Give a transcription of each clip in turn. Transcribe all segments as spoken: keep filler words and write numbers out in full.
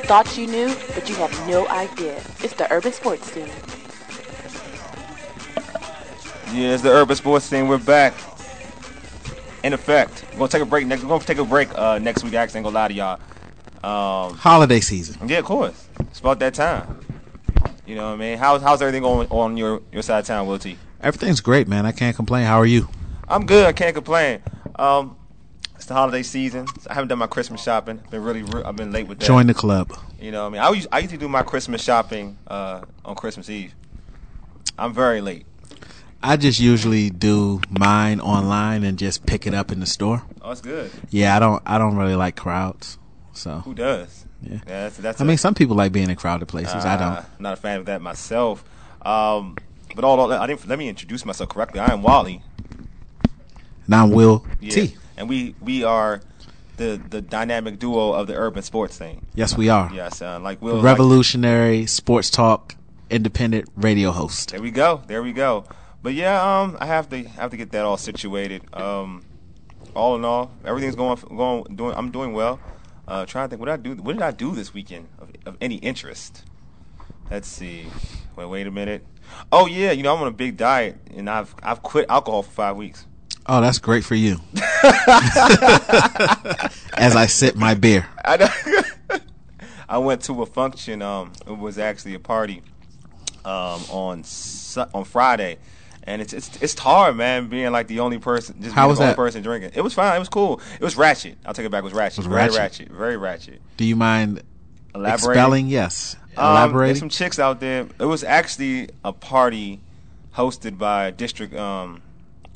thought you knew, but you have no idea. It's the Urban Sports Scene. Yeah, it's the Urban Sports Scene. We're back. In effect, we're gonna take a break next. We're gonna take a break uh, next week. I actually ain't gonna lie to y'all. Um, Holiday season. Yeah, of course. It's about that time. You know what I mean? How's how's everything going on your your side of town, Will T? Everything's great, man. I can't complain. How are you? I'm good. I can't complain. Um, it's the holiday season. I haven't done my Christmas shopping. Been really, re- I've been late with that. Join the club. You know what I mean? I used I used to do my Christmas shopping uh, on Christmas Eve. I'm very late. I just usually do mine online and just pick it up in the store. Oh, that's good. Yeah, I don't. I don't really like crowds. So who does? Yeah, yeah that's, that's I a, mean, some people like being in crowded places. Uh, I don't. I'm not a fan of that myself. Um, but all I didn't. Let me introduce myself correctly. I am Wally. And I'm Will yeah. T. And we we are the the dynamic duo of the Urban Sports Scene. Yes, we are. Yes, uh, like Will. Revolutionary like, sports talk, independent radio host. There we go. There we go. But yeah, um, I have to have to get that all situated. Um, all in all, everything's going going doing. I'm doing well. Uh, trying to think, what did I do? What did I do this weekend of, of any interest? Let's see. Wait, wait a minute. Oh yeah, you know I'm on a big diet, and I've I've quit alcohol for five weeks. Oh, that's great for you. As I sip my beer. I know. I went to a function. Um, it was actually a party. Um, on on Friday. And it's it's it's hard, man, being like the only person, just How being was the only that? person drinking. It was fine. It was cool. It was ratchet. I'll take it back. It was ratchet. It was very ratchet? ratchet. Very ratchet. Do you mind Elaborating? expelling? Yes. Um, Elaborating. there's some chicks out there. It was actually a party hosted by district, um,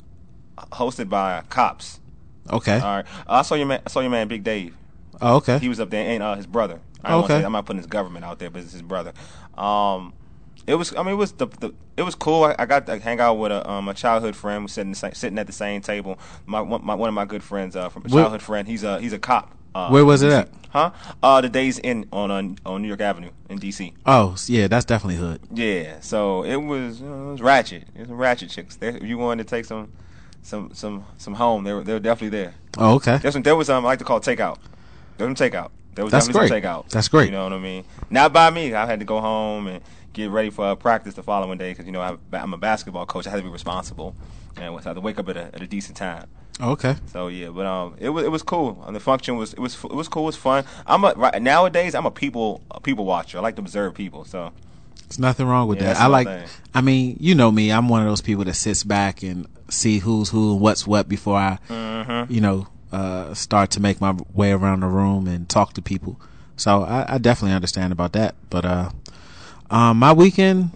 hosted by cops. Okay. All right. I saw your man. I saw your man, Big Dave. Oh, okay. He was up there, and uh, his brother. I don't Okay. wanna say, I'm not putting his government out there, but it's his brother. Um, It was. I mean, it was the. the it was cool. I, I got to hang out with a um a childhood friend who sitting sitting at the same table. My one, my one of my good friends uh from a Where- childhood friend. He's a he's a cop. Uh, Where was it D C. at? Huh? Uh, the Days Inn on uh, on New York Avenue in D C. Oh, yeah, that's definitely hood. Yeah. So it was. You know, it was ratchet. It was ratchet chicks. They, if you wanted to take some some some some home, they were they were definitely there. Oh, okay. There's some, there was um I like to call it takeout. There was some takeout. There was That's definitely great. some takeout. That's great. You know what I mean? Not by me. I had to go home and get ready for uh, practice the following day because you know I have, I'm a basketball coach. I had to be responsible and so I had to wake up at a, at a decent time. Oh, okay. So yeah, but um, it was it was cool. And the function was it was it was cool. It was fun. I'm a right, nowadays I'm a people a people watcher. I like to observe people. So There's nothing wrong with Yeah, that. that's I my like. thing. I mean, you know me. I'm one of those people that sits back and see who's who and what's what before I, Mhm. you know, uh, start to make my way around the room and talk to people. So I, I definitely understand about that. But uh, um, my weekend,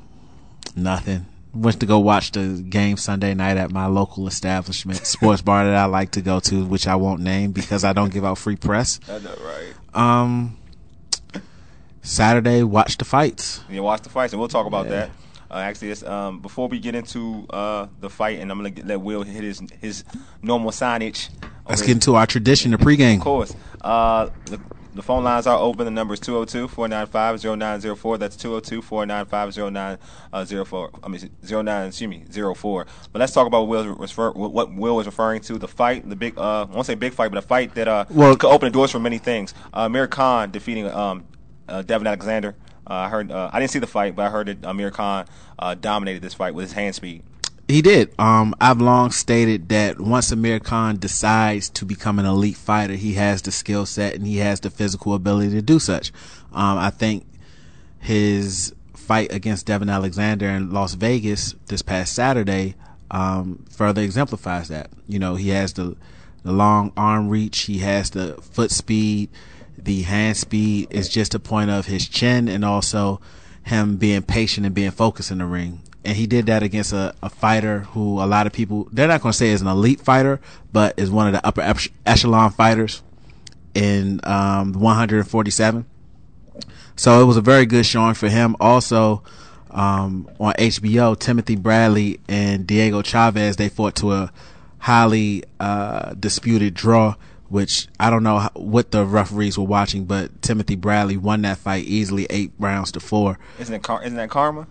nothing. Went to go watch the game Sunday night at my local establishment, sports bar that I like to go to, which I won't name because I don't give out free press. I know, right? Um, Saturday, watch the fights. Yeah, watch the fights, and we'll talk about Yeah. that. Uh, actually, it's, um, before we get into uh, the fight, and I'm gonna get, let Will hit his his normal signage. Let's Okay. get into our tradition, the pregame. Of course. Uh, the, the phone lines are open. The number is two oh two, four nine five, oh nine oh four. That's two oh two, four nine five, oh nine oh four. I mean, zero nine, excuse me, zero four. But let's talk about what Will was refer, what Will was referring to. The fight, the big, uh, I won't say big fight, but a fight that uh, Well- could open the doors for many things. Uh, Amir Khan defeating um, uh, Devin Alexander. Uh, I heard. Uh, I didn't see the fight, but I heard that Amir Khan uh, dominated this fight with his hand speed. He did. Um, I've long stated that once Amir Khan decides to become an elite fighter, he has the skill set and he has the physical ability to do such. Um, I think his fight against Devin Alexander in Las Vegas this past Saturday um, further exemplifies that. You know, he has the the long arm reach, he has the foot speed, the hand speed is just a point of his chin and also him being patient and being focused in the ring. And he did that against a, a fighter who a lot of people, they're not going to say is an elite fighter, but is one of the upper ech- echelon fighters in um, one forty-seven. So it was a very good showing for him. Also, um, on H B O, Timothy Bradley and Diego Chavez, they fought to a highly uh, disputed draw, which I don't know how, what the referees were watching, but Timothy Bradley won that fight easily, eight rounds to four. Isn't it? Car- isn't that karma?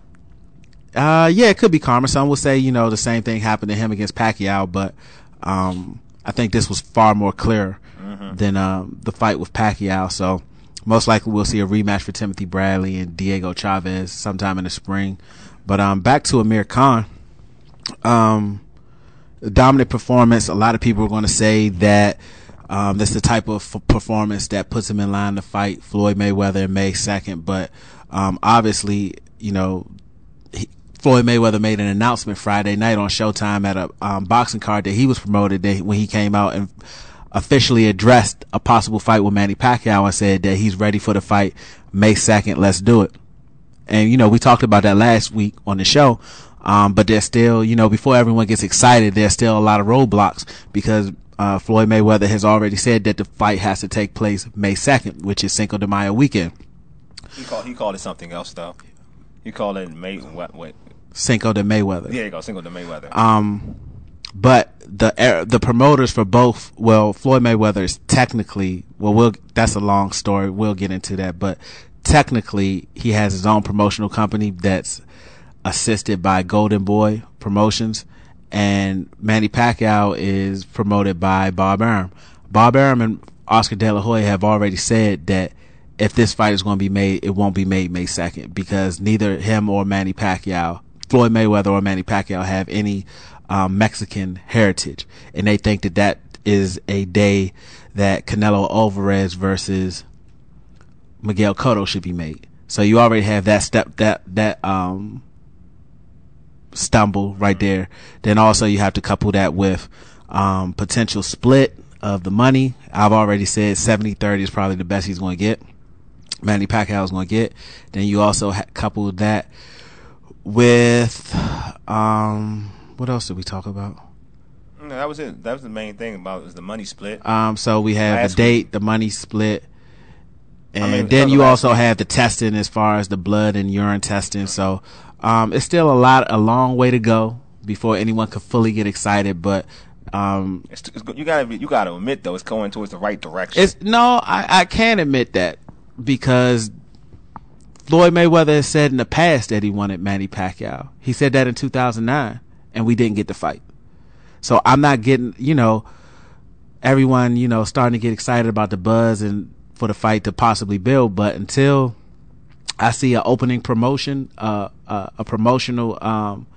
Uh, yeah, it could be karma. Some will say, you know, the same thing happened to him against Pacquiao, but um, I think this was far more clear Mm-hmm. than um, the fight with Pacquiao. So most likely we'll see a rematch for Timothy Bradley and Diego Chavez sometime in the spring. But um, back to Amir Khan. Um, dominant performance. A lot of people are going to say that um, that's the type of f- performance that puts him in line to fight Floyd Mayweather in May second. But um, obviously, you know, he, Floyd Mayweather made an announcement Friday night on Showtime at a um, boxing card that he was promoted that when he came out and officially addressed a possible fight with Manny Pacquiao and said that he's ready for the fight May second. Let's do it. And, you know, we talked about that last week on the show. Um, but there's still, you know, before everyone gets excited, there's still a lot of roadblocks because uh, Floyd Mayweather has already said that the fight has to take place May second, which is Cinco de Mayo weekend. He called, he called it something else, though. He called it May, what, what? Cinco de Mayweather. There you go, Cinco de Mayweather. Um, but the the promoters for both, well, Floyd Mayweather is technically, well, we'll that's a long story. We'll get into that. But technically, he has his own promotional company that's assisted by Golden Boy Promotions, and Manny Pacquiao is promoted by Bob Arum. Bob Arum and Oscar De La Hoya have already said that if this fight is going to be made, it won't be made May second because neither him or Manny Pacquiao, Floyd Mayweather or Manny Pacquiao, have any um, Mexican heritage, and they think that that is a day that Canelo Alvarez versus Miguel Cotto should be made. So you already have that step, that that um. stumble right there. Then also you have to couple that with um potential split of the money. I've already said seventy thirty is probably the best he's going to get, Manny Pacquiao is going to get. Then you also ha- couple that with um what else did we talk about? No, that was it. That was the main thing about was the money split. Um so we have Last the date, week. the money split, and I mean, then you last also week. have the testing as far as the blood and urine testing. So um it's still a lot a long way to go before anyone could fully get excited, but um It's, it's, you gotta be, you gotta admit though, it's going towards the right direction. it's no I, I can't admit that because Floyd Mayweather has said in the past that he wanted Manny Pacquiao. He said that in two thousand nine and we didn't get the fight. So I'm not getting, you know, everyone, you know, starting to get excited about the buzz and for the fight to possibly build, but until I see an opening promotion, uh, uh, a promotional, um,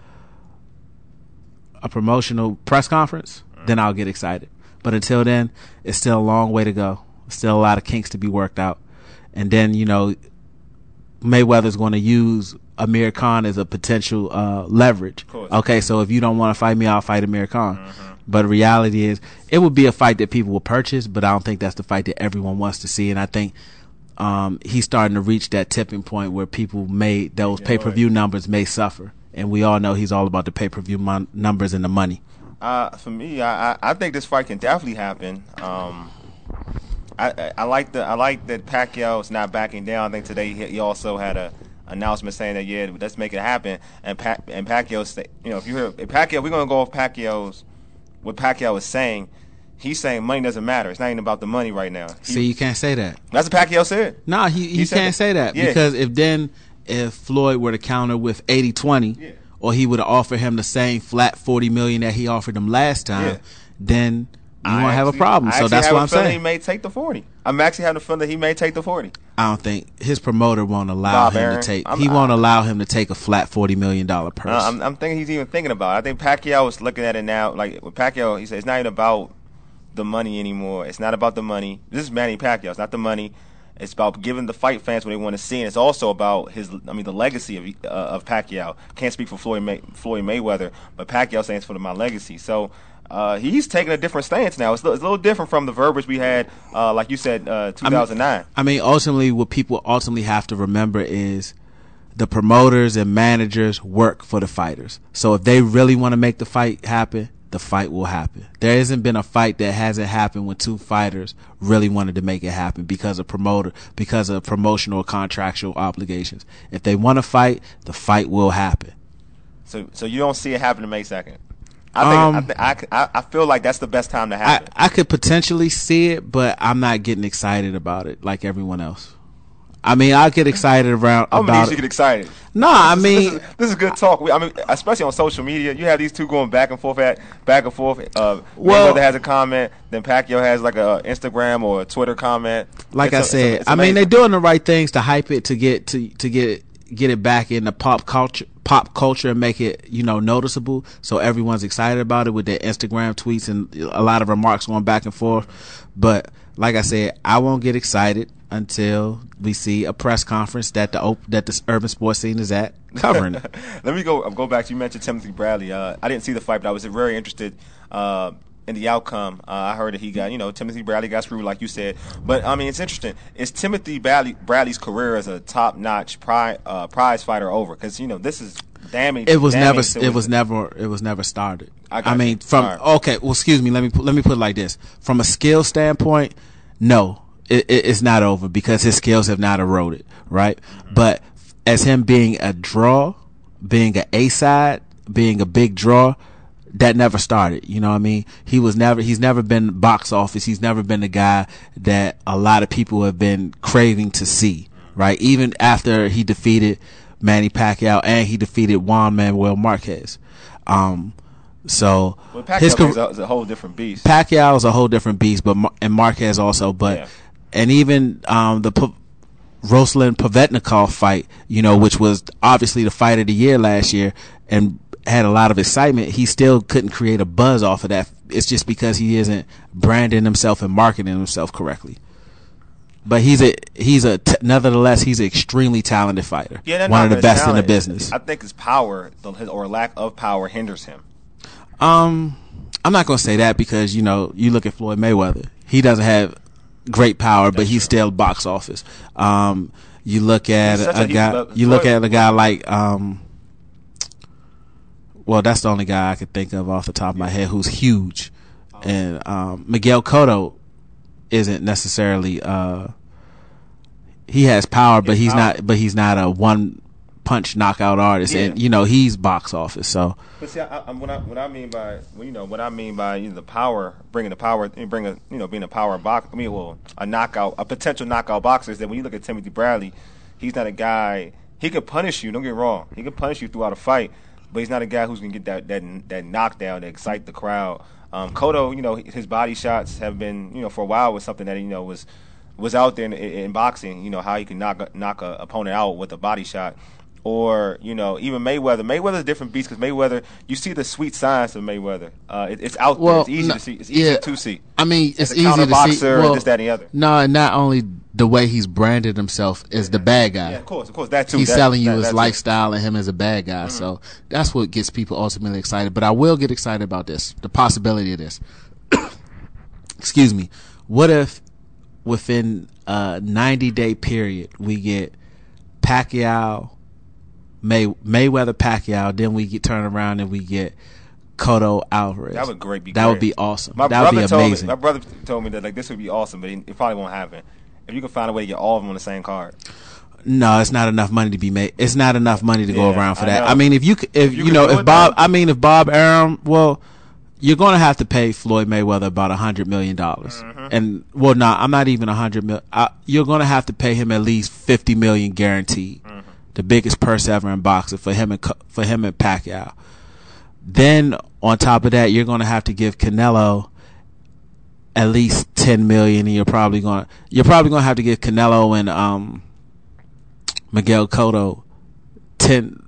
a promotional press conference, mm-hmm. then I'll get excited. But until then, it's still a long way to go. Still a lot of kinks to be worked out. And then, you know, Mayweather's going to use Amir Khan as a potential uh, leverage. Okay, so if you don't want to fight me, I'll fight Amir Khan. Mm-hmm. But the reality is, it would be a fight that people will purchase, but I don't think that's the fight that everyone wants to see. And I think um, he's starting to reach that tipping point where people may, those yeah, pay-per-view right. numbers may suffer. And we all know he's all about the pay-per-view mon- numbers and the money. Uh, for me, I, I think this fight can definitely happen. Um, I, I, I like the I like that Pacquiao's not backing down. I think today he, he also had a announcement saying that yeah, let's make it happen. And Pac, and Pacquiao, say, you know, if you hear if Pacquiao, we're gonna go off Pacquiao's what Pacquiao is saying. He's saying money doesn't matter. It's not even about the money right now. He, See, you can't say that. That's what Pacquiao said. No, he he, he can't say that yeah. because if then if Floyd were to counter with eighty twenty, yeah. or he would offer him the same flat forty million that he offered him last time, yeah. then you won't have a problem. So that's what I'm saying. He may take the forty. I'm actually having a feeling that he may take the forty. I don't think his promoter won't allow Bob him Aaron. to take. I'm, he won't I, allow him to take a flat forty million dollar purse. Uh, I'm, I'm thinking he's even thinking about it. I think Pacquiao is looking at it now. Like with Pacquiao, he said it's not even about the money anymore. It's not about the money. This is Manny Pacquiao. It's not the money. It's about giving the fight fans what they want to see, and it's also about his. I mean, the legacy of uh, of Pacquiao. Can't speak for Floyd May, Floyd Mayweather, but Pacquiao saying it's for my legacy. So. Uh, he's taking a different stance now. It's, it's a little different from the verbiage we had, uh, like you said, uh, two thousand nine. I mean, I mean, ultimately, what people ultimately have to remember is the promoters and managers work for the fighters. So if they really want to make the fight happen, the fight will happen. There hasn't been a fight that hasn't happened when two fighters really wanted to make it happen because of promoter, because of promotional or contractual obligations. If they want to fight, the fight will happen. So, so you don't see it happening May second? I think, um, I, think I, I feel like that's the best time to happen. I, I could potentially see it, but I'm not getting excited about it like everyone else. I mean, I get excited around I'm gonna about need you to it. get excited. No, This I is- mean, this is, this is good talk. We, I mean, especially on social media, you have these two going back and forth, at back and forth. Uh, Well- Mayweather has a comment, then Pacquiao has like a like Instagram or a Twitter comment. It's I a- it's a- said, it's I mean, they're amazing. doing the right things to hype it to get to to get get it back in the pop culture, pop culture, and make it you know noticeable, so everyone's excited about it with their Instagram tweets and a lot of remarks going back and forth. But like I said, I won't get excited until we see a press conference that the op- that the urban sports scene is at covering it. Let me go go back. You mentioned Timothy Bradley. Uh, I didn't see the fight, but I was very interested uh, in the outcome. Uh, I heard that he got, you know, Timothy Bradley got screwed, like you said. But I mean, it's interesting. Is Timothy Bradley, Bradley's career as a top-notch prize, uh, prize fighter over? Because you know this is damning. It was damning never. to It his- was never. It was never started. I I, got mean, you. from All right. okay. Well, excuse me. Let me put- let me put it like this. From a skill standpoint, no, it, it, it's not over because his skills have not eroded, right? Mm-hmm. But as him being a draw, being an A side, being a big draw, that never started. You know what I mean? He was never. He's never been box office. He's never been the guy that a lot of people have been craving to see, right? Even after he defeated Manny Pacquiao and he defeated Juan Manuel Marquez. Um, so Well, Pacquiao his is car- a, is a whole different beast. Pacquiao is a whole different beast, but Mar- and Marquez also, but Yeah. and even um, the P- Ruslan Pavetnikov fight, you know, which was obviously the fight of the year last year and had a lot of excitement. He still couldn't create a buzz off of that. It's just because he isn't branding himself and marketing himself correctly. But he's a he's a t- nevertheless he's an extremely talented fighter. Yeah, that's one not of the his best in the talent. business. I think his power, the, his, or lack of power, hinders him. Um, I'm not gonna say that because you know you look at Floyd Mayweather. He doesn't have great power, but he's still box office. Um, you look at He's such a, a- he's guy. lo- You look Floyd- at a guy like um. Well, that's the only guy I could think of off the top of my head who's huge, and um, Miguel Cotto isn't necessarily. Uh, he has power, but He he's has power. not. But he's not a one punch knockout artist, Yeah. and you know he's box office. So But see, I, I, what I what I mean by well, you know what I mean by you know, the power, bringing the power, bring a you know being a power box. I mean, well, a knockout, a potential knockout boxer is that when you look at Timothy Bradley, he's not a guy. He can punish you. Don't get me wrong. He can punish you throughout a fight, but he's not a guy who's gonna get that that that knockdown to excite the crowd. Um, Cotto, you know, his body shots have been you know for a while was something that you know was was out there in, in boxing. You know how he can knock a, knock a opponent out with a body shot. Or, you know, even Mayweather. Mayweather's a different beast because Mayweather, you see the sweet science of Mayweather. Uh, it, it's out there. It's easy no- to see. It's easy yeah, to see. I mean, it's As a easy counter to boxer, see. Well, this, that, and the other. No, and not only the way he's branded himself as the bad guy. Yeah, of course, of course. That too. He's That- selling you that- his that too. lifestyle and him as a bad guy. Mm-hmm. So that's what gets people ultimately excited. But I will get excited about this, the possibility of this. Excuse me. What if within a ninety day period we get Pacquiao, May, Mayweather Pacquiao, then we get turn around and we get Cotto Alvarez. That would great be That great. would be awesome. My that would brother be told amazing. me. My brother told me that like this would be awesome, but it, it probably won't happen. If you can find a way to get all of them on the same card. No, it's not enough money to be made. It's not enough money to go Yeah, around for I that. know. I mean, if you c- if, If you, you know can do if it, Bob, then- I mean if Bob Arum, well, you're going to have to pay Floyd Mayweather about a hundred million dollars, Mm-hmm. and well, no, I'm not even a hundred mil. I, you're going to have to pay him at least fifty million guaranteed, Mm-hmm. the biggest purse ever in boxing for him and Co- for him and Pacquiao. Then on top of that, you're going to have to give Canelo at least ten million, and you're probably going you're probably going to have to give Canelo and um. Miguel Cotto ten,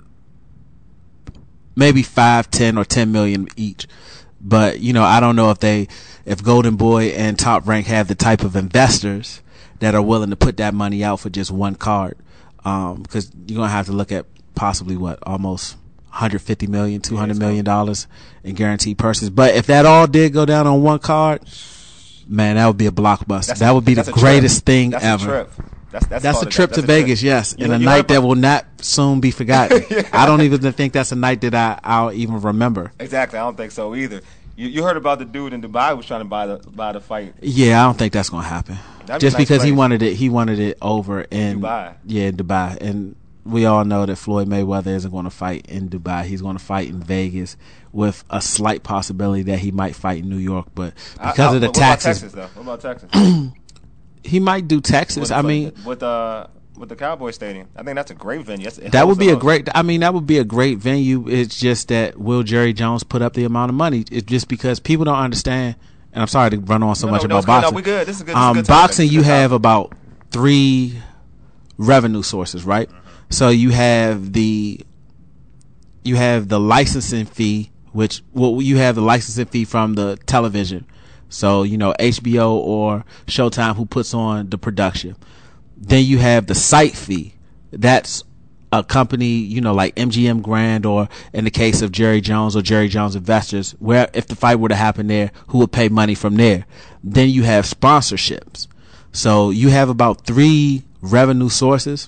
maybe five, ten, or ten million each. But you know, I don't know if they, if Golden Boy and Top Rank have the type of investors that are willing to put that money out for just one card. Um, because you're gonna have to look at possibly what almost one hundred fifty million, two hundred million dollars in guaranteed purses. But if that all did go down on one card, man, that would be a blockbuster. That's that a- would be the that's a trip. greatest thing That's ever. A trip. That's that's, That's called a trip that's to a Vegas, yes, You and know- a you night heard that about- will not soon be forgotten. I don't even think that's a night that I, I'll even remember. Exactly. I don't think so either. You, you heard about the dude in Dubai who was trying to buy the buy the fight. Yeah, I don't think that's gonna happen. That'd be Just a nice because he place. wanted it, he wanted it over in Dubai. Yeah, in Dubai, and we all know that Floyd Mayweather isn't going to fight in Dubai. He's going to fight in Vegas with a slight possibility that he might fight in New York, but because I, I, of the what taxes, About Texas, though? What about Texas? he might do Texas. With- I mean, with uh, with the Cowboy Stadium. I think that's a great venue. That's, that would be a host. great. I mean, that would be a great venue. It's just that will Jerry Jones put up the amount of money? It's just because people don't understand. And I'm sorry to run on so no, much no, about no, boxing. No, we good. This is good. This Um, is a good topic. boxing, you have about three revenue sources, right? Mm-hmm. So you have the you have the licensing fee, which well, you have the licensing fee from the television. So you know H B O or Showtime, who puts on the production. Then you have the site fee. That's a company, you know, like M G M Grand, or in the case of Jerry Jones or Jerry Jones Investors, where if the fight were to happen there, who would pay money from there? Then you have sponsorships. So you have about three revenue sources.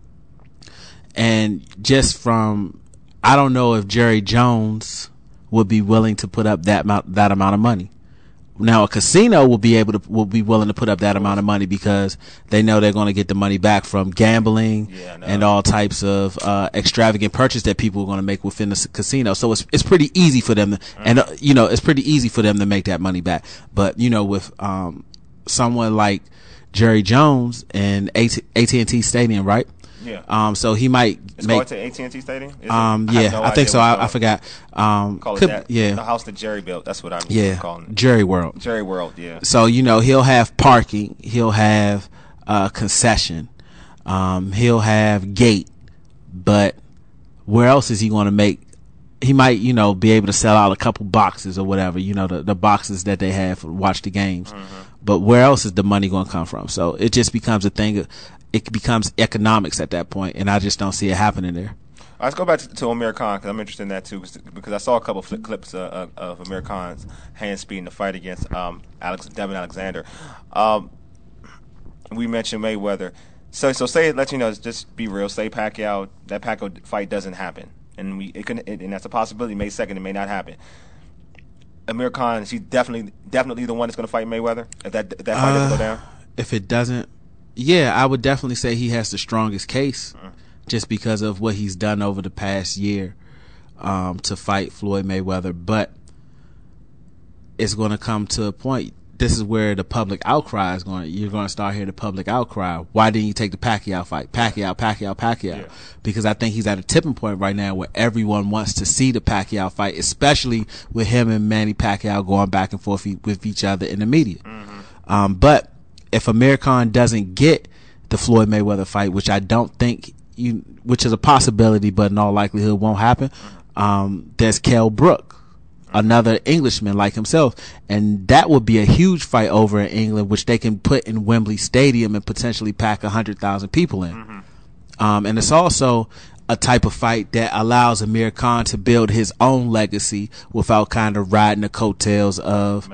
And just from, I don't know if Jerry Jones would be willing to put up that amount, that amount of money. Now a casino will be able to will be willing to put up that amount of money because they know they're going to get the money back from gambling yeah, no. and all types of uh, extravagant purchase that people are going to make within the casino. So it's it's pretty easy for them, to, mm. and uh, you know it's pretty easy for them to make that money back. But you know with um, someone like Jerry Jones and A T and T Stadium, right? Yeah. Um. So he might it's make. It's called to A T and T Stadium. Is um. I Yeah. no I think so. I, I forgot. Um. Call could, it that. Yeah. The house that Jerry built. That's what I'm yeah. calling it. Jerry World. Jerry World. Yeah. So you know he'll have parking. He'll have uh, concession. Um. He'll have gate. But where else is he going to make? He might, you know, be able to sell out a couple boxes or whatever. You know, the the boxes that they have to watch the games. Mm-hmm. But where else is the money going to come from? So it just becomes a thing. Of, it becomes economics at that point, and I just don't see it happening there. All right, let's go back to, to Amir Khan, because I'm interested in that too, because I saw a couple of clips uh, of Amir Khan's hand speed in the fight against um, Alex Devin Alexander. Um, we mentioned Mayweather. So, so say, let you know, just be real. Say Pacquiao, that Pacquiao fight doesn't happen, and we it can, it, and that's a possibility. May second, it may not happen. Amir Khan, is he definitely definitely the one that's going to fight Mayweather if that if that fight uh, doesn't go down? If it doesn't, yeah, I would definitely say he has the strongest case, mm-hmm. just because of what he's done over the past year um, to fight Floyd Mayweather. But it's going to come to a point. This is where the public outcry is going. You're going to start hearing the public outcry. Why didn't you take the Pacquiao fight? Pacquiao, Pacquiao, Pacquiao. Yeah. Because I think he's at a tipping point right now where everyone wants to see the Pacquiao fight, especially with him and Manny Pacquiao going back and forth with each other in the media. Mm-hmm. Um, but if Amir Khan doesn't get the Floyd Mayweather fight, which I don't think, you, which is a possibility, but in all likelihood won't happen, um, there's Kell Brook, another Englishman like himself, and that would be a huge fight over in England, which they can put in Wembley Stadium and potentially pack a hundred thousand people in. Mm-hmm. Um, and it's also a type of fight that allows Amir Khan to build his own legacy without kind of riding the coattails of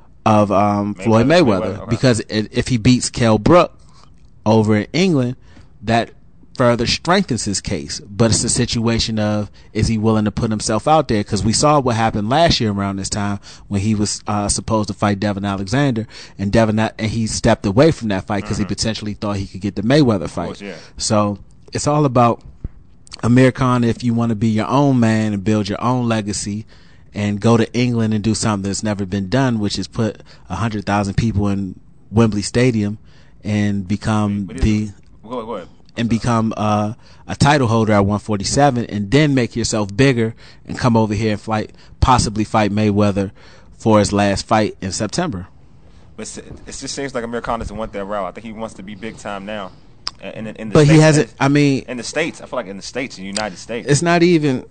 of um, Mayweather, Floyd Mayweather, Mayweather okay. Because it, if he beats Kell Brook over in England, that further strengthens his case. But it's a situation of, is he willing to put himself out there? Because we saw what happened last year around this time when he was uh, supposed to fight Devin Alexander, and Devin and he stepped away from that fight because mm-hmm. he potentially thought he could get the Mayweather fight. Course, yeah. So it's all about Amir Khan. If you want to be your own man and build your own legacy and go to England and do something that's never been done, which is put a hundred thousand people in Wembley Stadium and become the go ahead, go ahead. and become uh, a title holder at one forty-seven, and then make yourself bigger and come over here and fight, possibly fight Mayweather for his last fight in September. But it just seems like Amir Khan doesn't want that route. I think he wants to be big time now. In, in, in the but States, he hasn't. I mean, in the States, I feel like in the States, in the United States, it's not even.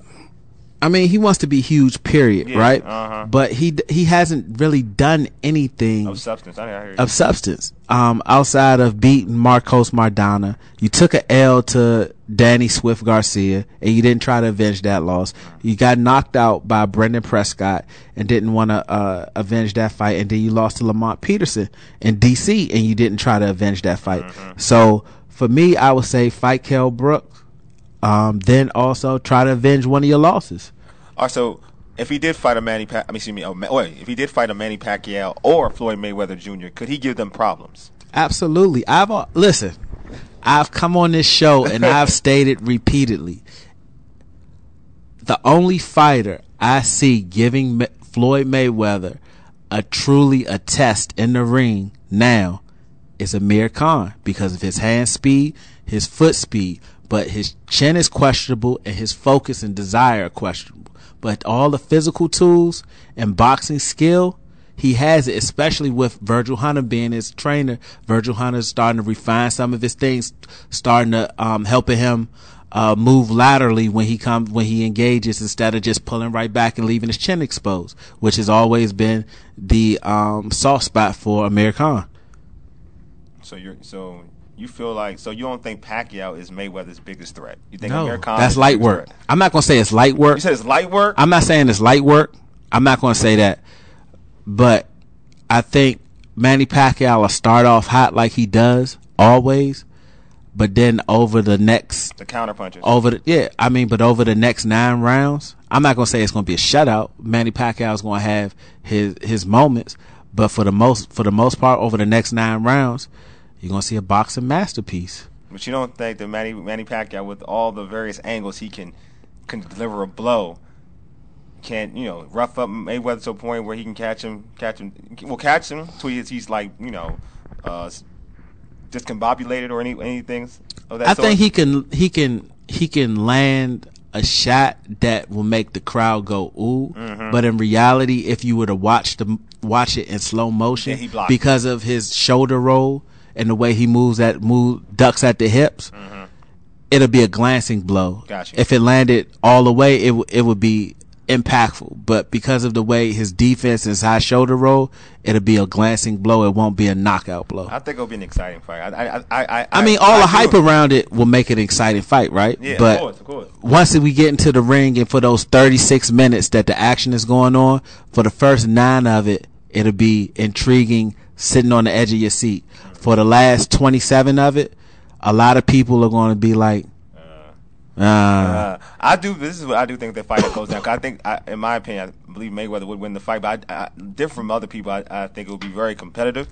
I mean, he wants to be huge, period, yeah, right? Uh-huh. But he he hasn't really done anything of substance. I hear you. Of substance, um, outside of beating Marcos Maidana. You took a L to Danny Swift Garcia, and you didn't try to avenge that loss. You got knocked out by Brendan Prescott and didn't want to uh, avenge that fight, and then you lost to Lamont Peterson in D C, and you didn't try to avenge that fight. Mm-hmm. So for me, I would say fight Kell Brook. Um, then also try to avenge one of your losses. All right, so if he did fight a Manny, pa- I mean, excuse me, oh, wait, if he did fight a Manny Pacquiao or Floyd Mayweather Junior, could he give them problems? Absolutely. I've uh, listen. I've come on this show and I've stated repeatedly, the only fighter I see giving Ma- Floyd Mayweather a truly a test in the ring now is Amir Khan because of his hand speed, his foot speed, but his chin is questionable and his focus and desire are questionable. But all the physical tools and boxing skill, he has it, especially with Virgil Hunter being his trainer. Virgil Hunter's starting to refine some of his things, starting to um, helping him uh, move laterally when he comes when he engages, instead of just pulling right back and leaving his chin exposed, which has always been the um, soft spot for Amir Khan. So you're so you feel like so you don't think Pacquiao is Mayweather's biggest threat? You think No, Amir Khan that's is the light biggest work. threat? I'm not gonna say it's light work. You said it's light work. I'm not saying it's light work. I'm not gonna say that, but I think Manny Pacquiao will start off hot like he does always, but then over the next The counter punches. over the yeah, I mean, but over the next nine rounds, I'm not gonna say it's gonna be a shutout. Manny Pacquiao's gonna have his his moments, but for the most for the most part, over the next nine rounds, you're gonna see a boxing masterpiece. But you don't think that Manny Manny Pacquiao, with all the various angles he can can deliver a blow, can you know rough up Mayweather to a point where he can catch him, catch him, well catch him till he's, he's like you know, uh, discombobulated or any anything of that I sort? think he can he can he can land a shot that will make the crowd go ooh, Mm-hmm. but in reality, if you were to watch the watch it in slow motion, Yeah, he blocked because of his shoulder roll and the way he moves at move ducks at the hips, Mm-hmm. it'll be a glancing blow. Gotcha. If it landed all the way, it w- it would be impactful. But because of the way his defense and his high shoulder roll, it'll be a glancing blow. It won't be a knockout blow. I think it'll be an exciting fight. I I I I, I mean, all I the do- hype around it will make it an exciting fight, right? Yeah, but of course, of course. once we get into the ring and for those thirty-six minutes that the action is going on, for the first nine of it, it'll be intriguing, sitting on the edge of your seat. For the last twenty-seven of it, a lot of people are going to be like, uh, Uh, I do. This is what I do think the fight goes down. 'Cause I think, I, in my opinion, I believe Mayweather would win the fight. But I, I, different from other people, I, I think it will be very competitive.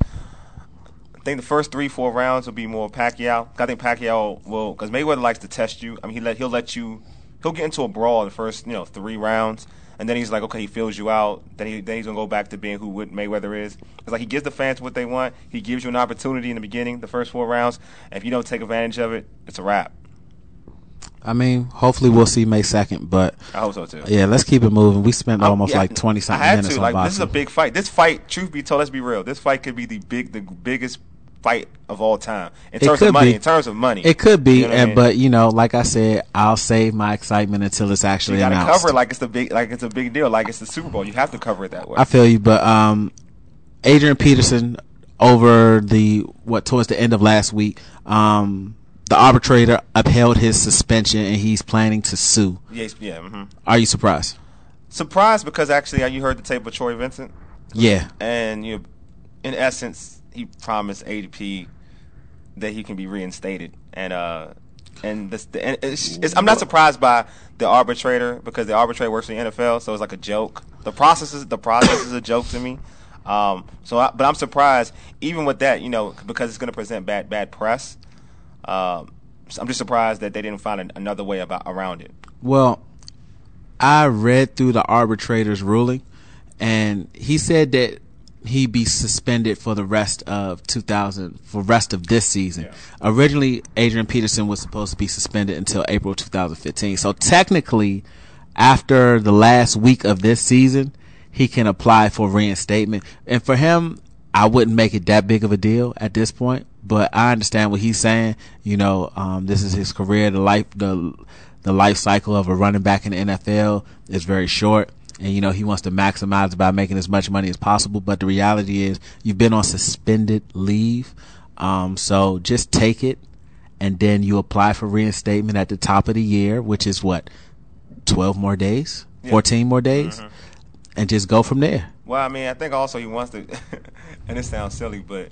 I think the first three, four rounds will be more Pacquiao. I think Pacquiao will, because Mayweather likes to test you. I mean, he let he'll let you, he'll get into a brawl the first, you know, three rounds, and then he's like, okay, he fills you out. Then he then he's gonna go back to being who what Mayweather is. It's like he gives the fans what they want. He gives you an opportunity in the beginning, the first four rounds, and if you don't take advantage of it, it's a wrap. I mean, hopefully we'll see May second, but I hope so too. yeah, let's keep it moving. We spent I- almost yeah, like twenty something I had minutes to. on Like, boxing. this is a big fight. This fight, truth be told, let's be real. This fight could be the big, the biggest fight of all time in It terms could of money. be. In terms of money, It could be, You know what I and mean? but you know, like I said, I'll save my excitement until it's you actually got to announced. cover it like it's the big, like it's a big deal, like it's the Super Bowl. You have to cover it that way. I feel you, but um, Adrian Peterson over the what towards the end of last week, um, the arbitrator upheld his suspension and he's planning to sue. Yes, yeah. Mm-hmm. Are you surprised? Surprised because actually, uh, you heard the tape of Troy Vincent, Yeah, and you, know, in essence, he promised A D P that he can be reinstated, and uh, and this, the, and it's, it's, I'm not surprised by the arbitrator because the arbitrator works in the N F L, so it's like a joke. The process is the process is a joke to me. Um, so, I, but I'm surprised even with that, you know, because it's going to present bad bad press. Um, so I'm just surprised that they didn't find an, another way about around it. well, I read through the arbitrator's ruling, and he said that he'd be suspended for the rest of two thousand, for rest of this season. Yeah. Originally, Adrian Peterson was supposed to be suspended until April twenty fifteen. So technically, after the last week of this season, he can apply for reinstatement. And for him, I wouldn't make it that big of a deal at this point. But I understand what he's saying. You know, um, this is his career. The life, the the life cycle of a running back in the N F L is very short. And, you know, he wants to maximize it by making as much money as possible. But the reality is you've been on suspended leave. Um, so just take it. And then you apply for reinstatement at the top of the year, which is what, twelve more days, Yeah. fourteen more days, Mhm. and just go from there. Well, I mean, I think also he wants to, and it sounds silly, but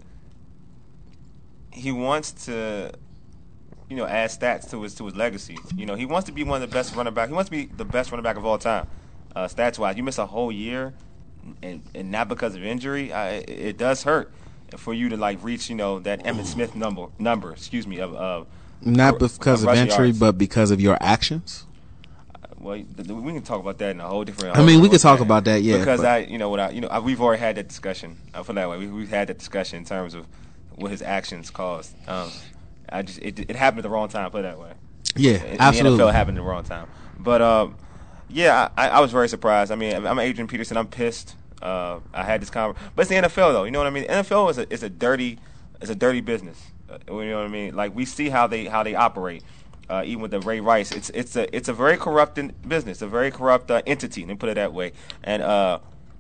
he wants to, you know, add stats to his to his legacy. You know, he wants to be one of the best running back. He wants to be the best running back of all time, uh, stats wise. You miss a whole year, and and not because of injury, I, it, it does hurt for you to like reach, you know, that Emmitt Smith number number. Excuse me, of of Not because of rushing injury, yards. but because of your actions. Well, th- th- we can talk about that in a whole different. I mean, we whole could talk thing. about that, yeah, Because but- I, you know, what I, you know, I, we've already had that discussion. I feel that way. We, we've had that discussion in terms of what his actions caused. Um, I just it, it happened at the wrong time. Put it that way. Yeah, In absolutely. The N F L happened at the wrong time. But uh, yeah, I, I was very surprised. I mean, I'm Adrian Peterson. I'm pissed. Uh, I had this conversation, but it's the N F L though. You know what I mean? The N F L is a is a dirty, is a dirty business. Uh, you know what I mean? Like we see how they how they operate. Uh, even with the Ray Rice, it's it's a it's a very corrupting business, a very corrupt uh, entity. Let me put it that way. And uh,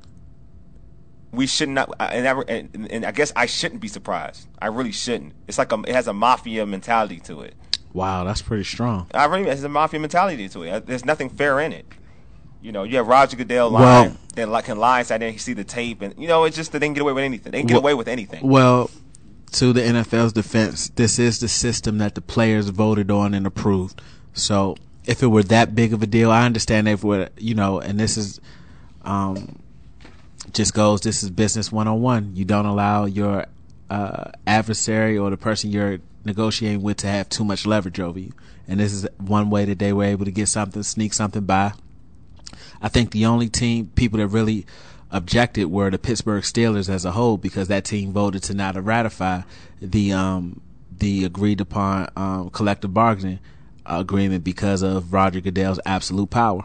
we should not. And I, and, and I guess I shouldn't be surprised. I really shouldn't. It's like a, it has a mafia mentality to it. Wow, that's pretty strong. I really, there's a mafia mentality to it. There's nothing fair in it. You know, you have Roger Goodell Well- lying, then like can lie inside there. You see the tape, and you know, it's just that they can get away with anything. They can get Well- away with anything. Well, to the N F L's defense, this is the system that the players voted on and approved. So if it were that big of a deal, I understand if it were, you know, and this is um, just goes, this is business one oh one. You don't allow your uh, adversary or the person you're negotiating with to have too much leverage over you. And this is one way that they were able to get something, sneak something by. I think the only team, people that really objected were the Pittsburgh Steelers as a whole, because that team voted to not ratify the um, the agreed upon um, collective bargaining agreement because of Roger Goodell's absolute power.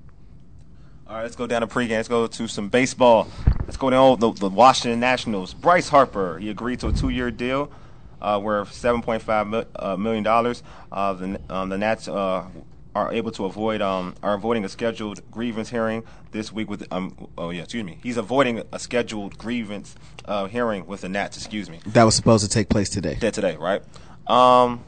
All right, let's go down to pregame. Let's go to some baseball. Let's go down to the, the Washington Nationals. Bryce Harper, he agreed to a two-year deal uh, worth seven point five million dollars. Uh, the, um, the Nats uh, are able to avoid um, are avoiding a scheduled grievance hearing this week with um oh yeah excuse me he's avoiding a scheduled grievance uh, hearing with the Nats excuse me That was supposed to take place today. Dead today right um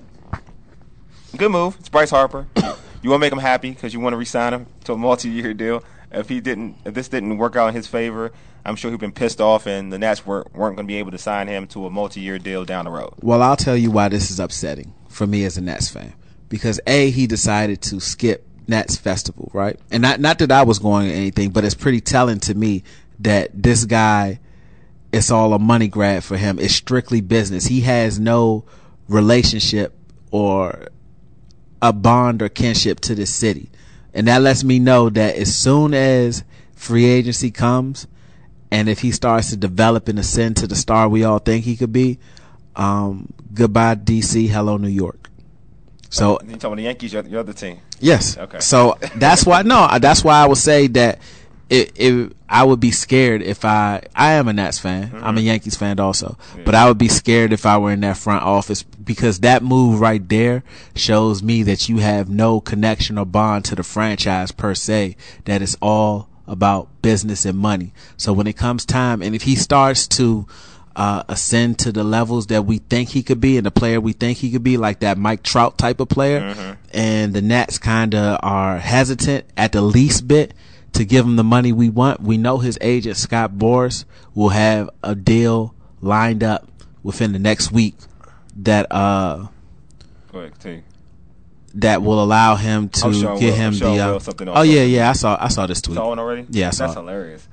good move. It's Bryce Harper. You want to make him happy because you want to re-sign him to a multi-year deal. If he didn't, if this didn't work out in his favor, I'm sure he'd been pissed off, and the Nats weren't, weren't going to be able to sign him to a multi-year deal down the road. Well, I'll tell you why this is upsetting for me as a Nats fan. Because A, he decided to skip Nats Festival, right? And not not that I was going or anything, but it's pretty telling to me that this guy, it's all a money grab for him. It's strictly business. He has no relationship or a bond or kinship to this city. And that lets me know that as soon as free agency comes, and if he starts to develop and ascend to the star we all think he could be, um, goodbye D C, hello New York. So you talking about the Yankees, your, your other team? Yes. Okay. So that's why no, that's why I would say that it, it I would be scared if I I am a Nats fan. Mm-hmm. I'm a Yankees fan also. Yeah. But I would be scared if I were in that front office, because that move right there shows me that you have no connection or bond to the franchise per se, that it's all about business and money. So when it comes time, and if he starts to Uh, ascend to the levels that we think he could be and the player we think he could be, like that Mike Trout type of player, mm-hmm. and the Nats kind of are hesitant at the least bit to give him the money we want, we know his agent Scott Boras will have a deal lined up within the next week that uh Go ahead, continue. that will allow him to sure get will. him Sure the uh, will. Something oh yeah yeah I saw I saw this tweet. Saw one already? Yeah, I saw That's it. hilarious.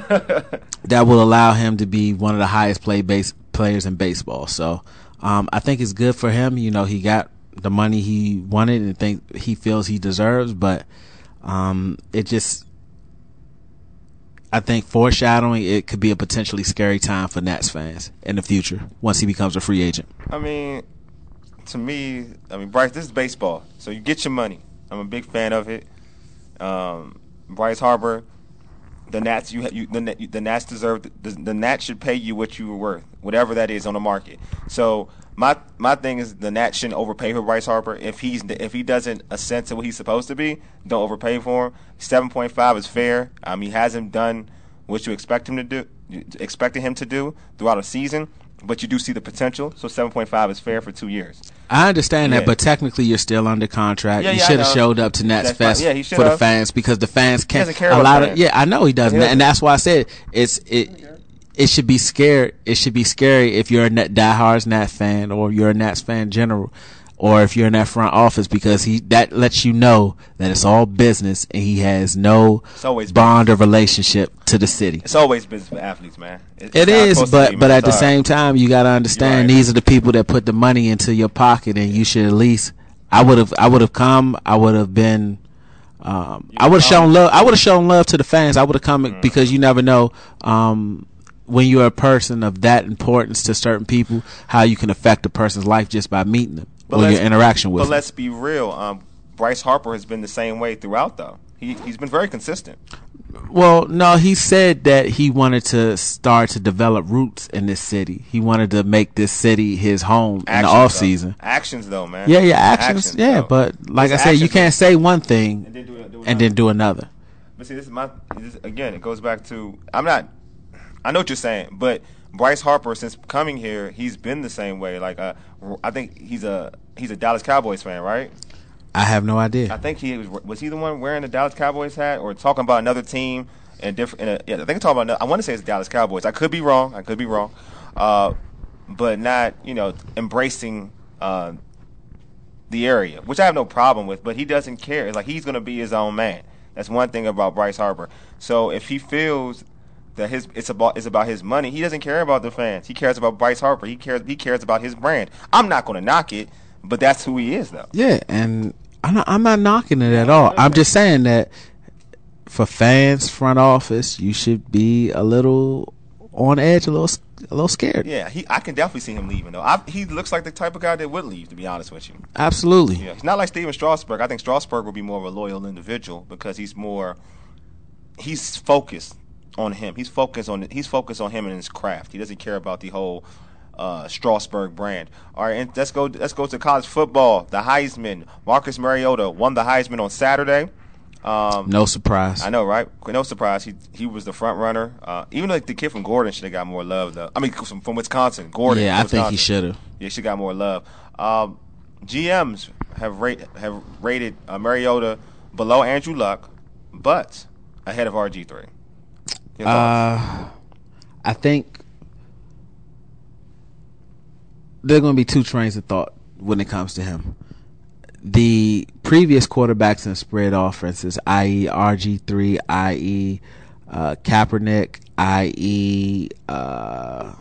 That will allow him to be one of the highest played base players in baseball. So um, I think it's good for him. You know, he got the money he wanted and think he feels he deserves. But um, it just, I think foreshadowing, it could be a potentially scary time for Nats fans in the future once he becomes a free agent. I mean, to me, I mean, Bryce, this is baseball, so you get your money. I'm a big fan of it. Um, Bryce Harper. The Nats, you, you the, the Nats deserve the, the Nats should pay you what you were worth, whatever that is on the market. So my my thing is the Nats shouldn't overpay for Bryce Harper. If he's if he doesn't ascend to what he's supposed to be, don't overpay for him. Seven point five is fair. Um, he hasn't done what you expect him to do, expected him to do throughout a season, but you do see the potential. So seven point five is fair for two years. I understand that, Yeah. but technically you're still under contract. Yeah, you yeah, should have I know. showed up to Nats That's fine. Fest Yeah, he for should the have. fans, because the fans can't. doesn't care a about lot of fans. yeah, I know he doesn't, He and that's why I said it's it. It should be scared. It should be scary if you're a Net, diehard Nats fan, or you're a Nats fan in general, or if you're in that front office, because he that lets you know that it's all business and he has no It's always bond or relationship to the city. It's always business for athletes, man. It's It not is, supposed to but be, but man. at the Sorry. same time, you got to understand You're right. these are the people that put the money into your pocket, and you should at least. I would have I would have come. I would have been. Um, I would have shown love. I would have shown love to the fans. I would have come Mm. because you never know um, when you're a person of that importance to certain people, how you can affect a person's life just by meeting them But or let's- your interaction with But them. let's be real. Um, Bryce Harper has been the same way throughout, though. He he's been very consistent. Well, no, he said that he wanted to start to develop roots in this city. He wanted to make this city his home in the off though. season. Actions, though, man. Yeah, yeah, actions. yeah, though. but like His I said, you actions, can't say one thing and then do, do and then do another. But see, this is my this, again. It goes back to I'm not. I know what you're saying, but Bryce Harper, since coming here, he's been the same way. Like, uh, I think he's a he's a Dallas Cowboys fan, right? I have no I idea. think he was. Was he the one wearing the Dallas Cowboys hat, or talking about another team and different? In a, yeah, I think he's talking about. Another, I want to say it's the Dallas Cowboys. I could be wrong. I could be wrong, uh, but not you know embracing uh, the area, which I have no problem with. But he doesn't care. It's like he's going to be his own man. That's one thing about Bryce Harper. So if he feels that his it's about it's about his money, he doesn't care about the fans. He cares about Bryce Harper. He cares he cares about his brand. I'm not going to knock it, but that's who he is, though. Yeah, and I'm not, I'm not knocking it at all. I'm just saying that for fans, front office, you should be a little on edge, a little a little scared. Yeah, he I can definitely see him leaving though. I, he looks like the type of guy that would leave, to be honest with you. Absolutely. Yeah, he's not like Steven Strasburg. I think Strasburg will be more of a loyal individual because he's more he's focused on him. He's focused on he's focused on him and his craft. He doesn't care about the whole uh, Strasburg brand. All right, and let's go let's go to college football. The Heisman. Marcus Mariota won the Heisman on Saturday. Um, No surprise. I know, right? No surprise. He he was the front runner. Uh, even like the kid from Gordon should have got more love, though. I mean, from, from Wisconsin, Gordon. Yeah, I think Wisconsin. he should have. Yeah, she got more love. Um, G Ms have rate, have rated uh, Mariota below Andrew Luck, but ahead of R G three. Your thoughts? Uh, I think there are going to be two trains of thought when it comes to him. The previous quarterbacks in spread offenses, that is. R G three, that is. Uh, Kaepernick, that is. Uh,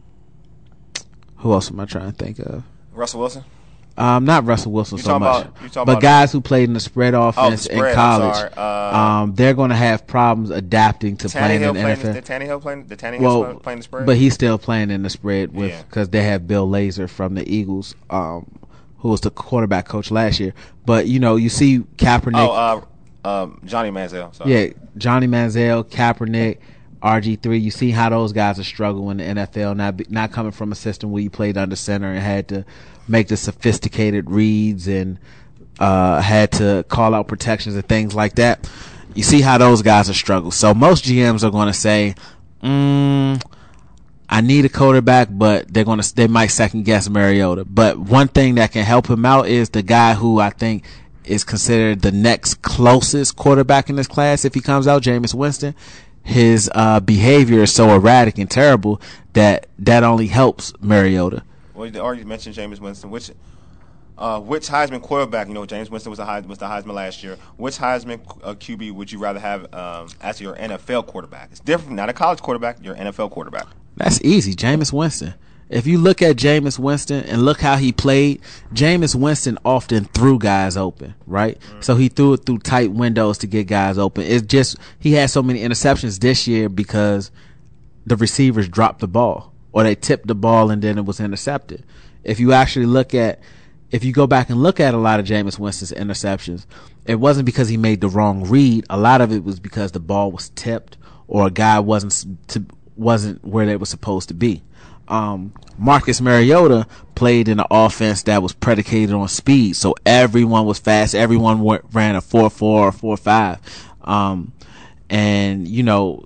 who else am I trying to think of? Russell Wilson. Um, not Russell Wilson You so talking much, about- you talking but about- guys who played in the spread offense spread, I'm in college, sorry. Uh, um, they're going to have problems adapting to playing in Tannehill the playing N F L. the Tannehill playing the Tannehill Well, playing the spread. but he's still playing in the spread with Yeah. because they have Bill Lazor from the Eagles, um, who was the quarterback coach last year. But you know, you see Kaepernick, oh, uh, um, Johnny Manziel. Sorry. yeah, Johnny Manziel, Kaepernick, R G three. You see how those guys are struggling in the N F L, not be- not coming from a system where you played under center and had to make the sophisticated reads and uh, had to call out protections and things like that. You see how those guys are struggling. So most G Ms are going to say, mm, I need a quarterback, but they're going to they might second guess Mariota. But one thing that can help him out is the guy who I think is considered the next closest quarterback in this class if he comes out, Jameis Winston. His uh, behavior is so erratic and terrible that that only helps Mariota. Well, you already mentioned Jameis Winston. Which, uh, which Heisman quarterback? You know, James Winston was a Heis- was the Heisman last year. Which Heisman uh, Q B would you rather have um, as your N F L quarterback? It's different, not a college quarterback. Your N F L quarterback. That's easy, Jameis Winston. If you look at Jameis Winston and look how he played, Jameis Winston often threw guys open, right? Mm-hmm. So he threw it through tight windows to get guys open. It's just he had so many interceptions this year because the receivers dropped the ball or they tipped the ball and then it was intercepted. If you actually look at, if you go back and look at a lot of Jameis Winston's interceptions, it wasn't because he made the wrong read. A lot of it was because the ball was tipped or a guy wasn't to, wasn't where they were supposed to be. Um, Marcus Mariota played in an offense that was predicated on speed, so everyone was fast. Everyone w- ran a four four or four five. Um, and you know,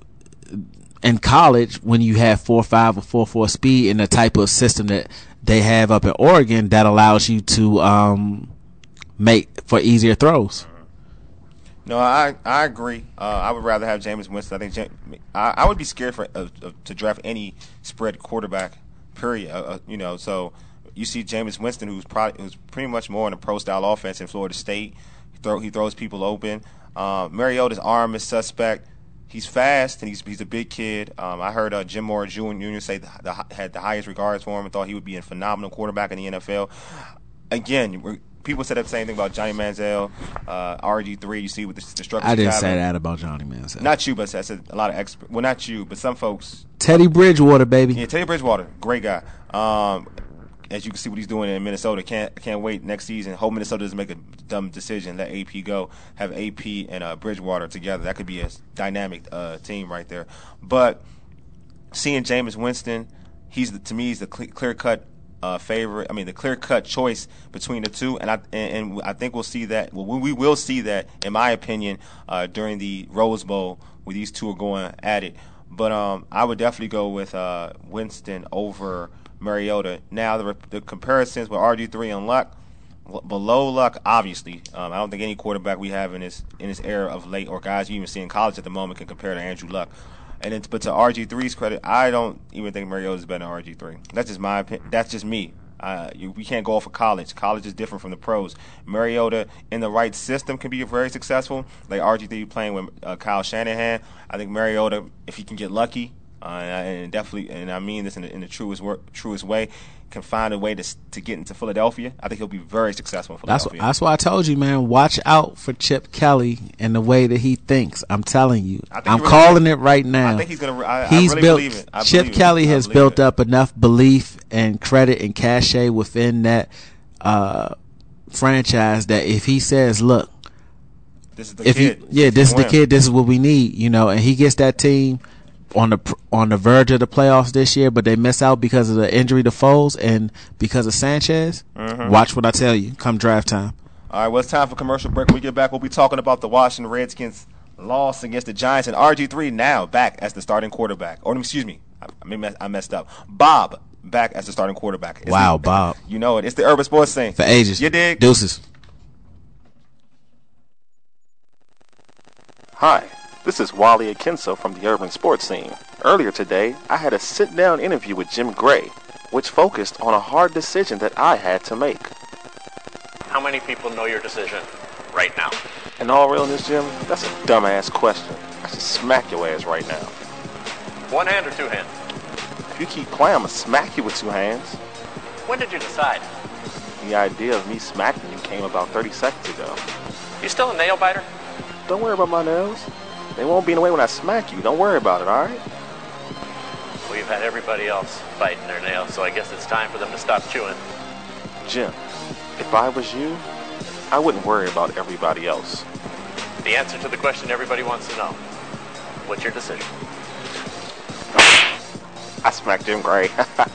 in college, when you have four five or four four speed in the type of system that they have up in Oregon, that allows you to um, make for easier throws. No, I I agree. Uh, I would rather have Jameis Winston. I think Jam- I, I would be scared for uh, uh, to draft any spread quarterback. Period. Uh, uh, you know, so you see Jameis Winston, who's probably who's pretty much more in a pro style offense in Florida State. He throw he throws people open. Uh, Mariota's arm is suspect. He's fast and he's he's a big kid. Um, I heard uh, Jim Moore Junior say the, the, had the highest regards for him and thought he would be a phenomenal quarterback in the N F L. Again, we're, people said the same thing about Johnny Manziel, uh, R G three. You see with the, the structure. I didn't say that about Johnny Manziel. Not you, but I said a lot of experts. Well, not you, but some folks. Teddy Bridgewater, baby. Yeah, Teddy Bridgewater, great guy. Um, as you can see what he's doing in Minnesota. Can't can't wait next season. Hope Minnesota doesn't make a dumb decision. Let A P go. Have A P and uh, Bridgewater together. That could be a dynamic uh, team right there. But seeing Jameis Winston, he's the, to me he's the clear cut uh, favorite. I mean the clear cut choice between the two, and I and, and I think we'll see that. Well, we will see that, in my opinion, uh, during the Rose Bowl where these two are going at it. But um, I would definitely go with uh, Winston over Mariota. Now the the comparisons with R G three and Luck, below Luck, obviously. Um, I don't think any quarterback we have in this in this era of late, or guys you even see in college at the moment, can compare to Andrew Luck. And then, but to R G three's credit, I don't even think Mariota is better than R G three. That's just my opinion. That's just me. Uh, you, we can't go off of college. College is different from the pros. Mariota, in the right system, can be very successful. Like R G three playing with uh, Kyle Shanahan. I think Mariota, if he can get lucky, uh, and definitely, and I mean this in the, in the truest work, truest way, can find a way to to get into Philadelphia, I think he'll be very successful in Philadelphia. That's, that's why I told you, man, watch out for Chip Kelly and the way that he thinks. I'm telling you. I'm really calling it right now. I think he's going to I, he's I really built, believe it. I Chip believe Kelly it. has built it. up enough belief and credit and cachet within that uh, franchise that if he says, look, this is the if kid. He, yeah, this is the win. kid, this is what we need, you know, and he gets that team on the on the verge of the playoffs this year, but they miss out because of the injury to Foles and because of Sanchez. Mm-hmm. Watch what I tell you come draft time. All right, well, it's time for commercial break. When we get back, we'll be talking about the Washington Redskins' loss against the Giants, and R G three now back as the starting quarterback. Or excuse me, I, I messed up. Bob back as the starting quarterback. It's wow, the, Bob. You know it. It's the Urban Sports Scene. For ages. You dig? Deuces. Hi, this is Wally Akinso from the Urban Sports Scene. Earlier today, I had a sit-down interview with Jim Gray, which focused on a hard decision that I had to make. How many people know your decision right now? In all realness, Jim, that's a dumbass question. I should smack your ass right now. One hand or two hands? If you keep playing, I'm gonna smack you with two hands. When did you decide? The idea of me smacking you came about thirty seconds ago. You still a nail biter? Don't worry about my nails. They won't be in the way when I smack you. Don't worry about it, alright? We've had everybody else biting their nails, so I guess it's time for them to stop chewing. Jim, if I was you, I wouldn't worry about everybody else. The answer to the question everybody wants to know. What's your decision? I smacked Jim Gray.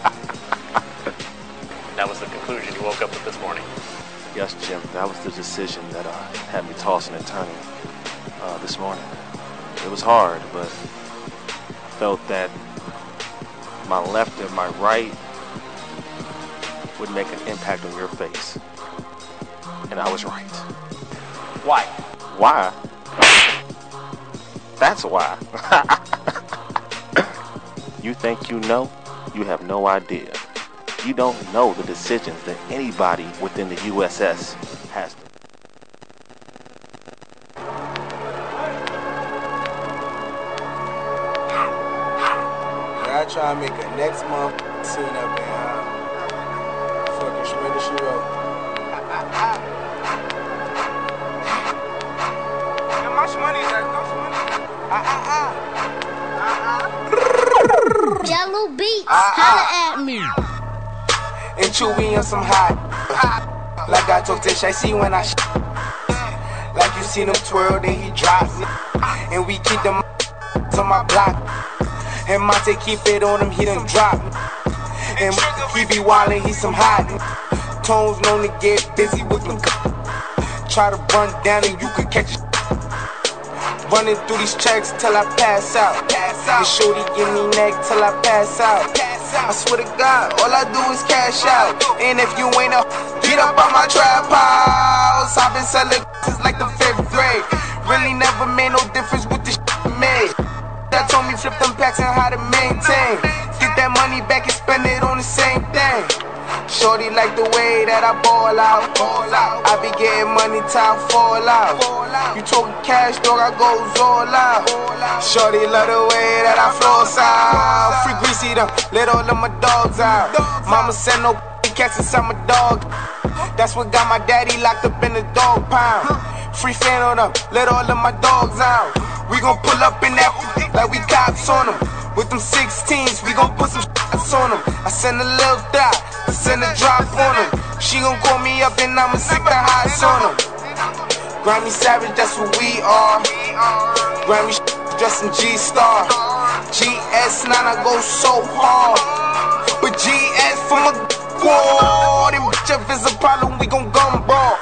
That was the conclusion you woke up with this morning. Yes, Jim, that was the decision that uh, had me tossing and turning uh, this morning. It was hard, but I felt that my left and my right would make an impact on your face. And I was right. Why? Why? That's why. You think you know? You have no idea. You don't know the decisions that anybody within the U S S has to. I try to make a next month scene up in uh, fucking Shredder She Wrote. How much money is that? How much money? Ah, ah, ah. Jello Beats, Ah, holla at me. And Chewy on some hot. Like I told Tish, I see when I sh- like you seen him twirl, then he drops. And we keep them on my block. And Monte keep it on him, he done drop. And he be wildin', he some hot. Tones known to get busy with them. Try to run down and you could catch it. Running through these checks till I pass out. And shorty give me neck till I pass out. I swear to God, all I do is cash out. And if you ain't a get up on my trap house. I've been selling since like the fifth grade. Really never made no difference with the shit made. That told me flip them packs and how to maintain. Get that money back and spend it on the same thing. Shorty like the way that I ball out. I be getting money till I fall out. You talking cash, dog, I goes all out. Shorty love the way that I floss out. Free greasy them, let all of my dogs out. Mama send no cats inside my dog. That's what got my daddy locked up in the dog pound. Free fan on up, let all of my dogs out. We gon' pull up in that like we cops on them. With them sixteens, we gon' put some shots on them. I send a little dot, send a drop on them. She gon' call me up and I'ma stick the highs on them. Grammy Savage, that's what we are. Grammy dressed in G-Star. G S nine, I go so hard. But G S from a squad. And bitch, if it's a problem, we gon' gun brawl.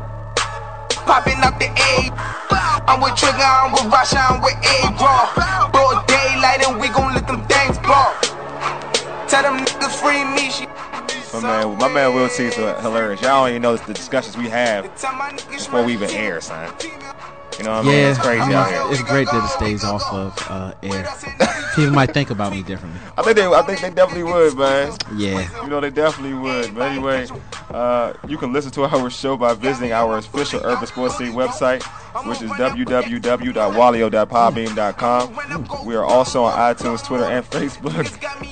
Popping up the A. I'm with Trigger, I'm with Rasha, I'm with A-Raw. Broad daylight and we gon' let them things blow. Tell them niggas free me, she. My man, my man Will T's hilarious. Y'all don't even know the discussions we have before we even air, son. You know what I mean? Yeah, It's crazy I mean, out here. it's great that it stays off of uh, air. People might think about me differently. I think they, I think they definitely would, man. Yeah. You know, they definitely would. But anyway, uh, you can listen to our show by visiting our official Urban Sports Scene website, which is w w w dot walio dot podbean dot com. We are also on iTunes, Twitter, and Facebook.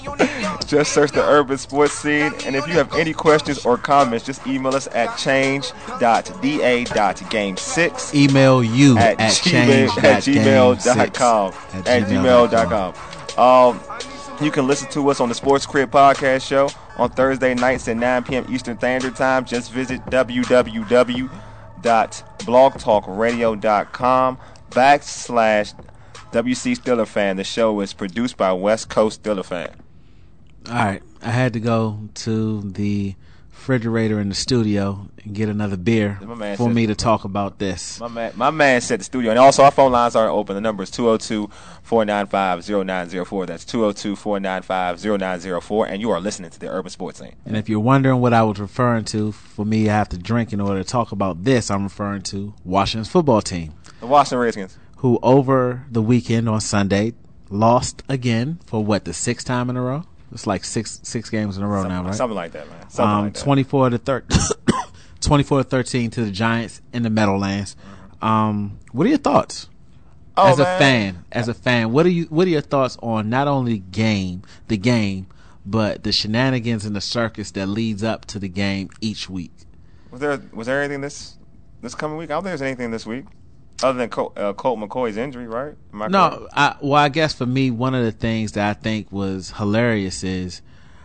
Just search the Urban Sports Scene. And if you have any questions or comments, just email us at change dot d a dot game six Email you at, at, gmail, change at gmail dot com. At At gmail dot com. Um, you can listen to us on the Sports Crib Podcast Show on Thursday nights at nine p.m. Eastern Standard Time. Just visit w w w dot blog talk radio dot com backslash W C Steeler Fan. The show is produced by West Coast Steeler Fan. All right. I had to go to the refrigerator in the studio and get another beer My man for said- me to talk about this. My man, my man said the studio, and also our phone lines are open. The number is two oh two, four nine five, oh nine oh four. That's two oh two, four nine five, oh nine oh four, and you are listening to the Urban Sports Scene. And if you're wondering what I was referring to, for me, I have to drink in order to talk about this. I'm referring to Washington's football team, The Washington Redskins. who over the weekend on Sunday lost again for what, the sixth time in a row? It's like six six games in a row Something, now, right? something like that, man. Something Um, like that. twenty-four to thirteen, twenty-four to thirteen to the Giants in the Meadowlands. Um, what are your thoughts? Oh, as a man. fan, as a fan, what are you? What are your thoughts on not only game, the game, but the shenanigans and the circus that leads up to the game each week? Was there was there anything this this coming week? I don't think there's anything this week other than Colt, uh, Colt McCoy's injury, right? Am I No, correct? I, well, I guess for me, one of the things that I think was hilarious is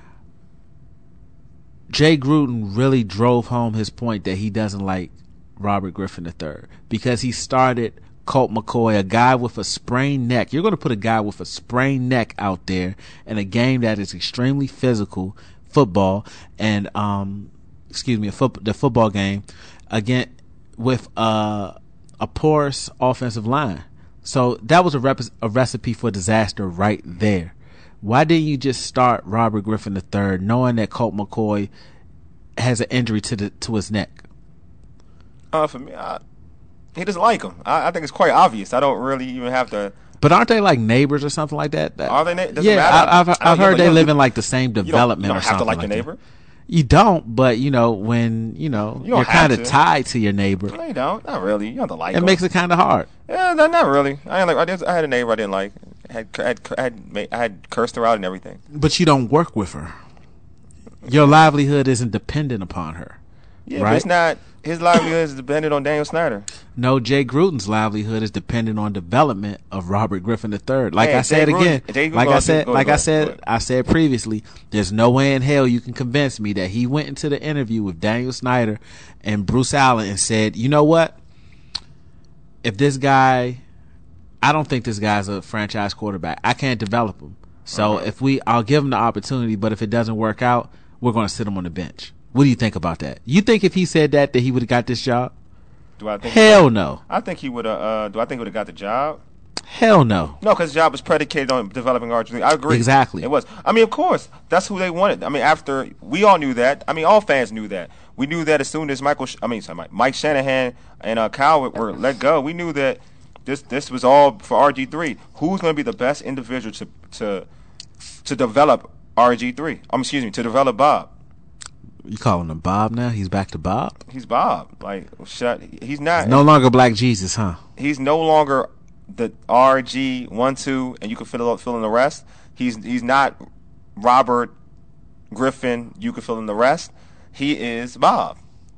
Jay Gruden really drove home his point that he doesn't like Robert Griffin the third because he started Colt McCoy, a guy with a sprained neck. You're going to put a guy with a sprained neck out there in a game that is extremely physical, football, and um, excuse me, a foot, the football game again with uh. a porous offensive line. So that was a, rep- a recipe for disaster right there. Why didn't you just start Robert Griffin the third knowing that Colt McCoy has an injury to the to his neck? Uh, for me, I, he doesn't like him. I, I think it's quite obvious. I don't really even have to. But aren't they like neighbors or something like that? That- Are they? Na- does yeah, it matter? I, I've, I I've don't- heard you they don't- live in like the same You don't, development you don't or have something to like your that. neighbor. You don't, but you know when you know You don't you're have kind of to. tied to your neighbor, No, you don't. Not really. You don't have to like it him. makes it kind of hard. Yeah, no, not really. I ain't like. I, did, I had a neighbor I didn't like. I had, I had, I had, made, I had cursed her out and everything. But you don't work with her. Your livelihood isn't dependent upon her. Yeah, but Right. it's not. His livelihood is dependent on Daniel Snyder. No, Jay Gruden's livelihood is dependent on development of Robert Griffin the third. Like Hey, I said Jay Gruden- again, Jay Gruden- like go I ahead, said, go like ahead, I go said, ahead. I said previously, there's no way in hell you can convince me that he went into the interview with Daniel Snyder and Bruce Allen and said, you know what? If this guy, I don't think this guy's a franchise quarterback. I can't develop him. So Uh-huh. if we, I'll give him the opportunity, but if it doesn't work out, we're going to sit him on the bench. What do you think about that? You think if he said that, that he would have got this job? Do I think? Hell no. I think he would have. Uh, do I think he would have got the job? Hell no. No, because his job was predicated on developing R G three. I agree. Exactly. It was. I mean, of course, that's who they wanted. I mean, after we all knew that. I mean, all fans knew that. We knew that as soon as Michael, Sh- I mean, sorry, Mike- Mike Shanahan and uh, Kyle were let go. We knew that this this was all for R G three. Who's going to be the best individual to to to develop R G three? Um, excuse me, to develop Bob. You calling him Bob now? He's back to Bob? He's Bob. Like, shut. He's not. No longer Black Jesus, huh? He's no longer the R G one two, and you can fill fill in the rest. He's he's not Robert Griffin. You can fill in the rest. He is Bob.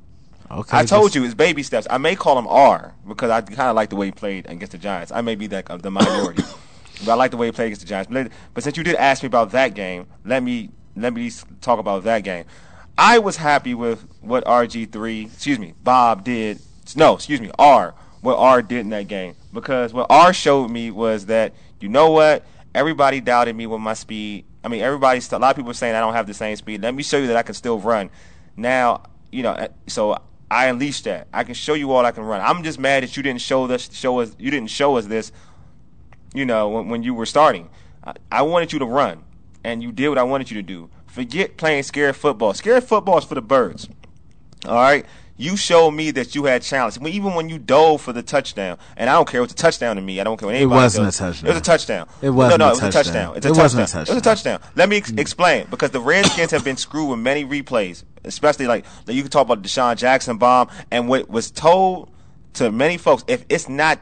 Okay, I told just- you it's baby steps. I may call him R because I kind of like the way he played against the Giants. I may be that uh, the minority, but I like the way he played against the Giants. But, but since you did ask me about that game, let me let me talk about that game. I was happy with what R G three, excuse me, Bob did. No, excuse me, R. What R did in that game, because what R showed me was that, you know what, everybody doubted me with my speed. I mean, everybody, a lot of people were saying I don't have the same speed. Let me show you that I can still run. Now, you know, so I unleashed that. I can show you all I can run. I'm just mad that you didn't show this, show us, you didn't show us this, you know, when, when you were starting. I, I wanted you to run, and you did what I wanted you to do. Forget playing scared football. Scared football is for the birds. All right? You showed me that you had challenge. I mean, even when you dove for the touchdown, and I don't care, it was a touchdown to me. I don't care what anybody It wasn't does. a touchdown. It was a touchdown. It wasn't no, no, a it was a touchdown. touchdown. It's a It touchdown. wasn't a touchdown. It was a touchdown. Let me ex- explain, because the Redskins have been screwed with many replays, especially like, like you can talk about the Deshaun Jackson bomb, and what was told to many folks, if it's not,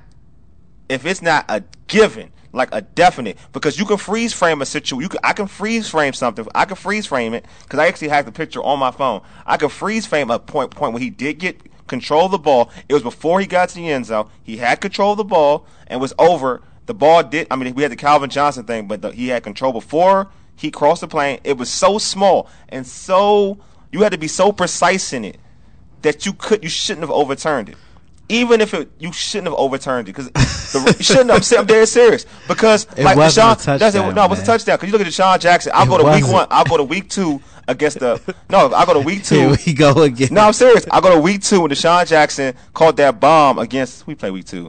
if it's not a given, like a definite, because you can freeze frame a situation. You can, I can freeze frame something. I can freeze frame it because I actually have the picture on my phone. I can freeze frame a point point where he did get control of the ball. It was before he got to the end zone. He had control of the ball and was over. The ball did. I mean, we had the Calvin Johnson thing, but the, he had control before he crossed the plane. It was so small and so you had to be so precise in it that you could you shouldn't have overturned it. Even if it, you shouldn't have overturned it, because you shouldn't have. I'm, I'm dead serious, because It like wasn't Deshaun, a touchdown, that's it, no, it was a man. touchdown. Because you look at Deshaun Jackson, I'll It go to week wasn't. one, I'll go to week two against the no, I'll go to week two. Here we go again. No, I'm serious. I'll go to week two when Deshaun Jackson caught that bomb against. We play week two.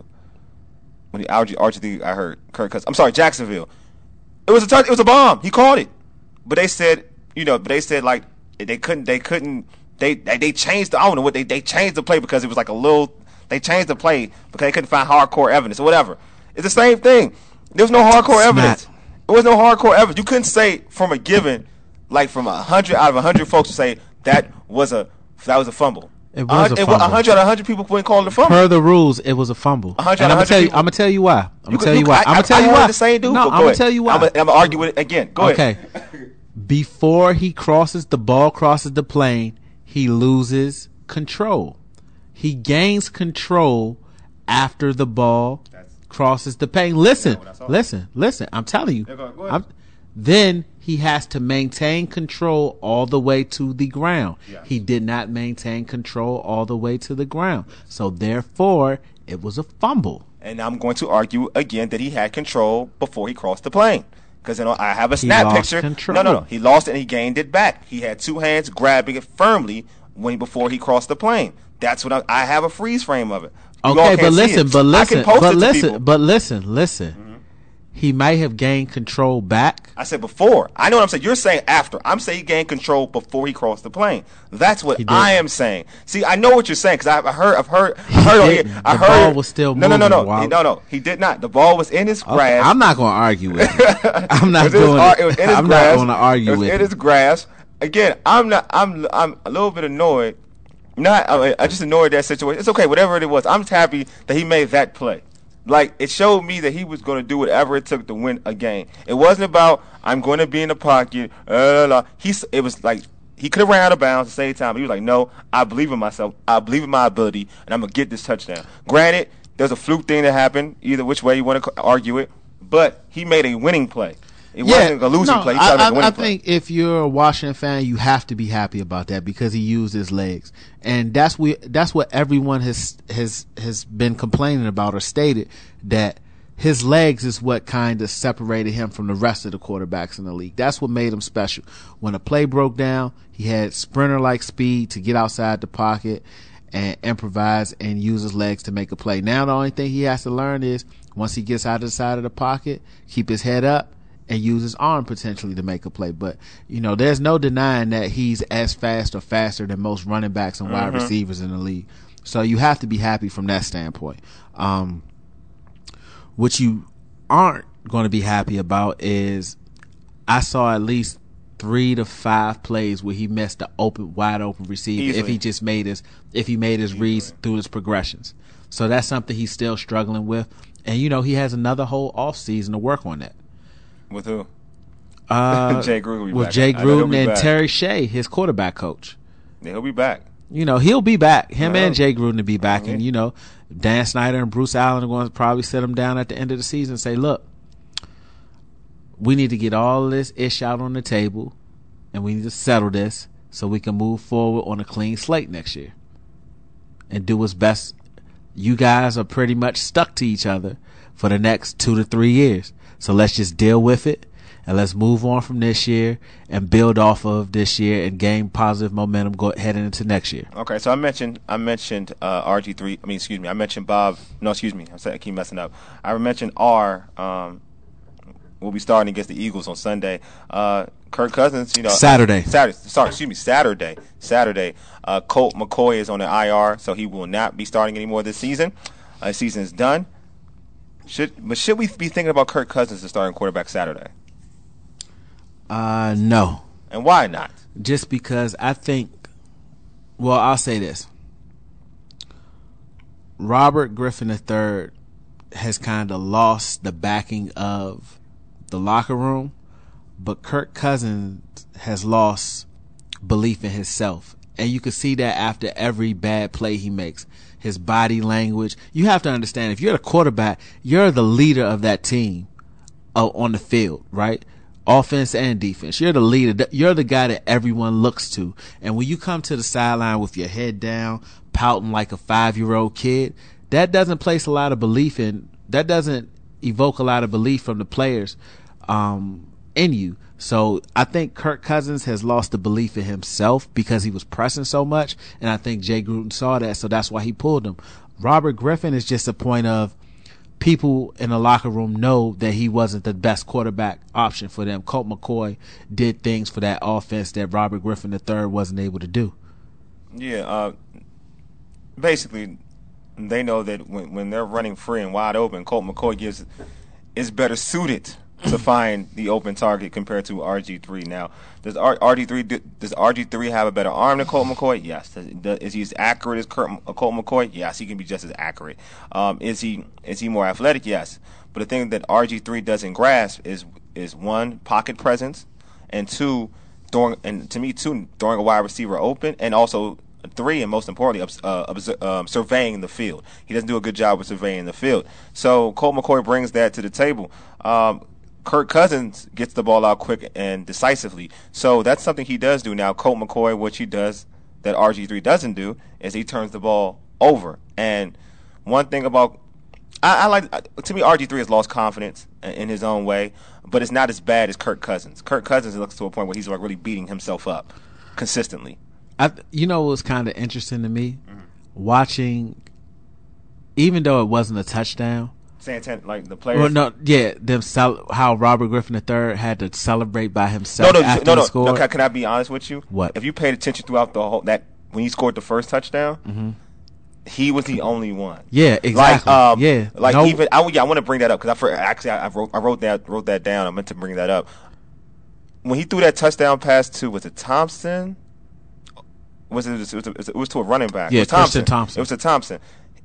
When the Archie, Archie, I heard Kirk Cousins. I'm sorry, Jacksonville. It was a touch. It was a bomb. He caught it, but they said, you know, but they said like they couldn't. They couldn't. They they, they changed. The, I don't know what they they changed the play because it was like a little. They changed the play because they couldn't find hardcore evidence or whatever. It's the same thing. There was no hardcore It's evidence. not. There was no hardcore evidence. You couldn't say from a given, like from a hundred out of a hundred folks to say that was a that was a fumble. It was a fumble. A hundred out of a hundred people wouldn't call it a fumble. Per the rules, it was a fumble. A hundred And out I'm of gonna tell you. people- I'm gonna tell you why. I'm gonna could- tell you could- why. I- I'm gonna I- tell I you heard why. the same dude, No, but I'm go gonna ahead. tell you why. I'm gonna, I'm gonna argue it again. Go Okay. ahead. Before he crosses the ball crosses the plane, he loses control. He gains control after the ball crosses the plane. Listen, what I saw. listen, listen. I'm telling you. Yeah, go- go ahead. I'm- then he has to maintain control all the way to the ground. Yes. He did not maintain control all the way to the ground. So therefore, it was a fumble. And I'm going to argue again that he had control before he crossed the plane. Because, you know, I have a He snap lost picture. control. No, no, no. He lost it and he gained it back. He had two hands grabbing it firmly when before he crossed the plane. That's what I, I have a freeze frame of it. You all Okay, can't but see listen, it. but I listen, can post but it to listen, people. but listen, listen. He may have gained control back. I said before. I know what I'm saying. You're saying after. I'm saying he gained control before he crossed the plane. That's what He did. I am saying. See, I know what you're saying because I, I heard, I've heard, I heard. on here- didn't. I The heard. ball was still no, no, no, no, moving, He- no, no. He did not. The ball was in his Okay, grasp. I'm not going to argue with you. I'm not It was in his doing ar- it. it was in his I'm grasp. not going to argue It was with in you. his grasp. Again, I'm not. I'm. I'm a little bit annoyed. Not. I, mean, I just annoyed that situation. It's okay. Whatever it was, I'm just happy that he made that play. Like, it showed me that he was going to do whatever it took to win a game. It wasn't about I'm going to be in the pocket. Uh, la, la. He's. It was like he could have ran out of bounds at the same time. But he was like, no, I believe in myself. I believe in my ability, and I'm gonna get this touchdown. Granted, there's a fluke thing that happened. Either which way you want to argue it, but he made a winning play. It wasn't a losing no, play. He I, tried to make I, a winning I play. think if you're a Washington fan, you have to be happy about that because he used his legs, and that's we that's what everyone has has has been complaining about or stated, that his legs is what kind of separated him from the rest of the quarterbacks in the league. That's what made him special. When a play broke down, he had sprinter-like speed to get outside the pocket and improvise and use his legs to make a play. Now the only thing he has to learn is once he gets out of the side of the pocket, keep his head up and use his arm potentially to make a play. But, you know, there's no denying that he's as fast or faster than most running backs and wide Mm-hmm. receivers in the league. So you have to be happy from that standpoint. Um, what you aren't going to be happy about is I saw at least three to five plays where he missed the open, wide open receiver if Easily. he just made his if he made his reads through his progressions. So that's something he's still struggling with, and you know he has another whole off season to work on that. With who? Uh, Jay Gruden will be with back. Jay I know he'll Gruden be and back. Terry Shea, his quarterback coach. Yeah, he'll be back. You know, he'll be back. Him Yeah. and Jay Gruden to be back. Yeah. And, you know, Dan Snyder and Bruce Allen are going to probably sit him down at the end of the season and say, look, we need to get all this ish out on the table and we need to settle this so we can move forward on a clean slate next year and do what's best. You guys are pretty much stuck to each other for the next two to three years. So let's just deal with it and let's move on from this year and build off of this year and gain positive momentum go heading into next year. Okay, so I mentioned I mentioned uh, R G three. I mean, excuse me. I mentioned Bob. No, excuse me. I'm saying I keep messing up. I mentioned R. Um, will be starting against the Eagles on Sunday. Uh, Kirk Cousins, you know, Saturday. Saturday. Sorry, excuse me. Saturday. Saturday. Uh, Colt McCoy is on the I R, so he will not be starting anymore this season. Uh, his season is done. Should but should we be thinking about Kirk Cousins as starting quarterback Saturday? Uh, no. And why not? Just because I think, well, I'll say this. Robert Griffin the third has kind of lost the backing of the locker room, but Kirk Cousins has lost belief in himself. And you can see that after every bad play he makes. His body language. You have to understand, if you're the quarterback, you're the leader of that team uh, on the field, right? Offense and defense. You're the leader. You're the guy that everyone looks to. And when you come to the sideline with your head down, pouting like a five-year-old kid, that doesn't place a lot of belief in, that doesn't evoke a lot of belief from the players um, in you. So I think Kirk Cousins has lost the belief in himself because he was pressing so much. And I think Jay Gruden saw that, so that's why he pulled him. Robert Griffin is just a point of, people in the locker room know that he wasn't the best quarterback option for them. Colt McCoy did things for that offense that Robert Griffin the third wasn't able to do. Yeah, uh, basically, they know that when, when they're running free and wide open, Colt McCoy gives is better suited to find the open target compared to R G three. Now, does R- RG3 does R G three have a better arm than Colt McCoy? Yes. Does, does, is he as accurate as Kurt, uh, Colt McCoy? Yes, he can be just as accurate. Um, is he is he more athletic? Yes. But the thing that R G three doesn't grasp is is one, pocket presence, and two, throwing and to me two, throwing a wide receiver open, and also three, and most importantly, uh, obs- um, surveying the field. He doesn't do a good job with surveying the field. So Colt McCoy brings that to the table. Um, Kirk Cousins gets the ball out quick and decisively. So that's something he does do. Now, Colt McCoy, what he does that R G three doesn't do is he turns the ball over. And one thing about I, I like to me, R G three has lost confidence in his own way, but it's not as bad as Kirk Cousins. Kirk Cousins looks to a point where he's like really beating himself up consistently. I, you know what was kind of interesting to me? Mm-hmm. Watching, even though it wasn't a touchdown, Santana, like the players. Well, no, yeah, them cel- how Robert Griffin the third had to celebrate by himself. No, no, after no, he no. scored. no can, can I be honest with you? What? If you paid attention throughout the whole that when he scored the first touchdown, mm-hmm. he was the only one. Yeah, exactly. Like, um, yeah, like no. even I, yeah, I want to bring that up because I for, actually I, I wrote I wrote that wrote that down. I meant to bring that up. When he threw that touchdown pass to was it Thompson? Was it, it, was, it, was, it was to a running back? Yeah, it was Thompson. Christian Thompson. It was to Thompson.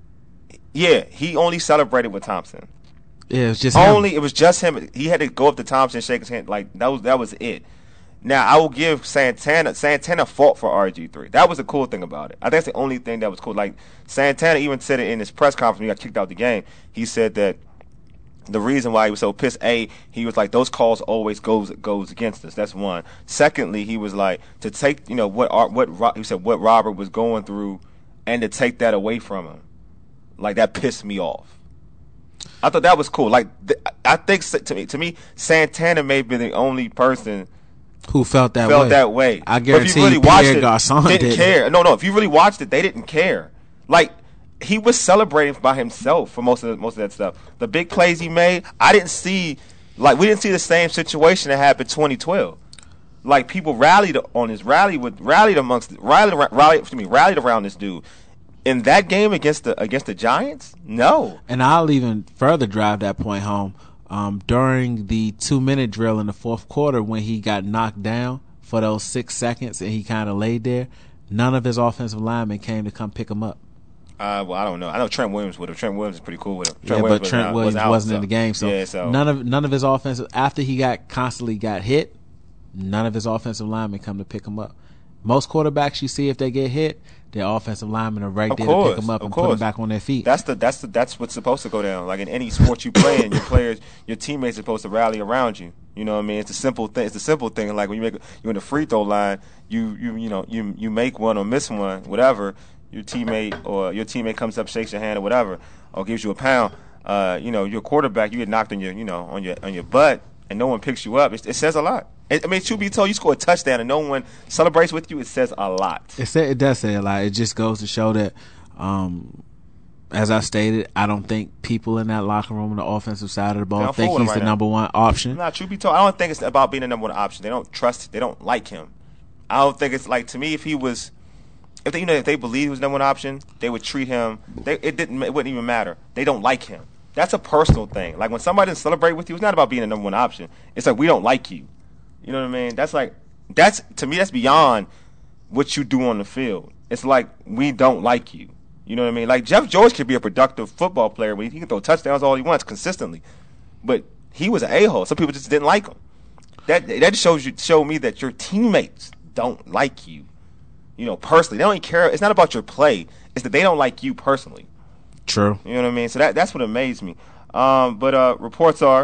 Yeah, he only celebrated with Thompson. Yeah, it was just only him. It was just him. He had to go up to Thompson and shake his hand. Like that was that was it. Now I will give Santana Santana fought for R G three. That was the cool thing about it. I think that's the only thing that was cool. Like Santana even said it in his press conference when he got kicked out the game. He said that the reason why he was so pissed, A, he was like, those calls always goes goes against us. That's one. Secondly, he was like, to take, you know, what what he said what Robert was going through, and to take that away from him, like that pissed me off. I thought that was cool. Like th- I think to me, to me, Santana may be the only person who felt that felt way. that way. I But guarantee if you really Pierre watched it, Garçon didn't didn't. care. No, no. If you really watched it, they didn't care. Like he was celebrating by himself for most of the, most of that stuff. The big plays he made, I didn't see. Like we didn't see the same situation that happened twenty twelve. Like people rallied on his rally with rallied amongst rallied rallied excuse me rallied around this dude. In that game against the against the Giants, no. And I'll even further drive that point home. Um, during the two-minute drill in the fourth quarter, when he got knocked down for those six seconds and he kind of laid there, none of his offensive linemen came to come pick him up. Uh, well, I don't know. I know Trent Williams would have. Trent Williams is pretty cool with him. Trent Yeah, Williams but Trent was, Williams was out, wasn't so. in the game, so, yeah, so none of none of his offensive after he got constantly got hit, none of his offensive linemen come to pick him up. most quarterbacks you see, if they get hit, their offensive linemen are right Of there course, to pick them up of and put them course. back on their feet. That's the that's the that's what's supposed to go down. Like in any sport you play in, your players, your teammates are supposed to rally around you. You know what I mean? It's a simple thing. It's a simple thing. Like when you make you're in the free throw line, you you you know you you make one or miss one, whatever. Your teammate or your teammate comes up, shakes your hand or whatever, or gives you a pound. Uh, you know, your quarterback, you get knocked on your you know on your on your butt, and no one picks you up. It, it says a lot. It, I mean, truth be told, you score a touchdown and no one celebrates with you. It says a lot. It say, it does say a lot. It just goes to show that, um, as I stated, I don't think people in that locker room on the offensive side of the ball They don't think fool him he's right the now. number one option. Nah, truth be told, I don't think it's about being the number one option. They don't trust. They don't like him. I don't think it's like to me. If he was, if they, you know, if they believe he was number one option, they would treat him. They, it didn't. It wouldn't even matter. They don't like him. That's a personal thing. Like when somebody doesn't celebrate with you, it's not about being the number one option. It's like we don't like you. You know what I mean? That's like that's to me. That's beyond what you do on the field. It's like we don't like you. You know what I mean? Like Jeff George could be a productive football player, but he can throw touchdowns all he wants consistently. But he was an a-hole. Some people just didn't like him. That that shows you show me that your teammates don't like you. You know, personally, they don't even care. It's not about your play. It's that they don't like you personally. True. You know what I mean? So that that's what amazed me. Um, but uh, reports are,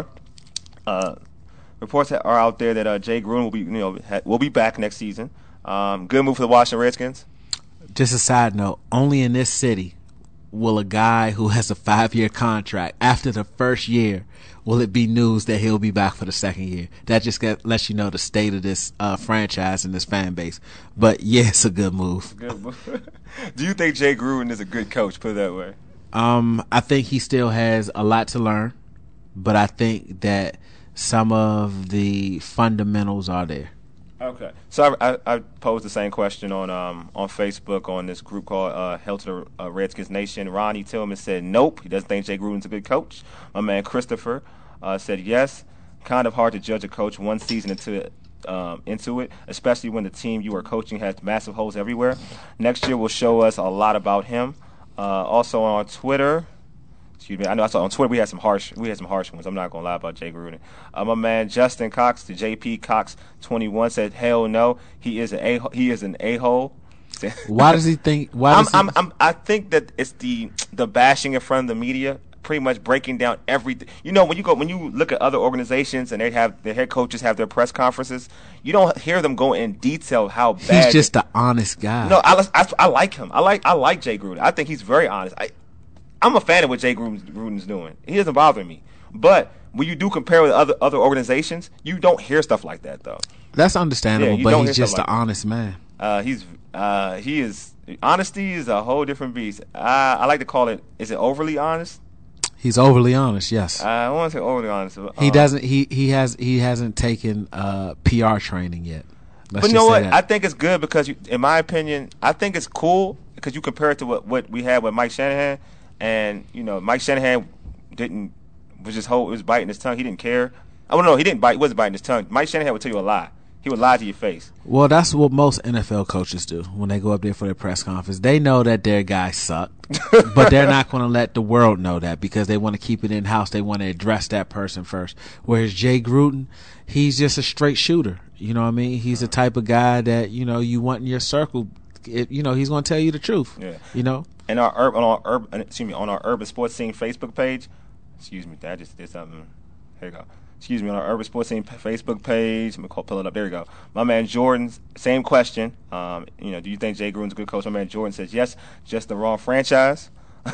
uh, reports are out there that uh, Jay Gruden will be, you know, ha- will be back next season. Um, good move for the Washington Redskins. Just a side note, only in this city will a guy who has a five-year contract, after the first year, will it be news that he'll be back for the second year. That just get, lets you know the state of this uh, franchise and this fan base. But, yeah, it's a good move. Good move. Do you think Jay Gruden is a good coach? Put it that way. Um, I think he still has a lot to learn, but I think that some of the fundamentals are there. Okay. So I, I, I posed the same question on um on Facebook on this group called uh, Hell to the uh, Redskins Nation. Ronnie Tillman said nope. He doesn't think Jay Gruden's a good coach. My man Christopher uh, said yes. Kind of hard to judge a coach one season into it. Um, into it, especially when the team you are coaching has massive holes everywhere. Next year will show us a lot about him. Uh, also on Twitter, excuse me, I know I saw on Twitter we had some harsh, we had some harsh ones. I'm not gonna lie about Jay Gruden. Uh, my man Justin Cox, the J P Cox twenty-one said, "Hell no, he is an a he is an a hole." Why does he think? Why I'm, does he, I'm, I'm, I think that it's the the bashing in front of the media, pretty much breaking down everything. You know, when you go when you look at other organizations and they have their head coaches have their press conferences, you don't hear them go in detail how bad. he's just an honest guy. No, I, I, I like him. I like I like Jay Gruden. I think he's very honest. I, I'm a fan of what Jay Gruden's, Gruden's doing. He doesn't bother me. But when you do compare with other other organizations, you don't hear stuff like that though. That's understandable, Yeah, you but don't he's hear just stuff an like honest man. Uh, he's uh, he is honesty is a whole different beast. I, I like to call it. Is it overly honest? He's overly honest. Yes, I don't want to say overly honest. But, he um, doesn't. He he has he hasn't taken uh, P R training yet. Let's But you just know say what? that. I think it's good because, you, in my opinion, I think it's cool because you compare it to what, what we had with Mike Shanahan, and you know, Mike Shanahan didn't was just hold was biting his tongue. He didn't care. I don't know. He didn't bite. He wasn't biting his tongue. Mike Shanahan would tell you a lie. He would lie to your face. Well, that's what most N F L coaches do when they go up there for their press conference. They know that their guys suck, but they're not going to let the world know that because they want to keep it in house. They want to address that person first. Whereas Jay Gruden, he's just a straight shooter. You know what I mean? He's the type of guy that, you know, you want in your circle. It, you know, he's going to tell you the truth. Yeah. You know? And our urban, on our urban, excuse me, on our Urban Sports Scene Facebook page. Excuse me, I just did something. Here you go. Excuse me, on our Urban Sports Scene Facebook page. I'm gonna call, pull it up. There you go. My man Jordan, same question. Um, you know, do you think Jay Gruden's a good coach? My man Jordan says yes, just the wrong franchise.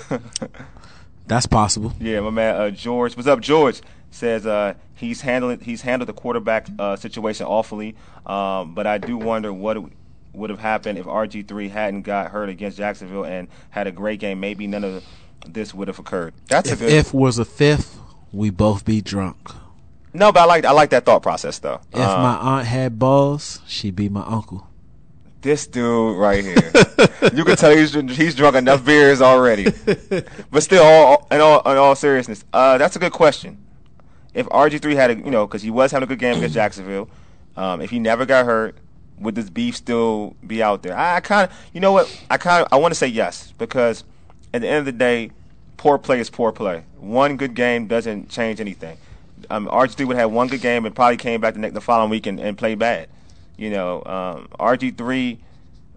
That's possible. Yeah, my man uh, George. What's up, George? Says uh, he's handling he's handled the quarterback uh, situation awfully. Um, but I do wonder what it would have happened if R G three hadn't got hurt against Jacksonville and had a great game. Maybe none of this would have occurred. That's If a good. if was a fifth, we both be drunk. No, but I like I like that thought process though. If Um, my aunt had balls, she'd be my uncle. This dude right here, you can tell he's he's drunk enough beers already. But still, all, in all in all seriousness, uh, that's a good question. If R G three had a, you know, because he was having a good game against Jacksonville, um, if he never got hurt, would this beef still be out there? I, I kind of, you know what, I kind of I want to say yes because at the end of the day, poor play is poor play. One good game doesn't change anything. Um, R G three would have one good game and probably came back the next the following week and, and played bad. You know, um, R G three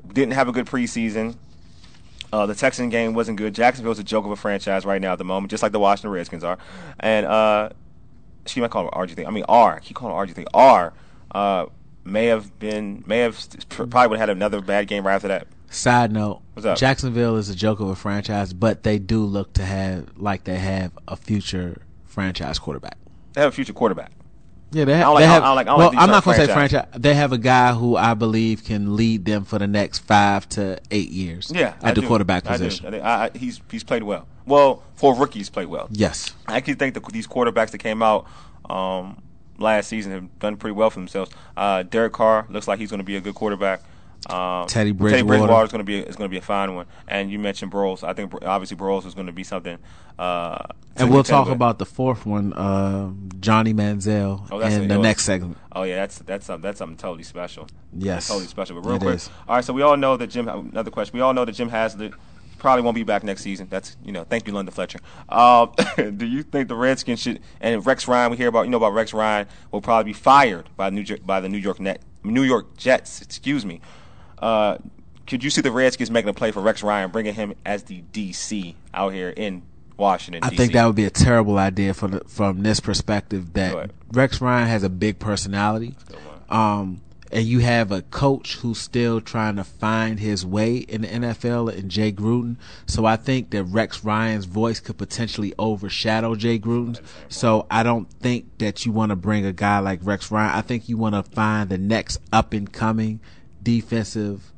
didn't have a good preseason. Uh, the Texan game wasn't good. Jacksonville's a joke of a franchise right now at the moment, just like the Washington Redskins are. And uh, she might call him R G three. I mean R. I keep calling him R G three. R uh, may have been may have probably would have had another bad game right after that. Side note: What's up? Jacksonville is a joke of a franchise, but they do look to have like they have a future franchise quarterback. They have a future quarterback. Yeah, they, ha- I don't like- they have. I don't like- I don't well, like these I'm not going to say franchise. franchise. They have a guy who I believe can lead them for the next five to eight years. Yeah, at I the do. quarterback I do. position. I think- I, I, he's he's played well. Well, for a rookie, he's played well. Yes. I actually think that these quarterbacks that came out um, last season have done pretty well for themselves. Uh, Derek Carr looks like he's going to be a good quarterback. Um, Teddy Teddy Bridgewater. Bridgewater is going to be is going to be a fine one. And you mentioned Broyles. I think obviously Broyles is going to be something. Uh, And we'll to talk contend with. about the fourth one, uh, Johnny Manziel, Oh, that's in a- the oh, next segment. Oh yeah, that's that's something that's something totally special. Yes. totally special. But real It quick, is. all right. So we all know that Jim. Another question. We all know that Jim Haslett probably won't be back next season. That's you know. Thank you, London Fletcher. Um, do you think the Redskins should? And Rex Ryan, we hear about you know about Rex Ryan will probably be fired by New Jer- by the New York Net New York Jets. Excuse me. Uh, could you see the Redskins making a play for Rex Ryan, bringing him as the D C out here in Washington? I D C? think that would be a terrible idea from the, from this perspective Go that ahead. Rex Ryan has a big personality, um, and you have a coach who's still trying to find his way in the N F L in Jay Gruden. So I think that Rex Ryan's voice could potentially overshadow Jay Gruden's. So I don't think that you want to bring a guy like Rex Ryan. I think you want to find the next up and coming defensive,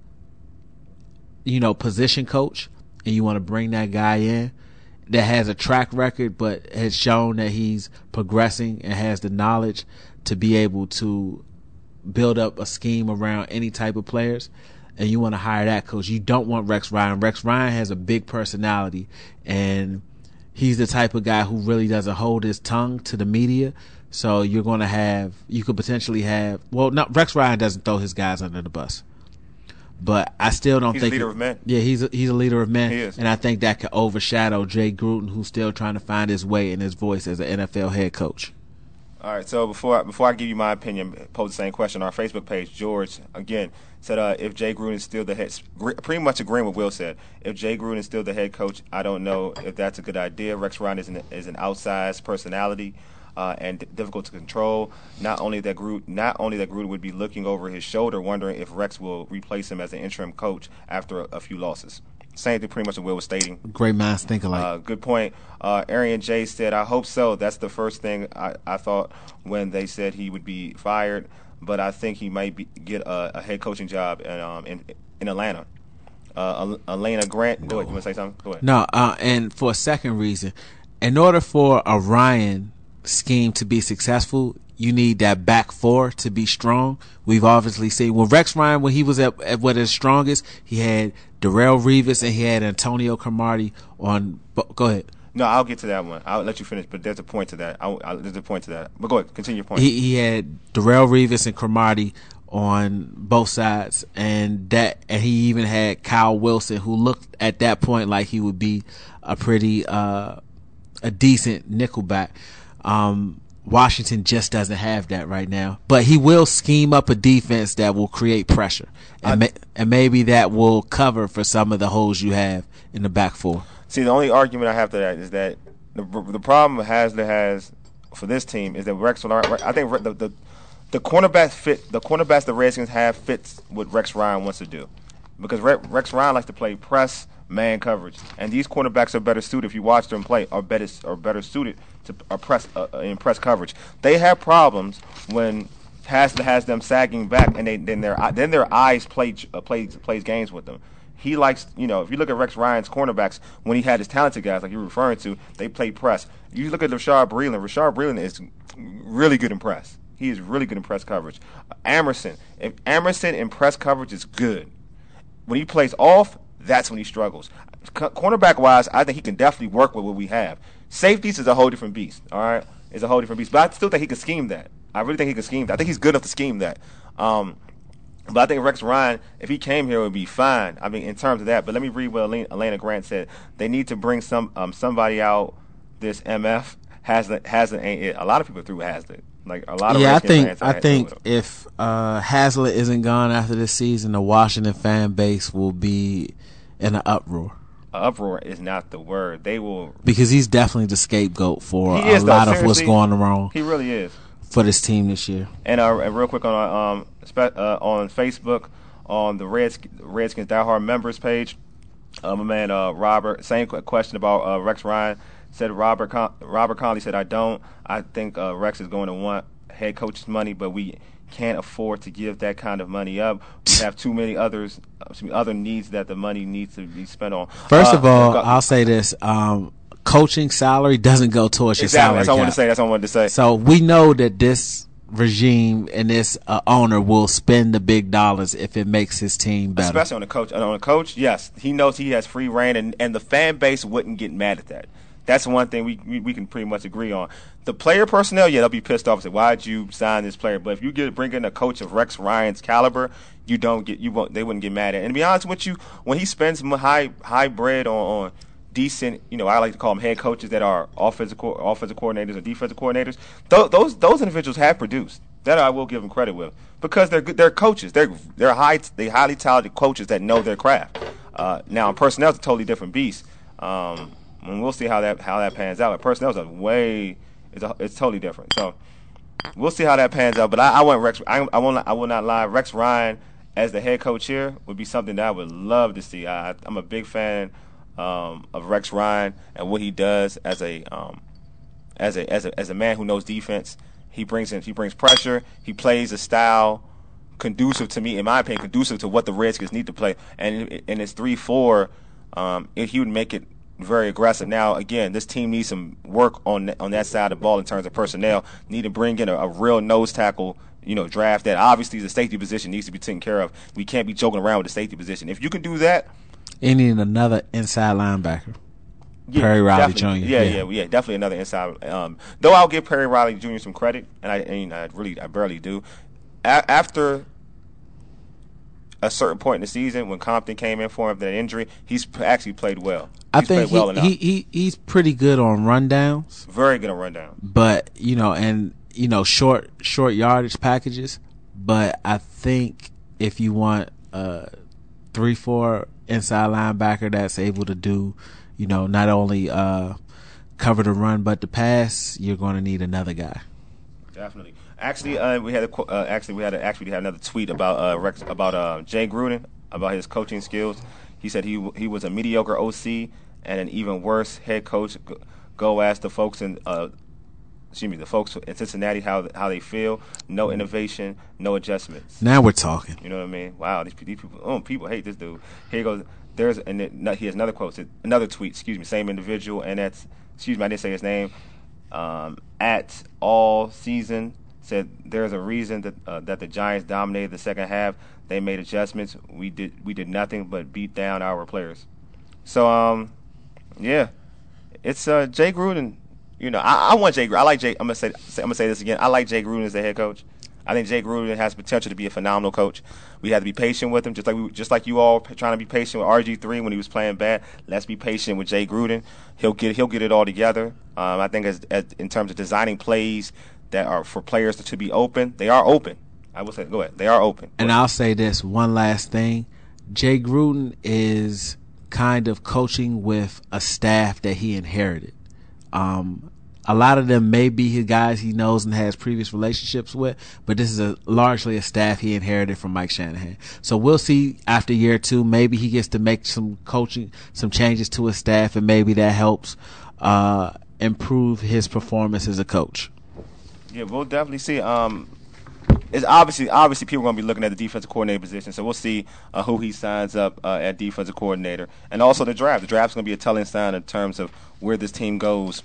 you know, position coach, and you want to bring that guy in that has a track record but has shown that he's progressing and has the knowledge to be able to build up a scheme around any type of players. And you want to hire that coach. You don't want Rex Ryan. Rex Ryan has a big personality, and he's the type of guy who really doesn't hold his tongue to the media. So you're going to have, you could potentially have, well, not Rex Ryan doesn't throw his guys under the bus. But I still don't He's a think leader of men. Yeah, he's a, he's a leader of men, He is. and I think that could overshadow Jay Gruden, who's still trying to find his way and his voice as an N F L head coach. All right, so before I, before I give you my opinion, pose the same question on our Facebook page. George again said, uh, "If Jay Gruden is still the head, pretty much agreeing with Will said, if Jay Gruden is still the head coach, I don't know if that's a good idea. Rex Ryan is an is an outsized personality uh, and difficult to control. Not only that Gruden, not only that Gruden would be looking over his shoulder, wondering if Rex will replace him as an interim coach after a, a few losses." Same thing, pretty much what Will was stating. Great minds think alike. Uh, good point. Uh, Arian J said, I hope so. That's the first thing I, I thought when they said he would be fired, but I think he might be, get a, a head coaching job in um, in, in Atlanta. Uh, Elena Grant, go ahead. You want to say something? Go ahead. No, uh, and for a second reason, in order for a Ryan scheme to be successful, you need that back four to be strong. We've obviously seen, well, Rex Ryan, when he was at, at what his strongest, he had Darrelle Revis and he had Antonio Cromartie on. Go ahead. No, I'll get to that one. I'll let you finish, but there's a point to that. I'll, I'll, there's a point to that. But go ahead, continue your point. He, he had Darrelle Revis and Cromartie on both sides, and that, and he even had Kyle Wilson, who looked at that point like he would be a pretty, uh, a decent nickelback. Um, Washington just doesn't have that right now, but he will scheme up a defense that will create pressure, and, ma- and maybe that will cover for some of the holes you have in the back four. See, the only argument I have to that is that the the problem Haslett has for this team is that Rex. I think the the, the cornerbacks fit the cornerbacks the Redskins have fits what Rex Ryan wants to do, because Rex Ryan likes to play press, man coverage, and these cornerbacks are better suited. If you watch them play, are better are better suited to uh, press uh, in press coverage. They have problems when Haslett has them sagging back, and they then their then their eyes play uh, plays plays games with them. He likes, you know, if you look at Rex Ryan's cornerbacks, when he had his talented guys, like you're referring to, they play press. You look at Rashard Breeland. Rashard Breeland is really good in press. He is really good in press coverage. Amerson, if Amerson in press coverage is good, when he plays off, that's when he struggles. Co- cornerback-wise, I think he can definitely work with what we have. Safeties is a whole different beast, all right? It's a whole different beast. But I still think he can scheme that. I really think he can scheme that. I think he's good enough to scheme that. Um, But I think Rex Ryan, if he came here, would be fine. I mean, in terms of that. But let me read what Elena, Elena Grant said. They need to bring some um, somebody out. This M F Haslett Haslett ain't it. A lot of people threw Haslett. Like a lot of yeah, I Redskins think fans I had think with him. if uh, Haslett isn't gone after this season, the Washington fan base will be in an uproar. Uproar is not the word. They will. Because he's definitely the scapegoat for He a is, though, lot of what's seriously. going wrong He really is. for this team this year. And, uh, and real quick on our, um spe- uh, on Facebook on the Reds- Redskins Die Hard members page, uh, my man uh, Robert, same qu- question about uh, Rex Ryan. Said Robert Con- Robert Conley said, I don't. I think uh, Rex is going to want head coach's money, but we can't afford to give that kind of money up. We have too many others, uh, some other needs that the money needs to be spent on. First Uh, of all, go- I'll say this: um, coaching salary doesn't go towards your exactly. salary. That's what I wanted cap. to say. That's what I wanted to say. So we know that this regime and this uh, owner will spend the big dollars if it makes his team better. Especially on the coach. On the coach, yes, he knows he has free reign, and, and the fan base wouldn't get mad at that. That's one thing we, we we can pretty much agree on. The player personnel, yeah, they'll be pissed off and say, "Why'd you sign this player?" But if you get bring in a coach of Rex Ryan's caliber, you don't get you won't they wouldn't get mad at it. And to be honest with you, when he spends m- high high bread on, on decent, you know, I like to call them head coaches that are offensive co- offensive coordinators or defensive coordinators. Th- those those individuals have produced. That I will give them credit with because they're good, they're coaches. They're they're high they highly talented coaches that know their craft. Uh, now, personnel is a totally different beast. Um, and we'll see how that how that pans out. But personnel is a way it's a, it's totally different. So we'll see how that pans out. But I, I want Rex. I, I won't. I will not lie. Rex Ryan as the head coach here would be something that I would love to see. I, I'm a big fan um, of Rex Ryan and what he does as a um, as a as a as a man who knows defense. He brings in he brings pressure. He plays a style conducive to me, in my opinion, conducive to what the Redskins need to play. And in his three four, um, he would make it very aggressive. Now, again, this team needs some work on on that side of the ball in terms of personnel. Need to bring in a, a real nose tackle, you know, draft that obviously the safety position needs to be taken care of. We can't be joking around with the safety position. If you can do that, You need another inside linebacker. yeah, Perry Riley definitely. Junior Yeah, Yeah. yeah, yeah, definitely another inside. Um, though I'll give Perry Riley Junior some credit, and I, and I really, I barely do. A- after a certain point in the season, when Compton came in for him, that injury, he's p- actually played well. I He's think played well he, enough. he, he he's pretty good on rundowns, Very good on rundown. but you know, and you know, short short yardage packages. But I think if you want a three four inside linebacker that's able to do, you know, not only uh, cover the run but the pass, you're going to need another guy. Definitely. Actually, uh, we had a, qu- uh, actually we had a, actually we had another tweet about uh, Rex, about uh, Jay Gruden, about his coaching skills. He said he w- he was a mediocre O C and an even worse head coach. Go, go ask the folks in uh, excuse me, the folks in Cincinnati how how they feel. No innovation, no adjustments. Now we're talking. You know what I mean? Wow, these, these people, oh, people hate this dude. Here he goes. There's and it, no, he has another quote, another tweet. Excuse me, same individual, and that's excuse me, I didn't say his name. Um, at all season said there's a reason that uh, that the Giants dominated the second half. They made adjustments. We did we did nothing but beat down our players. So um, yeah, it's uh, Jay Gruden. You know, I, I want Jay. I like Jay. I'm gonna say, say I'm gonna say this again. I like Jay Gruden as the head coach. I think Jay Gruden has potential to be a phenomenal coach. We have to be patient with him, just like we, just like you all trying to be patient with R G three when he was playing bad. Let's be patient with Jay Gruden. He'll get he'll get it all together. Um, I think as, as in terms of designing plays that are for players to, to be open, they are open. I will say, go ahead, they are open. And I'll say this one last thing: Jay Gruden is kind of coaching with a staff that he inherited. Um, a lot of them may be his guys he knows and has previous relationships with, but this is a largely a staff he inherited from Mike Shanahan. So we'll see after year two, maybe he gets to make some coaching, some changes to his staff, and maybe that helps uh, improve his performance as a coach. Yeah, we'll definitely see. Um, it's obviously obviously people are going to be looking at the defensive coordinator position, so we'll see uh, who he signs up uh, at defensive coordinator, and also the draft. The draft's going to be a telling sign in terms of where this team goes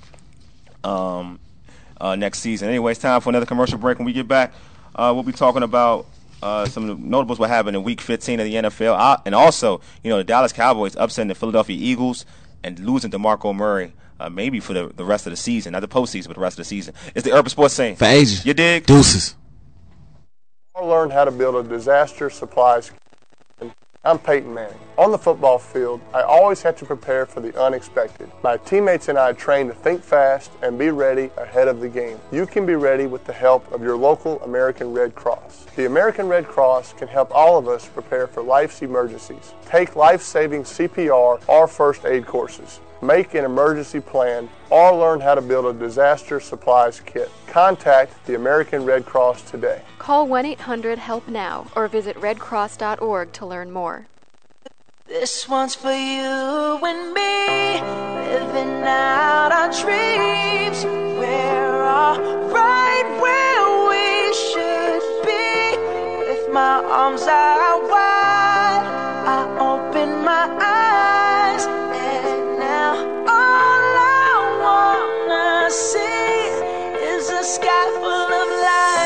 um, uh, next season. Anyway, it's time for another commercial break. When we get back, uh, we'll be talking about uh, some of the notables what happened in Week fifteen of the N F L, uh, and also, you know, the Dallas Cowboys upsetting the Philadelphia Eagles and losing DeMarco Murray. Uh, maybe for the, the rest of the season, not the postseason, but the rest of the season. It's the Urban Sports Scene. For ages. You dig? Deuces. Learn how to build a disaster supplies I'm Peyton Manning. On the football field, I always have to prepare for the unexpected. My teammates and I train to think fast and be ready ahead of the game. You can be ready with the help of your local American Red Cross. The American Red Cross can help all of us prepare for life's emergencies. Take life-saving C P R or first aid courses. Make an emergency plan, or learn how to build a disaster supplies kit. Contact the American Red Cross today. Call one eight hundred help now or visit red cross dot org to learn more. This one's for you and me, living out our dreams. We're all right where we should be. With my arms out wide, I open my eyes, and now all I wanna see is a sky full of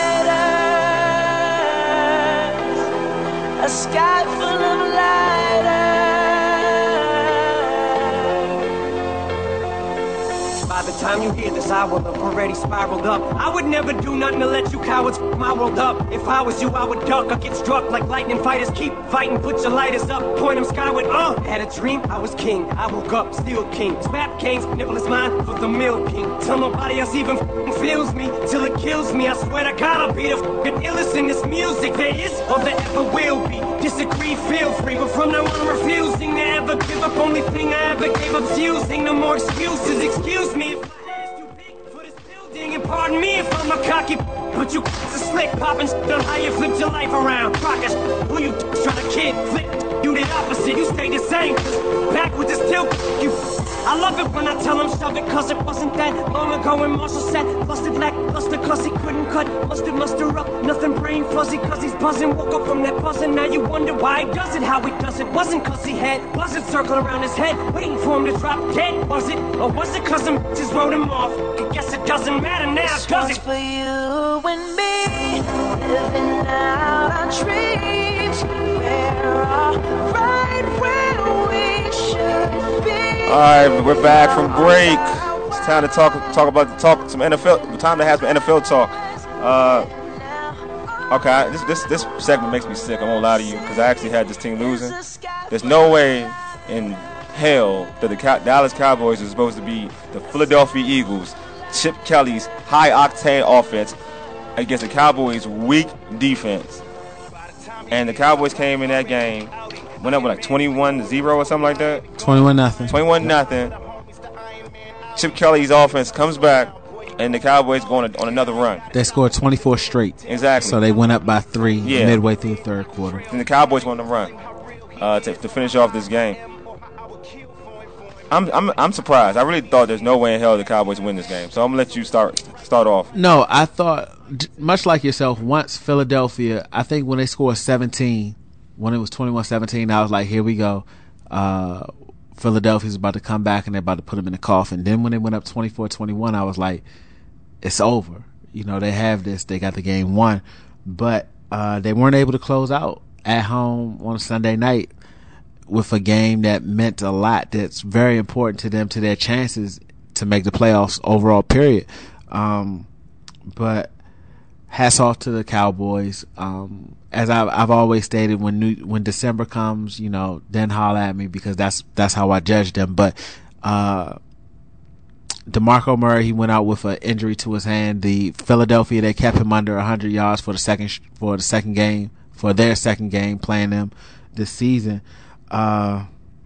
lighters, a sky full of lighters. By the time you hear this, I will have already spiraled up. I would never do nothing to let you cowards f my world up. If I was you, I would duck or get struck like lightning fighters. Keep fighting, put your lighters up, point them skyward. Uh, had a dream, I was king. I woke up, still king. Snap kings, nibble is mine for the milk king. Till nobody else even f feels me, till it kills me. I swear to God, I'll be the f***ing illest in this music there is or there ever will be. Disagree, feel free, but from now on I'm refusing to ever give up. Only thing I ever gave up's using. No more excuses, excuse me if my head's too big for this building. And pardon me if I'm a cocky, but you are slick, popping on how you flipped your life around. Rockers, who you trying to kid, flip, you the opposite, you stay the same. Back with this still you. I love it when I tell him shove it, cause it wasn't that long ago when Marshall said busted black, busted cause he couldn't cut, mustard muster up, nothing brain fuzzy cause he's buzzing, woke up from that buzzing, now you wonder why he does it, how he does it, wasn't cause he had buzzard circling around his head, waiting for him to drop dead, was it, or was it cause them just wrote him off, I guess it doesn't matter now, this does one's it? for you and me, living out our dreams, we're all right where we should be. All right, we're back from break. It's time to talk talk about the talk some N F L. Time to have some N F L talk. Uh, okay, this this this segment makes me sick. I won't lie to you because I actually had this team losing. There's no way in hell that the Cow- Dallas Cowboys are supposed to be the Philadelphia Eagles, Chip Kelly's high octane offense against the Cowboys' weak defense. And the Cowboys came in that game, went up with like twenty-one to zero or something like that. twenty-one nothing. twenty-one nothing. Chip Kelly's offense comes back, and the Cowboys go on, a, on another run. They scored twenty-four straight. Exactly. So they went up by three Yeah. midway through the third quarter. And the Cowboys won the run uh, to, to finish off this game. I'm I'm I'm surprised. I really thought there's no way in hell the Cowboys win this game. So I'm gonna let you start start off. No, I thought, much like yourself, once Philadelphia, I think when they scored seventeen, when it was twenty-one seventeen, I was like, here we go. Uh, Philadelphia's about to come back and they're about to put them in the coffin. Then when they went up twenty-four twenty-one, I was like, it's over. You know, they have this. They got the game won. But uh, they weren't able to close out at home on a Sunday night with a game that meant a lot, that's very important to them, to their chances to make the playoffs overall, period. Um, but hats off to the Cowboys. Um, as I've, I've always stated, when new, when December comes, you know, then holler at me, because that's that's how I judge them. But uh, DeMarco Murray, he went out with an injury to his hand. The Philadelphia, they kept him under one hundred yards for the second for the second game, for their second game playing them this season. Uh,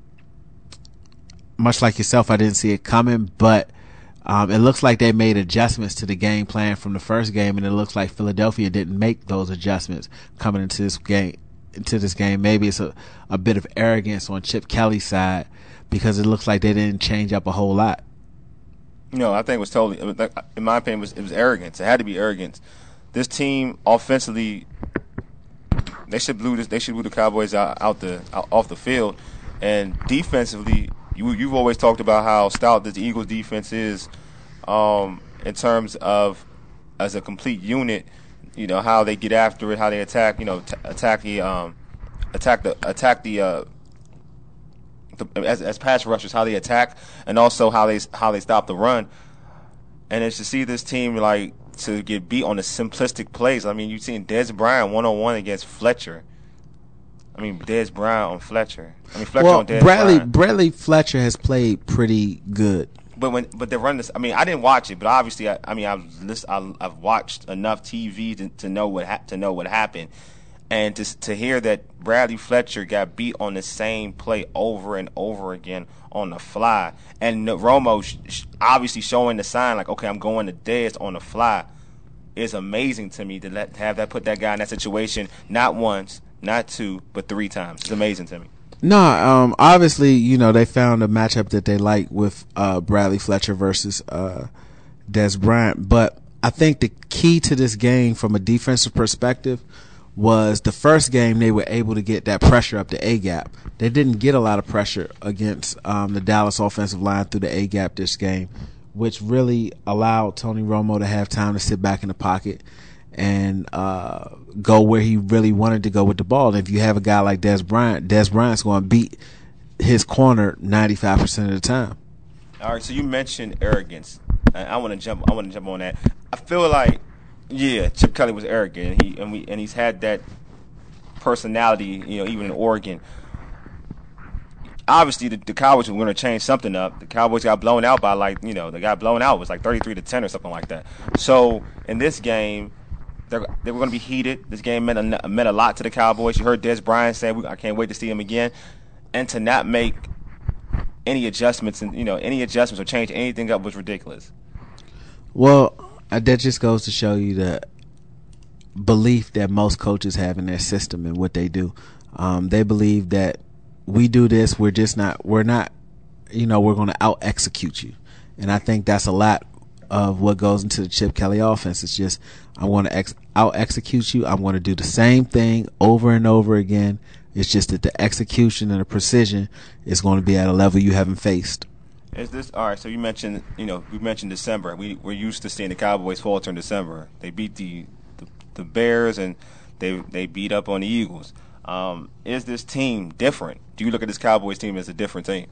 much like yourself, I didn't see it coming, but um, it looks like they made adjustments to the game plan from the first game, and it looks like Philadelphia didn't make those adjustments coming into this game. Into this game, maybe it's a, a bit of arrogance on Chip Kelly's side, because it looks like they didn't change up a whole lot. No, I think it was totally, in my opinion, it was, it was arrogance. It had to be arrogance. This team offensively, They should blew this. They should blew the Cowboys out, out the out, off the field, and defensively, you you've always talked about how stout the Eagles defense is, um, in terms of as a complete unit. You know how they get after it, how they attack. You know, t- attack the um, attack the attack the, uh, the as as pass rushers, how they attack, and also how they how they stop the run. And it's to see this team like. To get beat on the simplistic plays. I mean, you've seen Dez Bryant one-on-one against Fletcher. I mean, Dez Bryant on Fletcher. I mean, Fletcher well, on Dez Bradley Bryant. Bradley Fletcher has played pretty good. But when but they're running this, I mean, I didn't watch it, but obviously, I, I mean, I've list, I, I've watched enough T V to, to know what ha- to know what happened, and to to hear that Bradley Fletcher got beat on the same play over and over again on the fly, and Romo sh- sh- obviously showing the sign like, okay, I'm going to Dez on the fly, is amazing to me to let to have that put that guy in that situation not once, not two, but three times. It's amazing to me. No, um, obviously, you know, they found a matchup that they like with uh, Bradley Fletcher versus uh, Dez Bryant. But I think the key to this game from a defensive perspective was the first game they were able to get that pressure up the A-gap. They didn't get a lot of pressure against um, the Dallas offensive line through the A-gap this game, which really allowed Tony Romo to have time to sit back in the pocket and uh, go where he really wanted to go with the ball. And if you have a guy like Dez Bryant, Dez Bryant's going to beat his corner ninety-five percent of the time. All right, so you mentioned arrogance. I, I want to jump. I want to jump on that. I feel like, yeah, Chip Kelly was arrogant, and he and we and he's had that personality, you know, even in Oregon. Obviously, the, the Cowboys were going to change something up. The Cowboys got blown out by like, you know, they got blown out. It was like thirty-three to ten or something like that. So in this game, They're, they were going to be heated. This game meant a, meant a lot to the Cowboys. You heard Dez Bryant say, "I can't wait to see him again," and to not make any adjustments and you know any adjustments or change anything up was ridiculous. Well, uh, that just goes to show you the belief that most coaches have in their system and what they do. Um, they believe that we do this. We're just not. We're not. You know, we're going to out execute you, and I think that's a lot of what goes into the Chip Kelly offense. It's just, I'm going to ex- out execute you. I'm going to do the same thing over and over again. It's just that the execution and the precision is going to be at a level you haven't faced. Is this all right? So you mentioned, you know, we mentioned December. We we're used to seeing the Cowboys falter in December. They beat the the, the Bears and they they beat up on the Eagles. Um, is this team different? Do you look at this Cowboys team as a different team?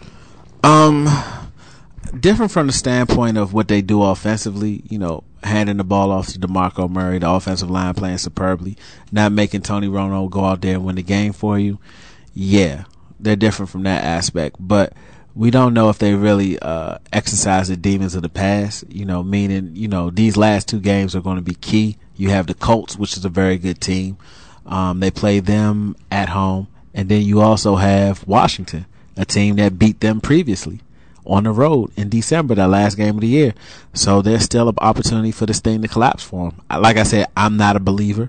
Um. Different from the standpoint of what they do offensively, you know, handing the ball off to DeMarco Murray, the offensive line playing superbly, not making Tony Romo go out there and win the game for you. Yeah, they're different from that aspect, but we don't know if they really uh, exercise the demons of the past, you know, meaning, you know, these last two games are going to be key. You have the Colts, which is a very good team. Um, they play them at home, and then you also have Washington, a team that beat them previously on the road in December, that last game of the year. So there's still an opportunity for this thing to collapse for them. Like I said, I'm not a believer,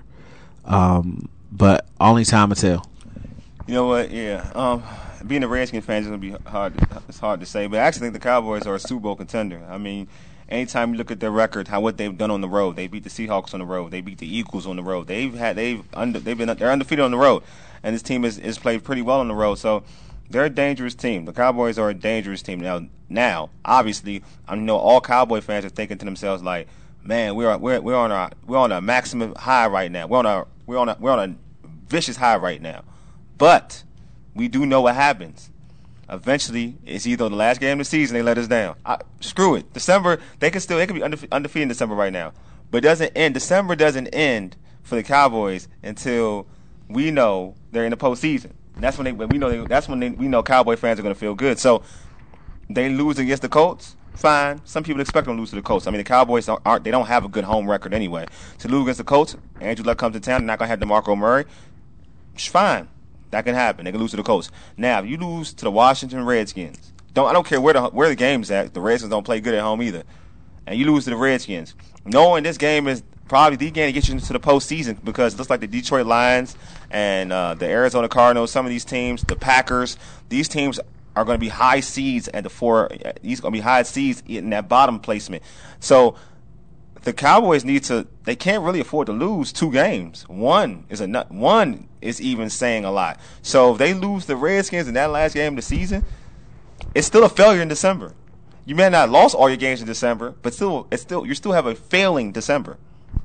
um, but only time will tell. You know what? Yeah, um, being a Redskins fan is going to be hard. To, it's hard to say, but I actually think the Cowboys are a Super Bowl contender. I mean, anytime you look at their record, how what they've done on the road, they beat the Seahawks on the road, they beat the Eagles on the road. They've had they've under they've been they're undefeated on the road, and this team is is played pretty well on the road. So they're a dangerous team. The Cowboys are a dangerous team. Now, now, obviously, I know all Cowboy fans are thinking to themselves like, "Man, we're we're we're on our we're on a maximum high right now. We're on a we're on a we're on a vicious high right now." But we do know what happens. Eventually, it's either the last game of the season they let us down. I, screw it. December, they can still they can be undefe- undefeated in December right now, but it doesn't end. December doesn't end for the Cowboys until we know they're in the postseason. And that's when they we know they, that's when they, we know Cowboy fans are going to feel good. So they lose against the Colts, fine. Some people expect them to lose to the Colts. I mean, the Cowboys aren't they don't have a good home record anyway. To lose against the Colts, Andrew Luck comes to town, they're not going to have DeMarco Murray. It's fine. That can happen. They can lose to the Colts. Now, if you lose to the Washington Redskins, don't I don't care where the where the game's at. The Redskins don't play good at home either. And you lose to the Redskins, knowing this game is probably the game to get you into the postseason, because it looks like the Detroit Lions and uh, the Arizona Cardinals, some of these teams, the Packers, these teams are going to be high seeds at the four. These are going to be high seeds in that bottom placement. So the Cowboys need to. They can't really afford to lose two games. One is a nut. One is even saying a lot. So if they lose the Redskins in that last game of the season, it's still a failure in December. You may not have lost all your games in December, but still, it's still you still have a failing December.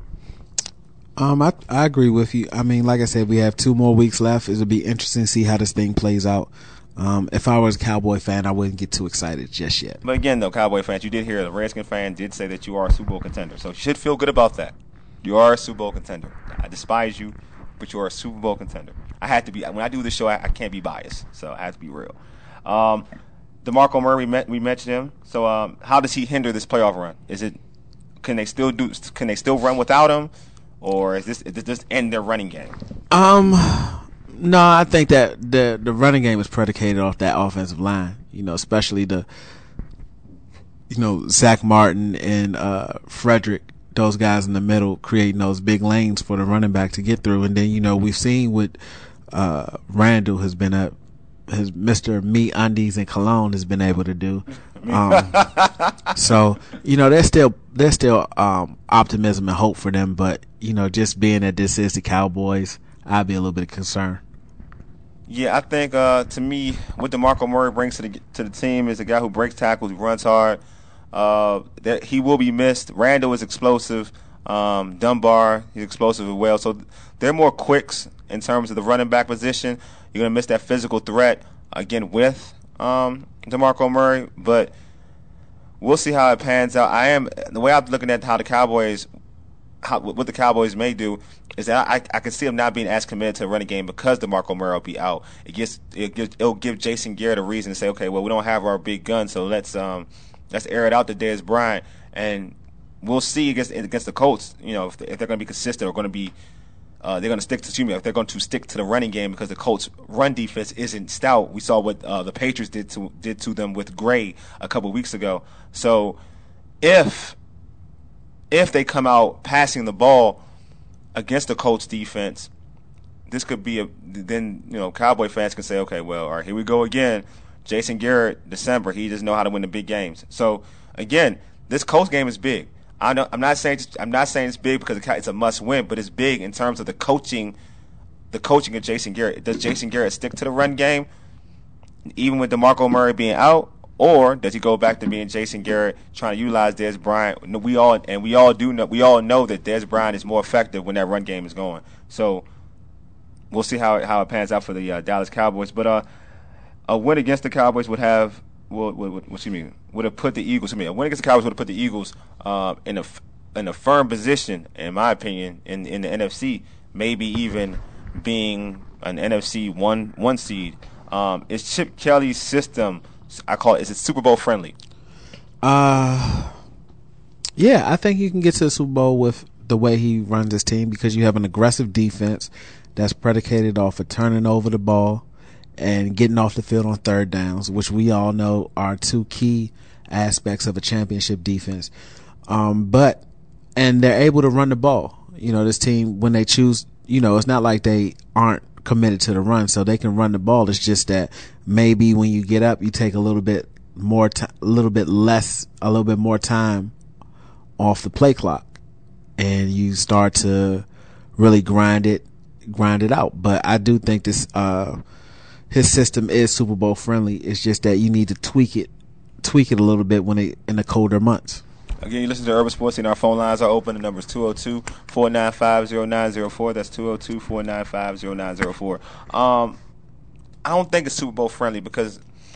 Um, I I agree with you. I mean, like I said, we have two more weeks left. It'll be interesting to see how this thing plays out. Um, if I was a Cowboy fan, I wouldn't get too excited just yet. But again, though, Cowboy fans, you did hear the Redskin fan did say that you are a Super Bowl contender, so you should feel good about that. You are a Super Bowl contender. I despise you, but you're a Super Bowl contender. I had to be when I do this show. I, I can't be biased, so I have to be real. Um, DeMarco Murray, we, met, we mentioned him. So, um, how does he hinder this playoff run? Is it can they still do? Can they still run without him, or is this is this just end their running game? Um, no, I think that the the running game is predicated off that offensive line. You know, especially the you know Zach Martin and uh, Frederick. Those guys in the middle creating those big lanes for the running back to get through. And then, you know, we've seen what uh, Randall has been a his Mister Me Undies and Cologne has been able to do. Um, so, you know, there's still there's still um, optimism and hope for them, but, you know, just being that this is the Cowboys, I'd be a little bit concerned. Yeah, I think uh, to me, what DeMarco Murray brings to the to the team is a guy who breaks tackles, who runs hard. Uh, that he will be missed. Randall is explosive. Um, Dunbar, he's explosive as well. So they're more quicks in terms of the running back position. You're going to miss that physical threat, again, with um, DeMarco Murray. But we'll see how it pans out. I am the way I'm looking at how the Cowboys, how, what the Cowboys may do is that I, I can see them not being as committed to the running game because DeMarco Murray will be out. It gets, it gives, it'll give Jason Garrett a reason to say, okay, well, we don't have our big gun, so let's um, – Let's air it out to Dez Bryant, and we'll see against against the Colts. You know, if, they, if they're going to be consistent or going to be, uh, they're going to stick to. Excuse me, if they're going to stick to the running game because the Colts' run defense isn't stout. We saw what uh, the Patriots did to did to them with Gray a couple of weeks ago. So, if if they come out passing the ball against the Colts defense, this could be a then you know Cowboy fans can say, okay, well, all right, here we go again. Jason Garrett, December, he just know how to win the big games. So again, this Colts game is big. I don't, I'm not saying I'm not saying it's big because it's a must win, but it's big in terms of the coaching, the coaching of Jason Garrett. Does Jason Garrett stick to the run game, even with DeMarco Murray being out, or does he go back to being Jason Garrett trying to utilize Dez Bryant? We all and we all do know we all know that Dez Bryant is more effective when that run game is going. So we'll see how it, how it pans out for the uh, Dallas Cowboys, but uh. A win against the Cowboys would have, what, what, what, what you mean? Would have put the Eagles. I mean, a win against the Cowboys would have put the Eagles uh, in a in a firm position, in my opinion, in in the N F C. Maybe even being an N F C one one seed. Um, is Chip Kelly's system? I call it. Is it Super Bowl friendly? Uh, yeah, I think you can get to the Super Bowl with the way he runs his team because you have an aggressive defense that's predicated off of turning over the ball and getting off the field on third downs, which we all know are two key aspects of a championship defense. Um, but, and they're able to run the ball. You know, this team, when they choose, you know, it's not like they aren't committed to the run, so they can run the ball. It's just that maybe when you get up, you take a little bit more, t- a little bit less, a little bit more time off the play clock, and you start to really grind it, grind it out. But I do think this, uh, his system is Super Bowl friendly. It's just that you need to tweak it, tweak it a little bit when it in the colder months. Again, you listen to Urban Sports, and our phone lines are open. The number is two oh two, four nine five, oh nine oh four. That's two oh two, four nine five, oh nine oh four. Um, I don't think it's Super Bowl friendly because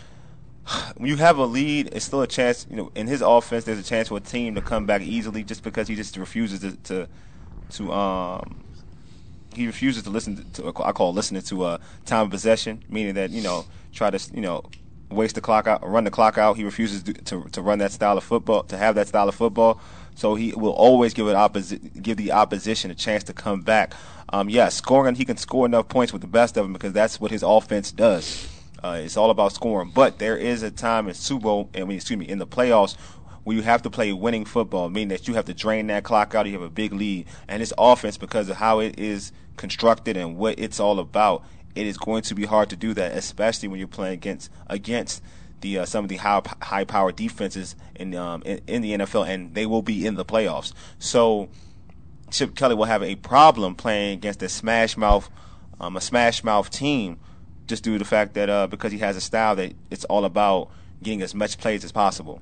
when you have a lead, it's still a chance. You know, in his offense, there's a chance for a team to come back easily just because he just refuses to to, to um. He refuses to listen to, I call listening to uh, time of possession, meaning that, you know, try to, you know, waste the clock out, run the clock out. He refuses to, to to run that style of football, to have that style of football. So he will always give it opposi- give the opposition a chance to come back. Um, yeah, scoring, he can score enough points with the best of them because that's what his offense does. Uh, it's all about scoring. But there is a time in Super Bowl, I mean, excuse me, in the playoffs, where you have to play winning football, meaning that you have to drain that clock out. You have a big lead. And this offense, because of how it is constructed and what it's all about, it is going to be hard to do that, especially when you're playing against against the uh, some of the high high power defenses in, um, in in the N F L, and they will be in the playoffs. So Chip Kelly will have a problem playing against a smash mouth um, a smash mouth team, just due to the fact that uh, because he has a style that it's all about getting as much plays as possible.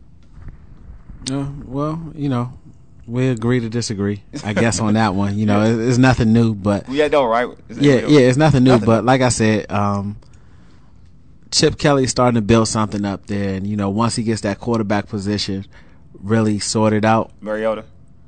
Uh, well, you know, we agree to disagree, I guess, on that one. You know, yeah. it, it's nothing new, but yeah, no, right? Is yeah, it, yeah, it's nothing new. Nothing. But like I said, um, Chip Kelly's starting to build something up there, and you know, once he gets that quarterback position really sorted out, Mariota.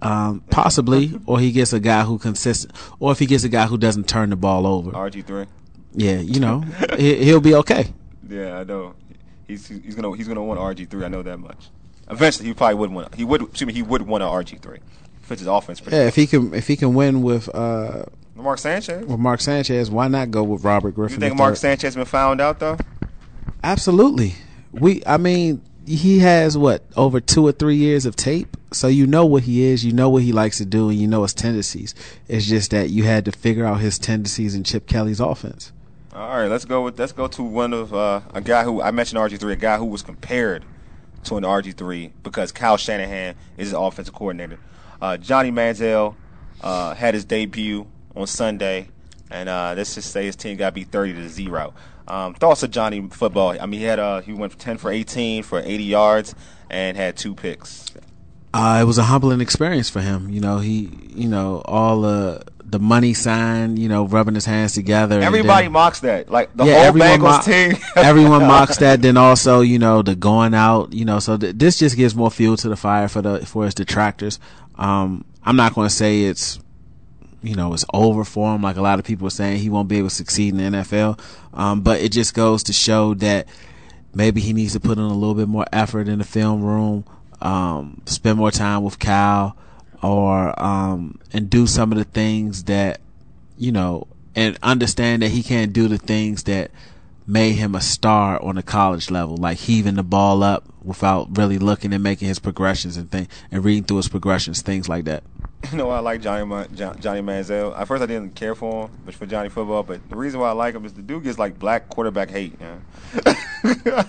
Um, possibly, or he gets a guy who consistent, or if he gets a guy who doesn't turn the ball over. R G three. Yeah, you know, he, he'll be okay. Yeah, I know. He's he's gonna he's gonna want R G three. I know that much. Eventually, he probably would want. He would. Excuse me. He would want an R G three. Fits his offense pretty. Yeah, well. if he can if he can win with uh Mark Sanchez. With Mark Sanchez, why not go with Robert Griffin? You think Mark Sanchez been found out though? Absolutely. We. I mean, he has what over two or three years of tape, so you know what he is, you know what he likes to do, and you know his tendencies. It's just that you had to figure out his tendencies in Chip Kelly's offense. All right, let's go with let's go to one of uh, a guy who I mentioned R G three, a guy who was compared to an R G three because Kyle Shanahan is his offensive coordinator. Uh, Johnny Manziel uh, had his debut on Sunday, and uh, let's just say his team got beat thirty to zero. Um, thoughts of Johnny football? I mean, he had uh, he went ten for eighteen for eighty yards and had two picks. Uh, it was a humbling experience for him. You know, he, you know, all the the money sign, you know, rubbing his hands together. Everybody then, mocks that, like the yeah, whole Bengals mo- team. Everyone mocks that. Then also, you know, the going out. You know, so th- this just gives more fuel to the fire for the for his detractors. Um, I'm not going to say it's, you know, it's over for him. Like a lot of people are saying, he won't be able to succeed in the N F L. Um, but it just goes to show that maybe he needs to put in a little bit more effort in the film room. Um, spend more time with Cal, or um, and do some of the things that, you know, and understand that he can't do the things that made him a star on the college level, like heaving the ball up without really looking and making his progressions and thing and reading through his progressions, things like that. You know, I like Johnny Johnny Manziel. At first, I didn't care for him, but for Johnny football. But the reason why I like him is the dude gets like black quarterback hate. Yeah.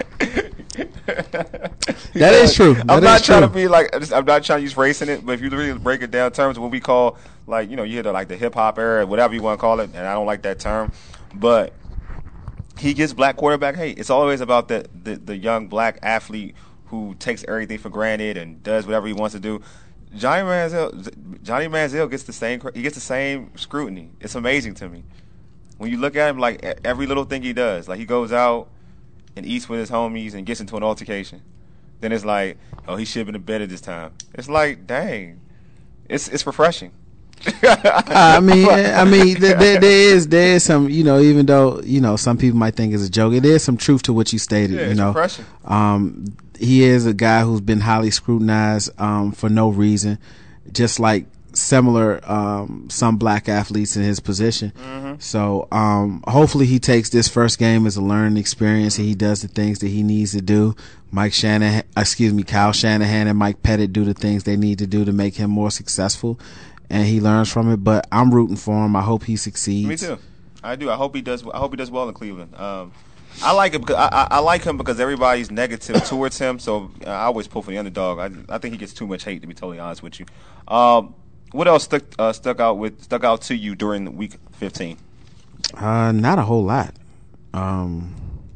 That is true. That I'm not is trying true. to be like, I'm not trying to use race in it, but if you really break it down in terms of what we call, like, you know, you hear the, like the hip hop era, whatever you want to call it, and I don't like that term, but he gets black quarterback hate. It's always about the, the, the young black athlete who takes everything for granted and does whatever he wants to do. Johnny Manziel, Johnny Manziel gets the same, he gets the same scrutiny. It's amazing to me. When you look at him, like every little thing he does, like he goes out and eats with his homies and gets into an altercation. Then it's like, oh, he should have been better this time. It's like, dang, it's it's refreshing. I mean, I mean, there, there, there is there is some, you know, even though, you know, some people might think it's a joke, it is some truth to what you stated. Yeah, you it's know, refreshing. Um, he is a guy who's been highly scrutinized um, for no reason, just like similar um, some black athletes in his position. Mm-hmm. So um, hopefully he takes this first game as a learning experience and he does the things that he needs to do. Mike Shanahan, excuse me, Kyle Shanahan and Mike Pettit do the things they need to do to make him more successful, and he learns from it. But I'm rooting for him. I hope he succeeds. Me too. I do. I hope he does. I hope he does well in Cleveland. Um, I like him because I, I, I like him because everybody's negative towards him. So I always pull for the underdog. I, I think he gets too much hate, to be totally honest with you. Um, what else stuck uh, stuck out with stuck out to you during week fifteen? Uh, not a whole lot. Um,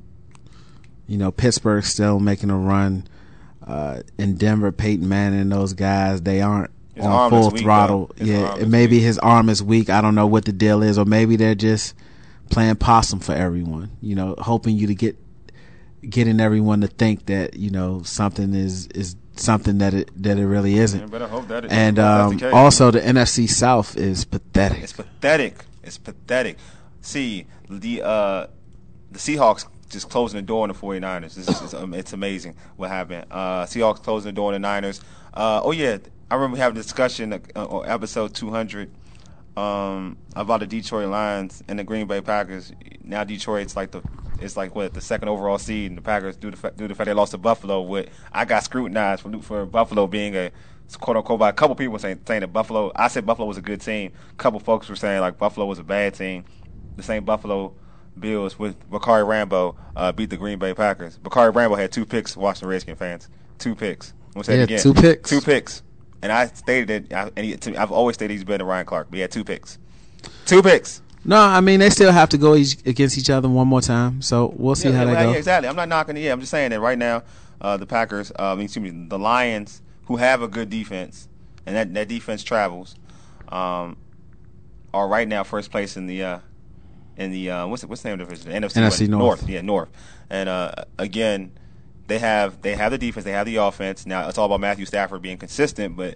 you know, Pittsburgh still making a run. Uh, in Denver, Peyton Manning and those guys, they aren't his on full weak, throttle. Yeah, maybe weak. His arm is weak. I don't know what the deal is, or maybe they're just playing possum for everyone. You know, hoping you to get getting everyone to think that, you know, something is is something that it that it really isn't. Yeah, better hope that it, and um, the also the N F C South is pathetic. It's pathetic. It's pathetic. See, the uh, the Seahawks just closing the door on the 49ers. This is, um, it's amazing what happened. Uh, Seahawks closing the door on the Niners. Uh, oh, yeah, I remember having a discussion uh, on episode two hundred um, about the Detroit Lions and the Green Bay Packers. Now Detroit's like the it's like what the second overall seed, and the Packers due to the, due to the fact they lost to Buffalo. With I got scrutinized for, for Buffalo being a quote unquote by a couple people saying saying that Buffalo. I said Buffalo was a good team. A couple folks were saying like Buffalo was a bad team. The same Buffalo Bills with Bakari Rambo uh, beat the Green Bay Packers. Bakari Rambo had two picks. Washington Redskin fans, two picks. I'm gonna say yeah, it again. two picks. Two picks. And I stated that, I, and he, to me, I've always stated he's better than Ryan Clark. But he had two picks. Two picks. No, I mean they still have to go each, against each other one more time. So we'll see yeah, how yeah, that yeah, goes. Exactly. I'm not knocking it. Yeah, I'm just saying that right now, uh, the Packers, uh, I mean, excuse me, the Lions, who have a good defense, and that, that defense travels, um, are right now first place in the uh, in the uh, what's the, what's the name of the division? The N F C, N F C North. North. Yeah, North. And uh, again, they have they have the defense, they have the offense. Now it's all about Matthew Stafford being consistent, but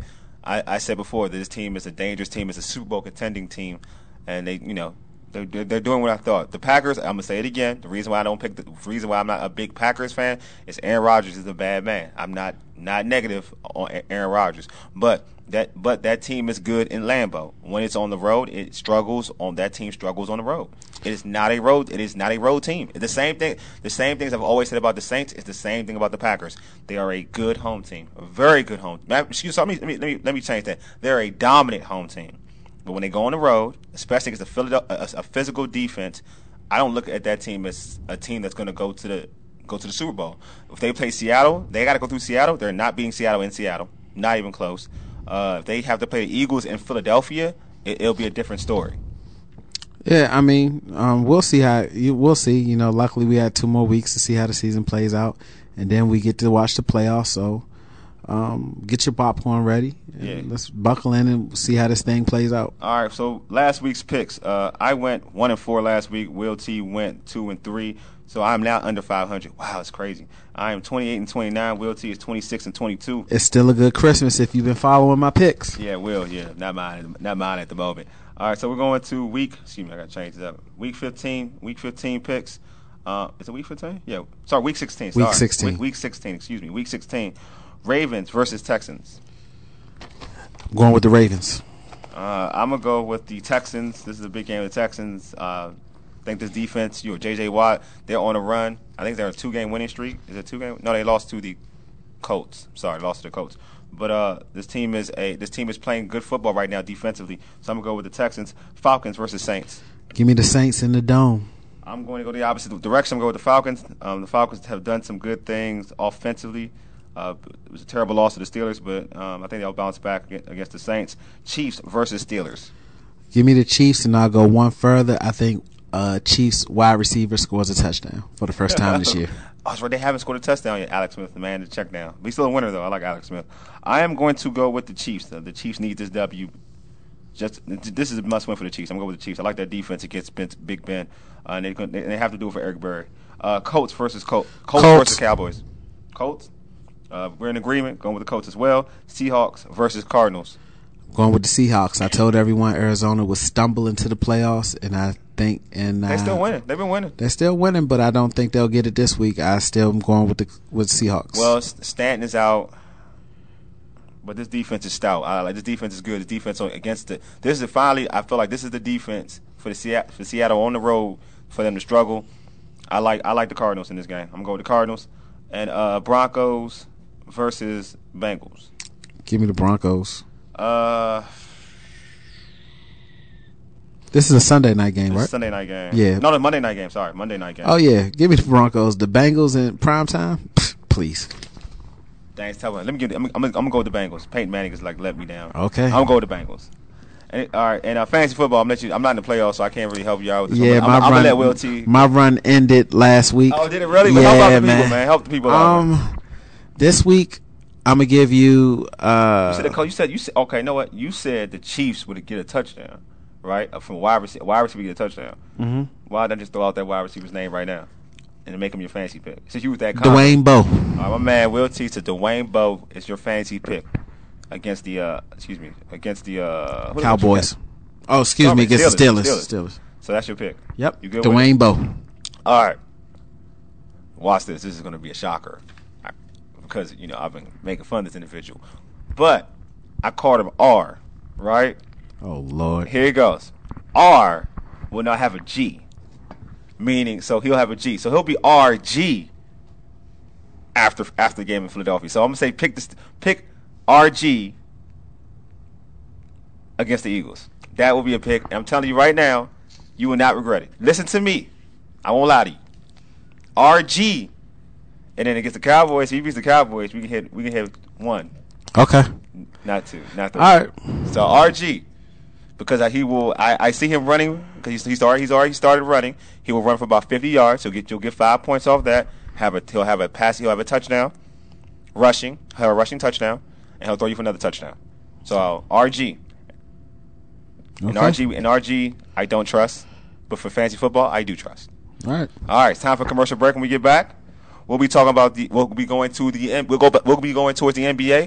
I, I said before that this team is a dangerous team. It's a Super Bowl contending team, and they, you know, they're, they're doing what I thought. The Packers, I'm gonna say it again. The reason why I don't pick the reason why I'm not a big Packers fan is Aaron Rodgers is a bad man. I'm not not negative on Aaron Rodgers, but that but that team is good in Lambeau. When it's on the road, it struggles on that team struggles on the road. It is not a road. It is not a road team. The same thing. The same things I've always said about the Saints is the same thing about the Packers. They are a good home team, a very good home. Excuse me. Let me let me let me change that. They're a dominant home team. But when they go on the road, especially against a, Philadelphia, a, a physical defense, I don't look at that team as a team that's going to go to the go to the Super Bowl. If they play Seattle, they got to go through Seattle. They're not beating Seattle in Seattle, not even close. Uh, if they have to play the Eagles in Philadelphia, it, it'll be a different story. Yeah, I mean, um, we'll see how you. We'll see. You know, luckily we had two more weeks to see how the season plays out, and then we get to watch the playoffs. So, um, get your popcorn ready. And yeah. Let's buckle in and see how this thing plays out. All right. So last week's picks, uh, I went one and four last week. Will T went two and three. So I'm now under five hundred. Wow, it's crazy. I am twenty-eight and twenty-nine. Will T is twenty-six and twenty-two. It's still a good Christmas if you've been following my picks. Yeah, Will. Yeah, not mine. Not mine at the moment. All right, so we're going to week. Excuse me, I got to change it up. Week fifteen. Week fifteen picks. Uh, is it week fifteen? Yeah. Sorry, week sixteen. Sorry. Week sixteen. Week, week sixteen. Excuse me. Week sixteen. Ravens versus Texans. I'm going with the Ravens. Uh, I'm gonna go with the Texans. This is a big game of the Texans. Uh, I think this defense, you know, J J Watt, they're on a run. I think they're a two-game winning streak. Is it two game? No, they lost to the Colts. Sorry, lost to the Colts. But uh, this team is a this team is playing good football right now defensively. So I'm gonna go with the Texans. Falcons versus Saints. Give me the Saints in the dome. I'm going to go the opposite direction. I'm going to go with the Falcons. Um, the Falcons have done some good things offensively. Uh, it was a terrible loss to the Steelers, but um, I think they'll bounce back against the Saints. Chiefs versus Steelers. Give me the Chiefs, and I'll go one further. I think uh, Chiefs wide receiver scores a touchdown for the first time this year. Oh, that's right. They haven't scored a touchdown yet. Alex Smith, the man to check down. But he's still a winner, though. I like Alex Smith. I am going to go with the Chiefs. The Chiefs need this W. Just this is a must win for the Chiefs. I'm going with the Chiefs. I like their defense against Big Ben, uh, and they, they have to do it for Eric Berry. Uh, Colts versus Col- Colts, Colts versus Cowboys. Colts. Uh, we're in agreement. Going with the Colts as well. Seahawks versus Cardinals. Going with the Seahawks. I told everyone Arizona would stumble into the playoffs, and I think and they're uh, still winning. They've been winning. They're still winning, but I don't think they'll get it this week. I still am going with the with Seahawks. Well, Stanton is out, but this defense is stout. I like this defense is good. This defense against the this is finally. I feel like this is the defense for the Seattle, for Seattle on the road for them to struggle. I like I like the Cardinals in this game. I'm gonna go with the Cardinals and uh, Broncos versus Bengals. Give me the Broncos. Uh, this is a Sunday night game, right? Sunday night game. Yeah. No, the Monday night game. Sorry, Monday night game. Oh yeah, give me the Broncos. The Bengals in prime time, please. Thanks, tell me. Let me give. I'm, I'm, I'm gonna go with the Bengals. Peyton Manning is like let me down. Okay. I'm gonna go with the Bengals. And, all right, and uh, fantasy football. I'm let you. I'm not in the playoffs, so I can't really help you out with this. Yeah, I'm, my I'm, run. I'm gonna let Will T. My run ended last week. Oh, did it really? Yeah, How about the man. people, man? Help the people out. Um, man. This week I'm gonna give you. Uh, you said the, you said you said okay. You know what? You said the Chiefs would get a touchdown, right? Uh, From wide receiver, wide receiver get a touchdown. Mm-hmm. Why not just throw out that wide receiver's name right now and make him your fantasy pick? Since you was that confident. Dwayne Bowe. All right, my man Will T. to Dwayne Bowe is your fantasy pick against the uh, excuse me against the uh, Cowboys. Oh, excuse Sorry, me, against the Steelers. Steelers. Steelers. So that's your pick. Yep. You good? Dwayne Bowe. All right. Watch this. This is going to be a shocker I, because you know I've been making fun of this individual, but I called him R. Right? Oh Lord. Here it goes. R will not have a G, meaning so he'll have a G. So he'll be R G after after the game in Philadelphia. So I'm gonna say pick this pick R G against the Eagles. That will be a pick. And I'm telling you right now, you will not regret it. Listen to me. I won't lie to you. R G, and then against the Cowboys, if he beats the Cowboys, we can hit we can hit one. Okay. Not two. Not three. All right. So R G, because I, he will. I, I see him running because he's he's already he's already started running. He will run for about fifty yards. He'll get you'll get five points off that. Have a he'll have a pass. He'll have a touchdown, rushing. He'll have a rushing touchdown, and he'll throw you for another touchdown. So R G. Okay. And R G and R G, I don't trust, but for fantasy football, I do trust. All right. All right. It's time for a commercial break. When we get back, we'll be talking about the. We'll be going to the. We'll go. We'll be going towards the N B A.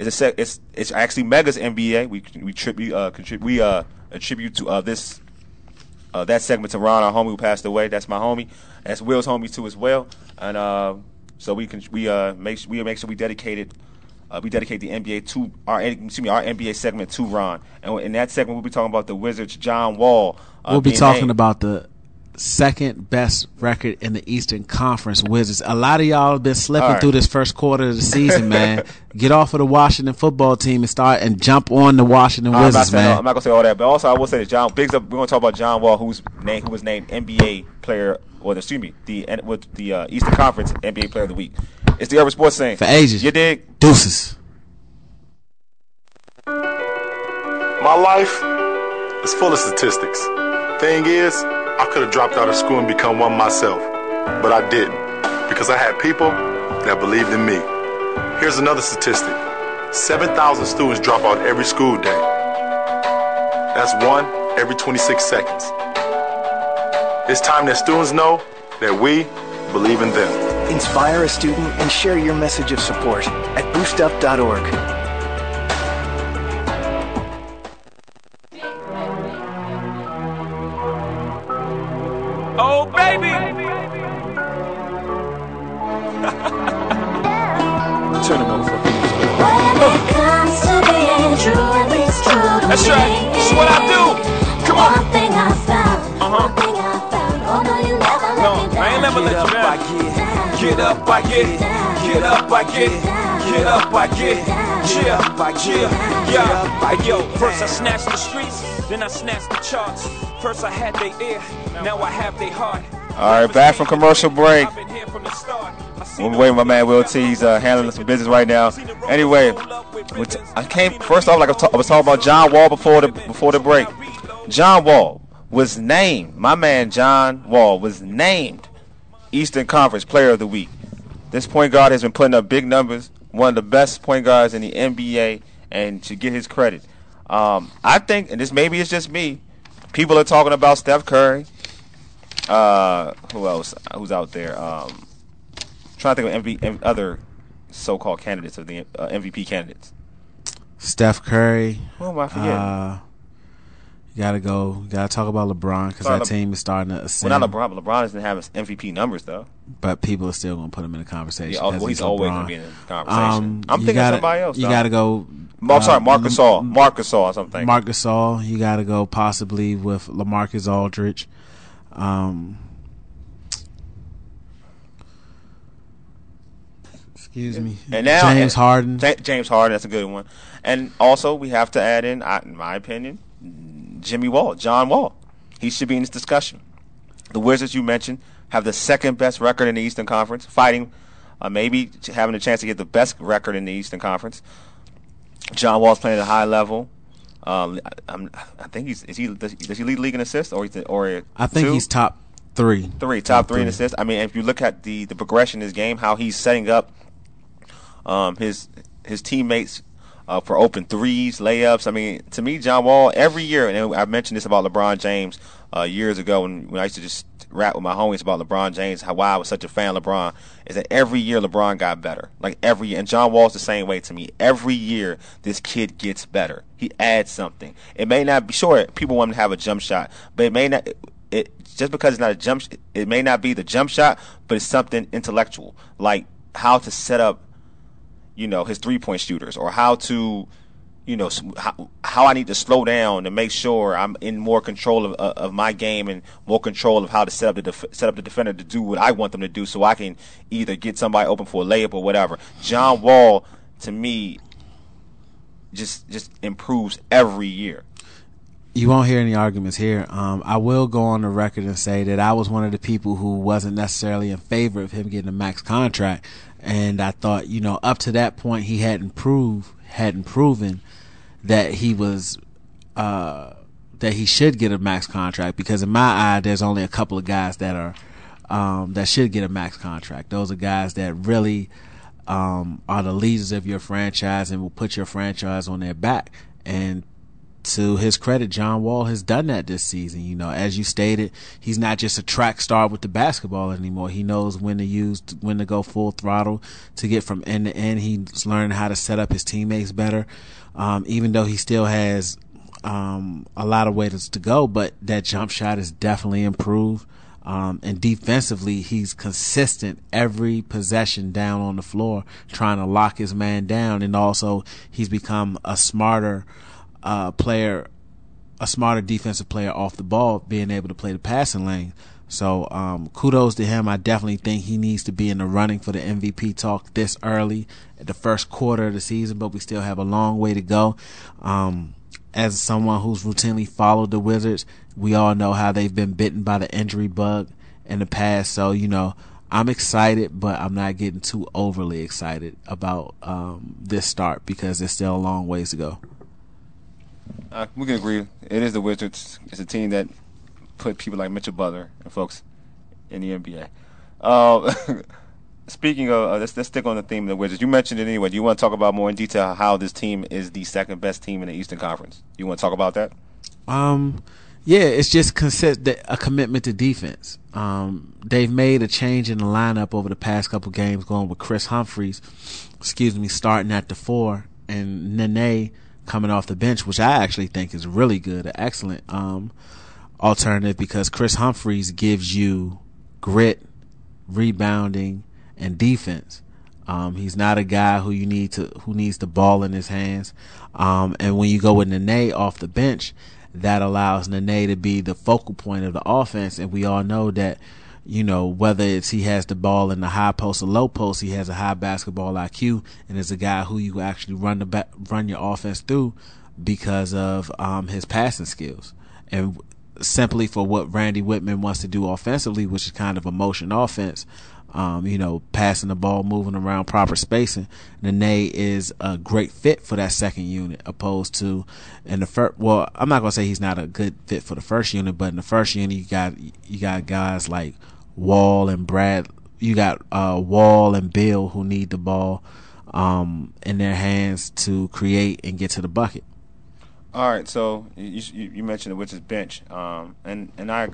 It's a sec, it's it's actually Mega's N B A. We we tribute uh contribute we uh attribute to uh this uh that segment to Ron, our homie who passed away. That's my homie. That's Will's homie too as well. And uh, so we can we uh make we make sure we dedicated uh, we dedicate the N B A to our excuse me our N B A segment to Ron. And in that segment we'll be talking about the Wizards' John Wall. Uh, we'll be talking named. about the second best record in the Eastern Conference, Wizards. A lot of y'all have been slipping right. through this first quarter of the season, man. Get off of the Washington football team and start and jump on the Washington I'm Wizards, not saying, man. I'm not gonna say all that, but also I will say that John Biggs up. We're gonna talk about John Wall, who's named, who was named N B A Player, or the, excuse me, the with the uh, Eastern Conference N B A Player of the Week. It's the Urban Sports Scene for ages. You dig? Deuces. My life is full of statistics. Thing is, I could have dropped out of school and become one myself, but I didn't, because I had people that believed in me. Here's another statistic. seven thousand students drop out every school day. That's one every twenty-six seconds. It's time that students know that we believe in them. Inspire a student and share your message of support at boost up dot org. Oh, baby! Turn them over. When it comes to being true, at least true to That's me. right. That's what I do. Come on. One thing I found. Uh-huh. One thing I found. Oh, no, you never let No, me down. I ain't never let you down. Get up, I get. Get up, I get. Get up, I get. Yeah, yeah, yeah. Hey, yo, first I snatched the streets, then I snatched the charts. First I had their ear, now I have their heart. All right, back from commercial break. We're waiting, my man Will T. He's uh, handling some business right now. Anyway, I came first off, like I, ta- I was talking about John Wall before the before the break. John Wall was named. My man John Wall was named Eastern Conference Player of the Week. This point guard has been putting up big numbers. One of the best point guards in the N B A, and to get his credit. Um, I think, and this maybe it's just me. People are talking about Steph Curry. Uh, who else? Who's out there? Um, trying to think of M V P, other so-called candidates of the uh, M V P candidates. Steph Curry. Who am I forgetting? Uh, you gotta go. You gotta talk about LeBron because that Le- team is starting to ascend. Well, not LeBron, but LeBron doesn't have M V P numbers though. But people are still gonna put him in the conversation. Yeah, well, he's LeBron. always gonna be in the conversation. Um, I'm thinking gotta, of somebody else. You though. gotta go. I'm sorry, uh, Marc Gasol. Marc Gasol or something. Marc Gasol. You got to go possibly with LaMarcus Aldridge. Um, excuse me. And now James and, Harden. J- James Harden. That's a good one. And also we have to add in, I, in my opinion, Jimmy Wall, John Wall. He should be in this discussion. The Wizards you mentioned have the second best record in the Eastern Conference, fighting uh, maybe having a chance to get the best record in the Eastern Conference. John Wall's playing at a high level. Um, I, I'm, I think he's is he does, does he lead the league in assists or or I think two? he's top three. Three top, top three, three in assists. I mean, if you look at the, the progression in his game, how he's setting up um, his his teammates uh, for open threes, layups. I mean, to me, John Wall every year, and I mentioned this about LeBron James uh, years ago when, when I used to just rap with my homies about LeBron James, how why I was such a fan of LeBron, is that every year LeBron got better. Like every year. And John Wall's the same way to me. Every year this kid gets better. He adds something. It may not be, sure, people want him to have a jump shot, but it may not, it, it just because it's not a jump, it may not be the jump shot, but it's something intellectual. Like how to set up, you know, his three-point shooters, or how to, you know, how, how I need to slow down to make sure I'm in more control of, uh, of my game and more control of how to set up the def- set up the defender to do what I want them to do, so I can either get somebody open for a layup or whatever. John Wall, to me, just just improves every year. You won't hear any arguments here. Um, I will go on the record and say that I was one of the people who wasn't necessarily in favor of him getting a max contract, and I thought, you know, up to that point he hadn't proved hadn't proven that he was uh, that he should get a max contract, because in my eye there's only a couple of guys that are um, that should get a max contract. Those are guys that really um, are the leaders of your franchise and will put your franchise on their back. And to his credit, John Wall has done that this season. You know, as you stated, he's not just a track star with the basketball anymore. He knows when to use, when to go full throttle to get from end to end. He's learned how to set up his teammates better. Um, even though he still has um, a lot of ways to go, but that jump shot is definitely improved. Um, and defensively, he's consistent every possession down on the floor, trying to lock his man down. And also, he's become a smarter uh, player, a smarter defensive player off the ball, being able to play the passing lane. So um, kudos to him. I definitely think he needs to be in the running for the M V P talk this early at the first quarter of the season, but we still have a long way to go. Um, as someone who's routinely followed the Wizards, we all know how they've been bitten by the injury bug in the past. So, you know, I'm excited, but I'm not getting too overly excited about um, this start because there's still a long ways to go. Uh, we can agree. It is the Wizards. It's a team that put people like Mitchell Butler and folks in the N B A. Uh, speaking of, uh, let's, let's stick on the theme of the Wizards. You mentioned it anyway. Do you want to talk about more in detail how this team is the second best team in the Eastern Conference? You want to talk about that? Um, yeah, it's just consist a commitment to defense. Um, they've made a change in the lineup over the past couple games, going with Chris Humphries, excuse me, starting at the four, and Nene coming off the bench, which I actually think is really good, an excellent um, alternative, because Chris Humphries gives you grit, rebounding, and defense. Um, he's not a guy who you need to who needs the ball in his hands. Um, and when you go with Nene off the bench, that allows Nene to be the focal point of the offense. And we all know that, you know, whether it's he has the ball in the high post or low post, he has a high basketball I Q and is a guy who you actually run the ba- run your offense through because of um, his passing skills. And simply for what Randy Whitman wants to do offensively, which is kind of a motion offense, um, you know, passing the ball, moving around, proper spacing, Nene is a great fit for that second unit, opposed to in the first. Well, I'm not gonna say he's not a good fit for the first unit, but in the first unit, you got you got guys like Wall and Brad. You got uh, Wall and Bill who need the ball um, in their hands to create and get to the bucket. All right, so you you mentioned the Wizards bench, um, and and I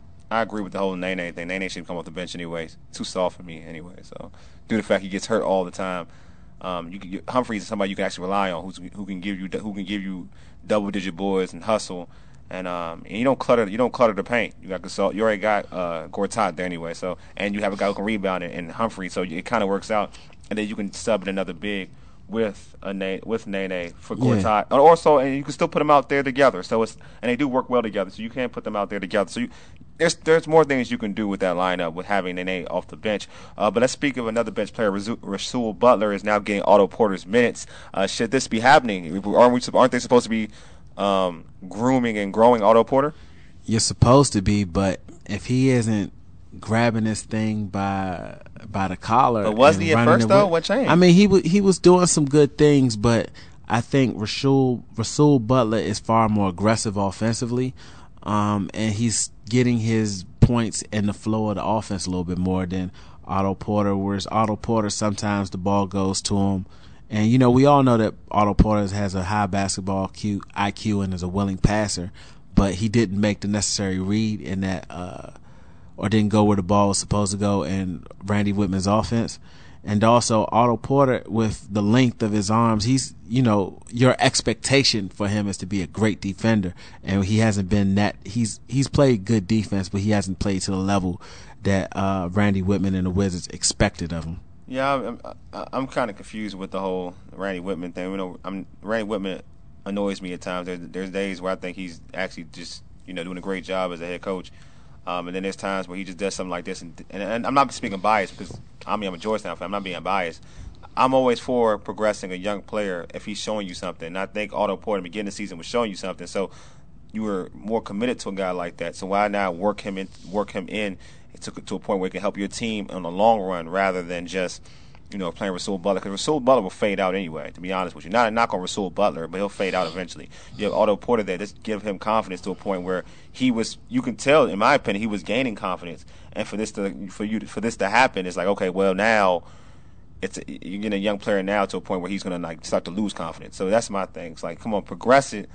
I agree with the whole Nene thing. Nene should come off the bench anyways. Too soft for me anyway. So due to the fact he gets hurt all the time, um, you, you Humphries is somebody you can actually rely on, who's, who can give you who can give you double digit boards and hustle, and um and you don't clutter you don't clutter the paint. You got Gasol, you already got uh, Gortat there anyway. So and you have a guy who can rebound and, and Humphries, so it kind of works out. And then you can sub in another big with a Nene, with Nene for Gortat, yeah. And also, and you can still put them out there together. So it's and they do work well together. So you can't put them out there together. So you, there's there's more things you can do with that lineup with having Nene off the bench. Uh, but let's speak of another bench player. Rasul Butler is now getting Otto Porter's minutes. Uh, should this be happening? Aren't we? Aren't they supposed to be um, grooming and growing Otto Porter? You're supposed to be, but if he isn't grabbing this thing by by the collar, but was he at first though? What changed? I mean, he was he was doing some good things, but I think Rasul Rasul Butler is far more aggressive offensively, um, and he's getting his points in the flow of the offense a little bit more than Otto Porter. Whereas Otto Porter, sometimes the ball goes to him, and you know we all know that Otto Porter has a high basketball I Q and is a willing passer, but he didn't make the necessary read in that. Uh, or didn't go where the ball was supposed to go in Randy Whitman's offense. And also Otto Porter, with the length of his arms, he's, you know, your expectation for him is to be a great defender. And he hasn't been that, he's, he's played good defense, but he hasn't played to the level that uh, Randy Whitman and the Wizards expected of him. Yeah, I'm, I'm, I'm kind of confused with the whole Randy Whitman thing. You know, I'm, Randy Whitman annoys me at times. There's, there's days where I think he's actually just, you know, doing a great job as a head coach. Um, and then there's times where he just does something like this. And, and, and I'm not speaking biased because I mean, I'm a Georgetown fan. I'm not being biased. I'm always for progressing a young player if he's showing you something. And I think Otto Porter at the beginning of the season was showing you something. So you were more committed to a guy like that. So why not work him in, work him in to, to a point where he can help your team in the long run rather than just, you know, playing Rasul Butler, because Rasul Butler will fade out anyway, to be honest with you. Not a knock on Rasul Butler, but he'll fade out eventually. You have Otto Porter there. Just give him confidence to a point where he was, you can tell, in my opinion, he was gaining confidence. And for this to, for you, to, for this to happen, it's like, okay, well, now it's a, you're getting a young player now to a point where he's going to like start to lose confidence. So that's my thing. It's like, come on, progress it.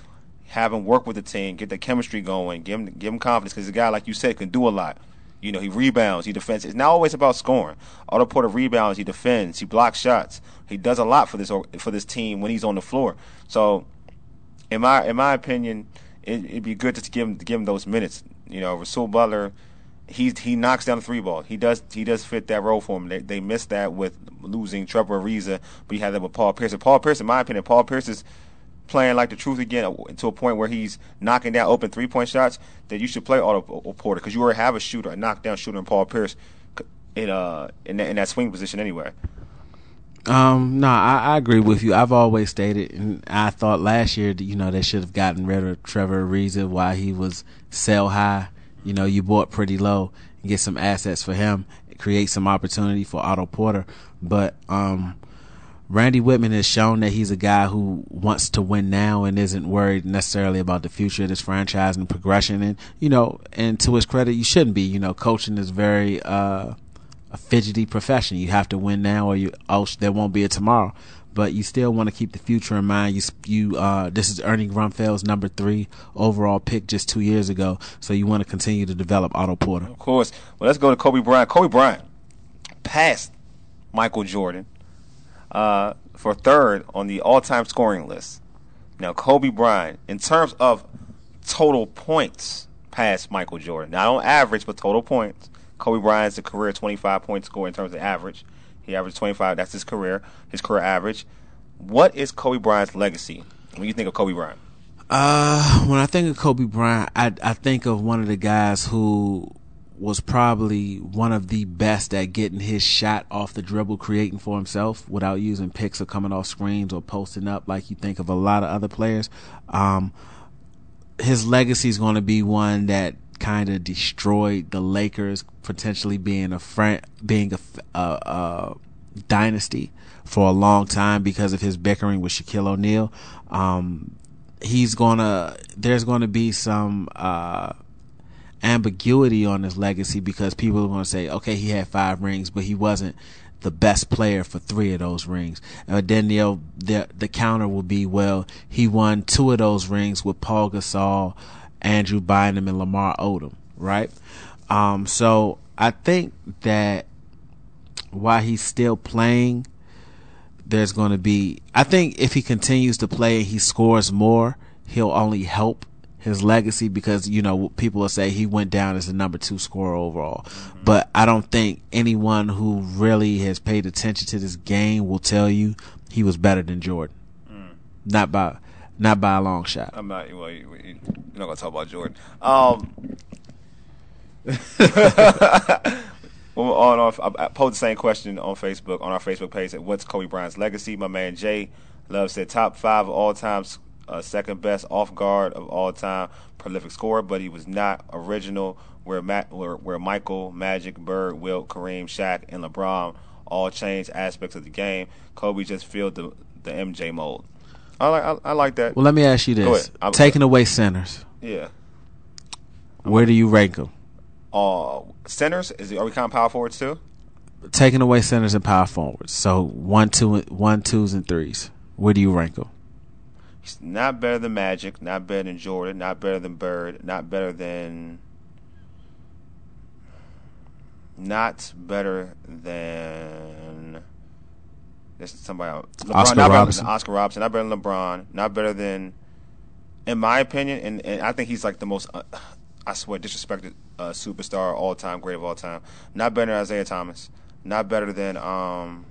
have him work with the team, get the chemistry going, give him give him confidence because the guy, like you said, can do a lot. You know, he rebounds, he defends. It's not always about scoring. Otto Porter rebounds, he defends, he blocks shots. He does a lot for this for this team when he's on the floor. So, in my in my opinion, it, it'd be good just to give him to give him those minutes. You know, Rasul Butler, he he knocks down the three ball. He does he does fit that role for him. They they missed that with losing Trevor Ariza, but he had that with Paul Pierce. And Paul Pierce, in my opinion, Paul Pierce is playing like the truth again to a point where he's knocking down open three-point shots, that you should play Otto Porter because you already have a shooter, a knockdown shooter in Paul Pierce in uh in that, in that swing position anyway. Um, no, I, I agree with you. I've always stated, and I thought last year, you know, they should have gotten rid of Trevor Ariza while he was sell high. You know, you bought pretty low and get some assets for him, create some opportunity for Otto Porter. But um. Randy Whitman has shown that he's a guy who wants to win now and isn't worried necessarily about the future of this franchise and progression. And, you know, and to his credit, you shouldn't be. You know, coaching is very uh, a fidgety profession. You have to win now or you oh, there won't be a tomorrow. But you still want to keep the future in mind. You, you, uh, this is Ernie Grunfeld's number three overall pick just two years ago. So you want to continue to develop Otto Porter. Of course. Well, let's go to Kobe Bryant. Kobe Bryant passed Michael Jordan Uh, for third on the all-time scoring list. Now, Kobe Bryant, in terms of total points, passed Michael Jordan. Not on average, but total points. Kobe Bryant's a career twenty-five point scorer in terms of average. He averaged twenty-five. That's his career, his career average. What is Kobe Bryant's legacy when you think of Kobe Bryant? Uh, when I think of Kobe Bryant, I, I think of one of the guys who was probably one of the best at getting his shot off the dribble, creating for himself without using picks or coming off screens or posting up like you think of a lot of other players. Um, his legacy is going to be one that kind of destroyed the Lakers, potentially being a friend, being a, a, a dynasty for a long time because of his bickering with Shaquille O'Neal. Um, he's gonna, there's going to be some, uh, ambiguity on his legacy because people are going to say, okay, he had five rings, but he wasn't the best player for three of those rings. And then they'll, the the counter will be, well, he won two of those rings with Paul Gasol, Andrew Bynum, and Lamar Odom, right? Um, so I think that while he's still playing, there's going to be, I think if he continues to play and he scores more, he'll only help his legacy because, you know, people will say he went down as the number two scorer overall. Mm-hmm. But I don't think anyone who really has paid attention to this game will tell you he was better than Jordan. Mm. Not by not by a long shot. I'm not, well, you, you're not going to talk about Jordan. Um, well, on our, I posed the same question on Facebook, on our Facebook page. Said, what's Kobe Bryant's legacy? My man Jay Love said top five of all time. Uh, second best off guard of all time, prolific scorer, but he was not original. Where Ma- where, where Michael, Magic, Bird, Wilt, Kareem, Shaq, and LeBron all changed aspects of the game, Kobe just filled the the M J mold. I like I, I like that. Well, let me ask you this: taking away centers, yeah, where do you rank them? Uh, centers is are we counting power forwards too? Taking away centers and power forwards, so one, two, one, twos, and threes. Where do you rank them? He's not better than Magic, not better than Jordan, not better than Bird, not better than not better than this is somebody else. LeBron, Oscar not Robertson. Better than Oscar Robertson, not better than LeBron, not better than, in my opinion, and, and I think he's like the most, uh, I swear, disrespected uh, superstar, all time, great of all time. Not better than Isaiah Thomas, not better than. Um,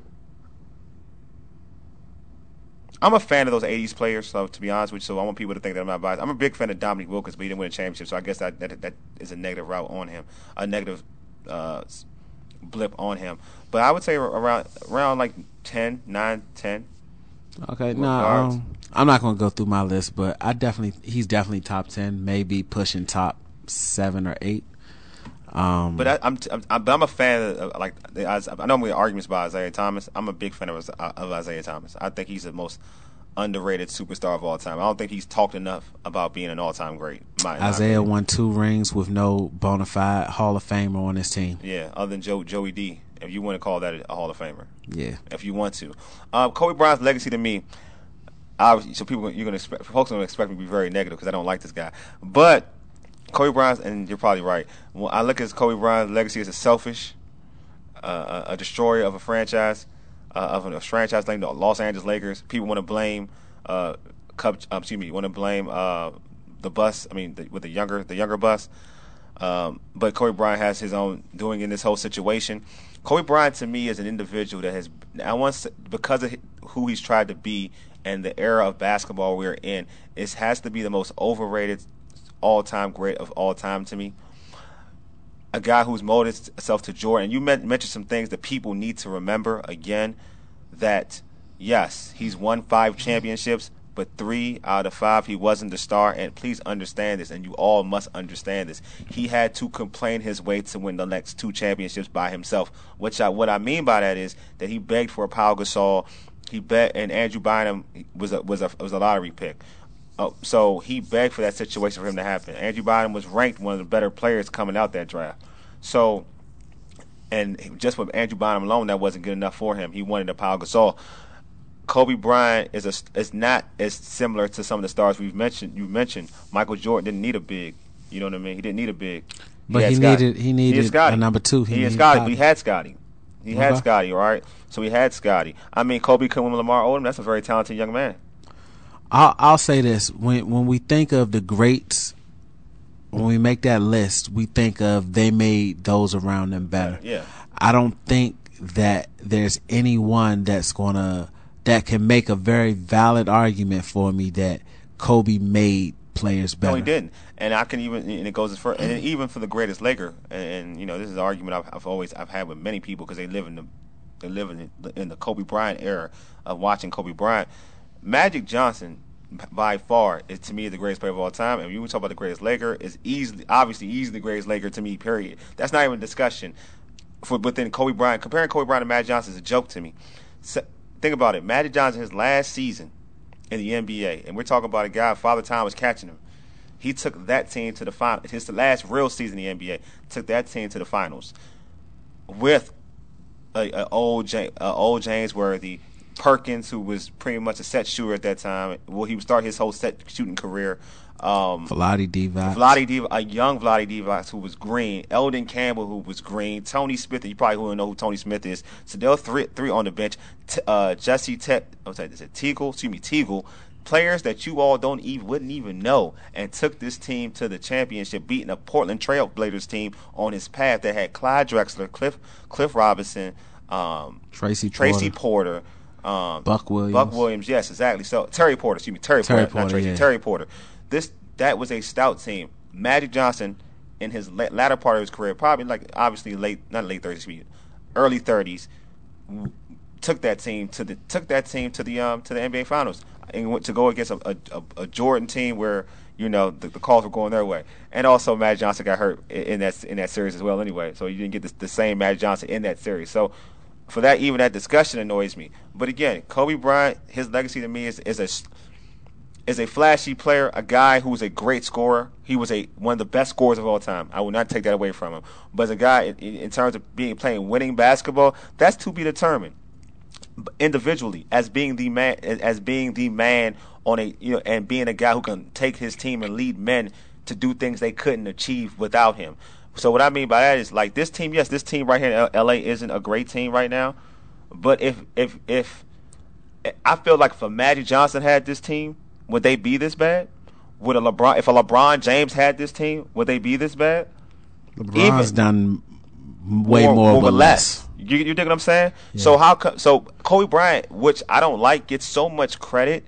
I'm a fan of those eighties players, so to be honest with you, so I want people to think that I'm not biased. I'm a big fan of Dominique Wilkins, but he didn't win a championship, so I guess that that, that is a negative route on him, a negative uh, blip on him. But I would say around around like ten, nine, ten. Okay, no, nah, um, I'm not going to go through my list, but I definitely he's definitely top ten, maybe pushing top seven or eight. Um, but I, I'm, I'm I'm a fan of, like I know I'm getting arguments about Isaiah Thomas. I'm a big fan of, of Isaiah Thomas. I think he's the most underrated superstar of all time. I don't think he's talked enough about being an all-time great. My, Isaiah my won two rings with no bona fide Hall of Famer on his team. Yeah, other than Joe Joey D, if you want to call that a Hall of Famer. Yeah, if you want to. Um, Kobe Bryant's legacy to me, obviously, so people you're gonna expect folks are gonna expect me to be very negative because I don't like this guy. But Kobe Bryant, and you're probably right. When I look at Kobe Bryant's legacy as a selfish, uh, a destroyer of a franchise, uh, of a franchise like the Los Angeles Lakers. People want to blame, uh, Cub, um, excuse me, want to blame uh, the bus. I mean, the, with the younger the younger bus. Um, but Kobe Bryant has his own doing in this whole situation. Kobe Bryant to me is an individual that has, I want to, because of who he's tried to be and the era of basketball we're in, it has to be the most overrated all-time great of all time to me. A guy who's molded himself to Jordan. You mentioned some things that people need to remember again, that yes, he's won five championships, but three out of five he wasn't the star. And please understand this, and you all must understand this. He had to complain his way to win the next two championships by himself. Which I, what I mean by that is that he begged for a Pau Gasol. He bet, and Andrew Bynum was a, was a was a lottery pick. Oh, so he begged for that situation for him to happen. Andrew Bynum was ranked one of the better players coming out that draft. So, and just with Andrew Bynum alone, that wasn't good enough for him. He wanted a Pau Gasol. Kobe Bryant is a, is not as similar to some of the stars we've mentioned. You mentioned Michael Jordan didn't need a big. You know what I mean? He didn't need a big. He but he Scottie. needed he needed he a number two. He, he had Scottie. He had Scottie. He had Okay. Scottie. All right. So he had Scottie. I mean, Kobe couldn't win Lamar Odom. That's a very talented young man. I'll, I'll say this: when when we think of the greats, when we make that list, we think of they made those around them better. Yeah. I don't think that there's anyone that's gonna that can make a very valid argument for me that Kobe made players better. No, he didn't. And I can even, and it goes as far, and even for the greatest Laker, and, and you know, this is an argument I've, I've always I've had with many people because they live in the they live in the, in the Kobe Bryant era of watching Kobe Bryant. Magic Johnson, by far, is to me the greatest player of all time. And when you talk about the greatest Laker, is easily, obviously, easily the greatest Laker to me. Period. That's not even a discussion. For within Kobe Bryant, comparing Kobe Bryant to Magic Johnson is a joke to me. So, think about it. Magic Johnson, his last season in the N B A, and we're talking about a guy, Father Time was catching him. He took that team to the final. His last real season in the N B A, took that team to the finals with a, a old James, a old James Worthy, Perkins, who was pretty much a set shooter at that time. Well, he would start his whole set shooting career. Um, Vlade Divac. Vlade Divac, a young Vlade Divac who was green. Eldon Campbell, who was green. Tony Smith, you probably wouldn't know who Tony Smith is. So there were three, three on the bench. T- uh, Jesse Te- I'm sorry, is it Teagle? Excuse me, Teagle. Players that you all don't even wouldn't even know, and took this team to the championship, beating a Portland Trail Blazers team on his path that had Clyde Drexler, Cliff Cliff Robinson, um, Tracy Tracy Porter. Porter, um, Buck Williams. Buck Williams, yes, exactly. So Terry Porter, excuse me, Terry, Terry Porter, not Porter, Tracy, yeah. Terry Porter. This that was a stout team. Magic Johnson, in his la- latter part of his career, probably like obviously late, not late thirties, excuse me, early thirties, w- took that team to the took that team to the um to the N B A Finals and went to go against a a, a Jordan team where you know the, the calls were going their way, and also Magic Johnson got hurt in, in that in that series as well. Anyway, so you didn't get the, the same Magic Johnson in that series. So for that, even that discussion annoys me. But again, Kobe Bryant, his legacy to me is is a is a flashy player, a guy who's a great scorer. He was a one of the best scorers of all time. I will not take that away from him. But as a guy, in, in terms of being playing winning basketball, that's to be determined individually as being the man, as being the man on a you know, and being a guy who can take his team and lead men to do things they couldn't achieve without him. So what I mean by that is like this team. Yes, this team right here in L A isn't a great team right now, but if if if I feel like if a Magic Johnson had this team, would they be this bad? Would a LeBron, if a LeBron James had this team, would they be this bad? LeBron's Even, done way more, more, more but but less. less. You, you dig what I'm saying? Yeah. So how? Co- so Kobe Bryant, which I don't like, gets so much credit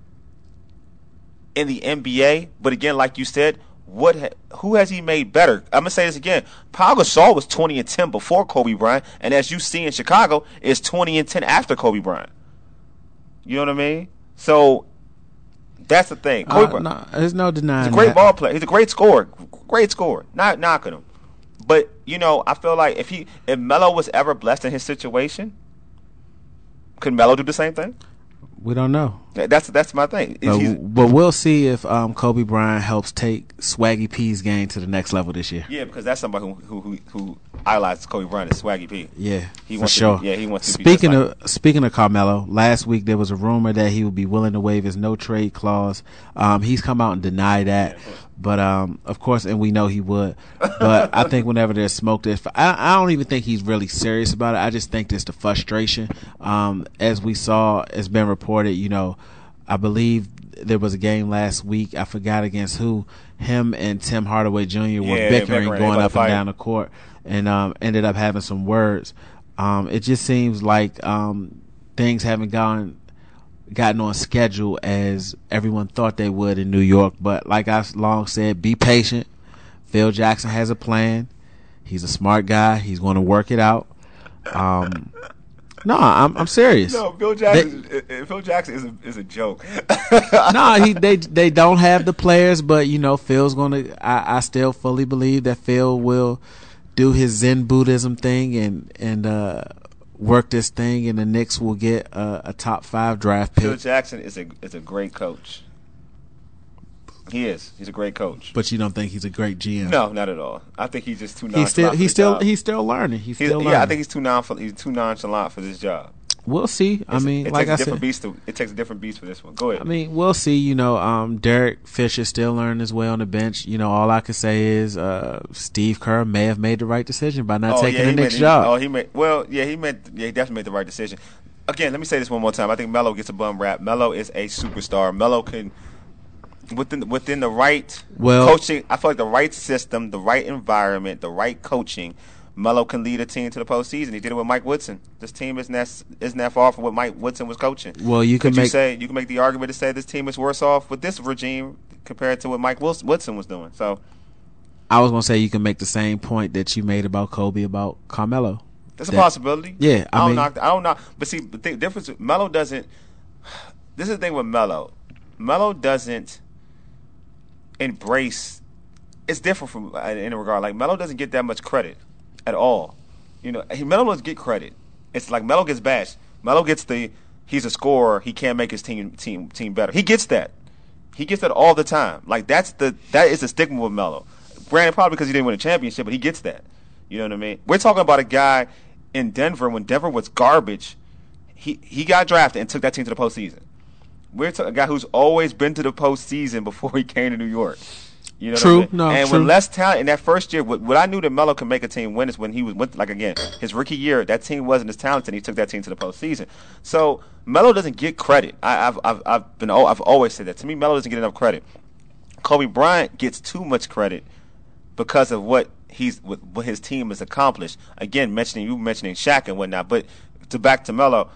in the N B A. But again, like you said, what? Ha- who has he made better? I'm gonna say this again. Pau Gasol was twenty and ten before Kobe Bryant, and as you see in Chicago, is twenty and ten after Kobe Bryant. You know what I mean? So that's the thing. Kobe Uh, no, there's no denying. He's a great that. ball player. He's a great scorer. Great scorer. Not knocking him. But, you know, I feel like if he if Melo was ever blessed in his situation, could Melo do the same thing? We don't know. That's that's my thing. But, but we'll see if um, Kobe Bryant helps take Swaggy P's game to the next level this year. Yeah, because that's somebody who who who, who idolizes Kobe Bryant is Swaggy P. Yeah, he for wants sure. To be, yeah, he wants to speaking be just like of speaking of Carmelo, last week there was a rumor that he would be willing to waive his no trade clause. Um, he's come out and denied that, yeah, but um, of course, and we know he would. But I think whenever there's smoke, there's I, I don't even think he's really serious about it. I just think there's the frustration. Um, as we saw, it's been reported. You know, I believe there was a game last week. I forgot against who. Him and Tim Hardaway Junior were yeah, bickering, bickering going up fight. and down the court, and um, ended up having some words. Um, it just seems like um, things haven't gone gotten on schedule as everyone thought they would in New York. But like I long said, be patient. Phil Jackson has a plan. He's a smart guy. He's going to work it out. Um, no, I'm I'm serious. No, Phil Jackson. They, Phil Jackson is a is a joke. no, he they they don't have the players, but you know Phil's gonna. I, I still fully believe that Phil will do his Zen Buddhism thing and and uh, work this thing, and the Knicks will get a, a top five draft pick. Phil Jackson is a is a great coach. He is. He's a great coach. But you don't think he's a great G M? No, not at all. I think he's just too nonchalant. He's still for he's still job. he's still learning. He's, he's still learning. Yeah, I think he's too non he's too nonchalant for this job. We'll see. I It's, mean, it like takes I a different said, beast to, it takes a different beast for this one. Go ahead. I mean, we'll see. You know, um, Derek Fisher still learning his way on the bench. You know, all I can say is uh, Steve Kerr may have made the right decision by not oh, taking yeah, the he Knicks made, job. Oh, he made well. Yeah, he made. Yeah, he definitely made the right decision. Again, let me say this one more time. I think Melo gets a bum rap. Melo is a superstar. Melo can. Within within the right well, coaching, I feel like the right system, the right environment, the right coaching, Melo can lead a team to the postseason. He did it with Mike Woodson. This team isn't that isn't that far from what Mike Woodson was coaching. Well, you can Could make you say you can make the argument to say this team is worse off with this regime compared to what Mike Woodson was doing. So, I was gonna say you can make the same point that you made about Kobe about Carmelo. That's that, a possibility. Yeah, I, I don't mean, knock. I don't knock. But see, the thing, difference. Melo doesn't. This is the thing with Melo. Melo doesn't embrace. It's different from in a regard. Like Melo doesn't get that much credit at all. You know, he Melo doesn't get credit. It's like Melo gets bashed. Melo gets the he's a scorer. He can't make his team team team better. He gets that. He gets that all the time. Like that's the that is the stigma with Melo. Granted, probably because he didn't win a championship, but he gets that. You know what I mean? We're talking about a guy in Denver when Denver was garbage. He he got drafted and took that team to the postseason. We're talking a guy who's always been to the postseason before he came to New York. You know true, what I mean? no, and true. with less talent in that first year, what, what I knew that Melo could make a team win is when he was went, like again his rookie year. That team wasn't as talented. And he took that team to the postseason. So Melo doesn't get credit. I, I've I've I've been I've always said that. To me, Melo doesn't get enough credit. Kobe Bryant gets too much credit because of what he's what, what his team has accomplished. Again, mentioning you mentioning Shaq and whatnot, but to back to Melo.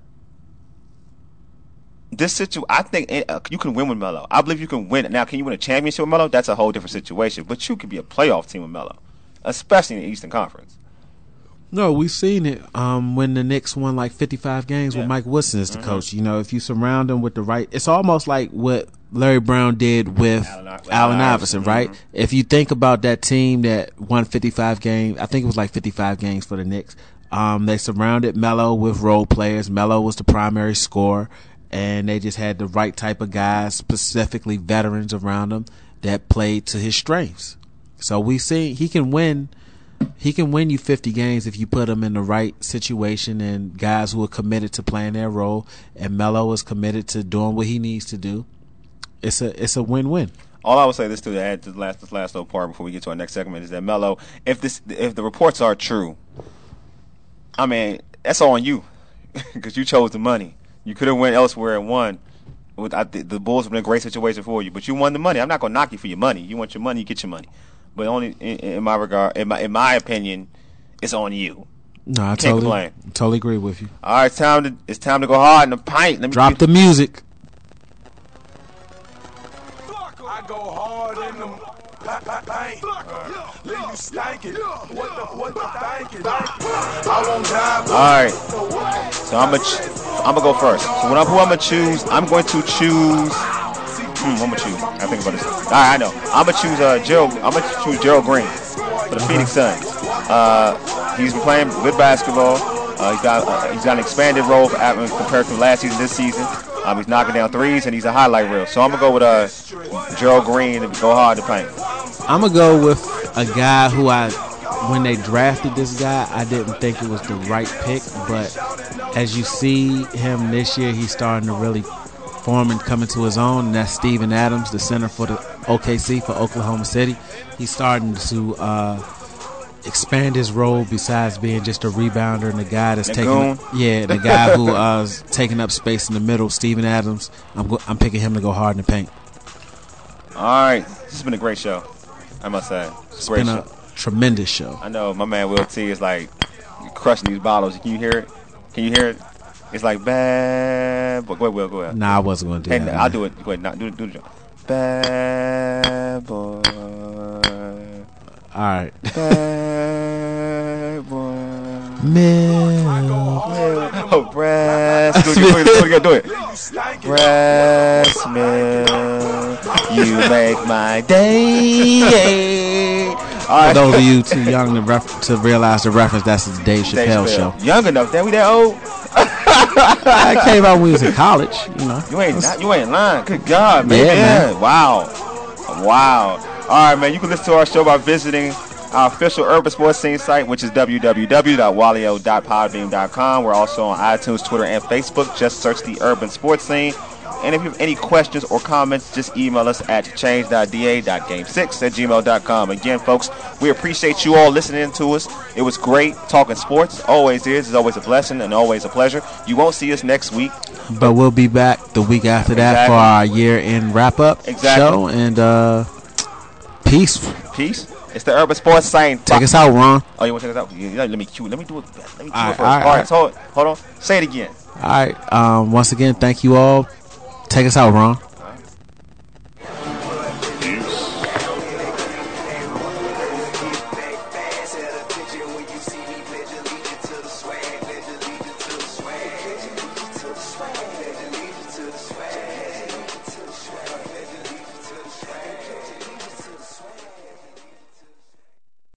This situation, I think uh, you can win with Melo. I believe you can win. Now, can you win a championship with Melo? That's a whole different situation. But you could be a playoff team with Melo, especially in the Eastern Conference. No, we've seen it um, when the Knicks won like fifty-five games Yeah. with Mike Woodson as the Mm-hmm. coach. You know, if you surround him with the right, it's almost like what Larry Brown did with Allen, Allen, Allen Iverson, Iverson, right? mhm. If you think about that team that won fifty-five games, I think it was like fifty-five games for the Knicks. Um, they surrounded Melo with role players. Melo was the primary scorer. And they just had the right type of guys, specifically veterans around them that played to his strengths. So we see he can win. He can win you fifty games if you put him in the right situation and guys who are committed to playing their role. And Melo is committed to doing what he needs to do. It's a it's a win-win. All I would say this to add to the last this last little part before we get to our next segment is that Melo, if this if the reports are true, I mean that's all on you because you chose the money. You could have went elsewhere and won. With I, the, the Bulls have been a great situation for you, but you won the money. I'm not going to knock you for your money. You want your money, you get your money. But only in, in my regard, in my in my opinion, it's on you. No, I Can't totally complain. totally agree with you. All right, it's time to it's time to go hard in the paint. Let me Drop get, the music. I go hard in the paint. Leave you stankin'. What the what the thinking? I won't die. All right, so I'm gonna ch- I'm gonna go first. So when I'm who I'm gonna choose, I'm going to choose. Hmm, I'm gonna choose. I think about this. All right, I know. I'm gonna choose uh Gerald. I'm gonna choose Gerald Green for the Phoenix Suns. Uh, he's been playing good basketball. Uh, he's got uh, he's got an expanded role for, uh, compared to last season. This season, um, he's knocking down threes and he's a highlight reel. So I'm gonna go with uh Gerald Green and go hard to paint. I'm gonna go with a guy who I when they drafted this guy, I didn't think it was the right pick. But as you see him this year, he's starting to really form and come into his own. And that's Steven Adams, the center for the O K C for Oklahoma City. He's starting to uh, expand his role besides being just a rebounder and the guy that's Nagoon. taking, yeah, the guy who uh, is taking up space in the middle. Steven Adams. I'm go- I'm picking him to go hard in the paint. All right, this has been a great show, I must say. It's Great been show. a tremendous show. I know my man Will T is like crushing these bottles. Can you hear it? Can you hear it? It's like bad. But go ahead, Will. Go ahead. Nah, I wasn't going to do Hey, that. I'll man. do it. Go ahead. Nah, do do the job. Bad boy. All right. Bad boy. Man. Oh, breast. Do it, do it, do it, do it. Breast milk. You make my day. All For right. those of you too young to, ref- to realize the reference, that's the Dave Dave Chappelle Chappelle. show. Young enough. Damn, we that old. I came out when we was in college, you know. You ain't not, you ain't lying. Good God, man. Yeah, man. Wow. Wow. All right, man. You can listen to our show by visiting our official Urban Sports Scene site, which is w w w dot walio dot podbean dot com. We're also on iTunes, Twitter, and Facebook. Just search the Urban Sports Scene. And if you have any questions or comments, just email us at change dot d a dot game six at gmail dot com. Again, folks, we appreciate you all listening to us. It was great talking sports. Always is. It's always a blessing and always a pleasure. You won't see us next week. But we'll be back the week after that Exactly. for our year-end wrap-up Exactly. show. And uh, peace. Peace. It's the Urban Sports Scene. Take us out, Ron. Oh, you want to take us out? Yeah, let me cue. Let me do it. Let me do All it right, first. all right, All right, all hold, hold on. Say it again. All right. Um, once again, thank you all. Take us out, Ron. Peace.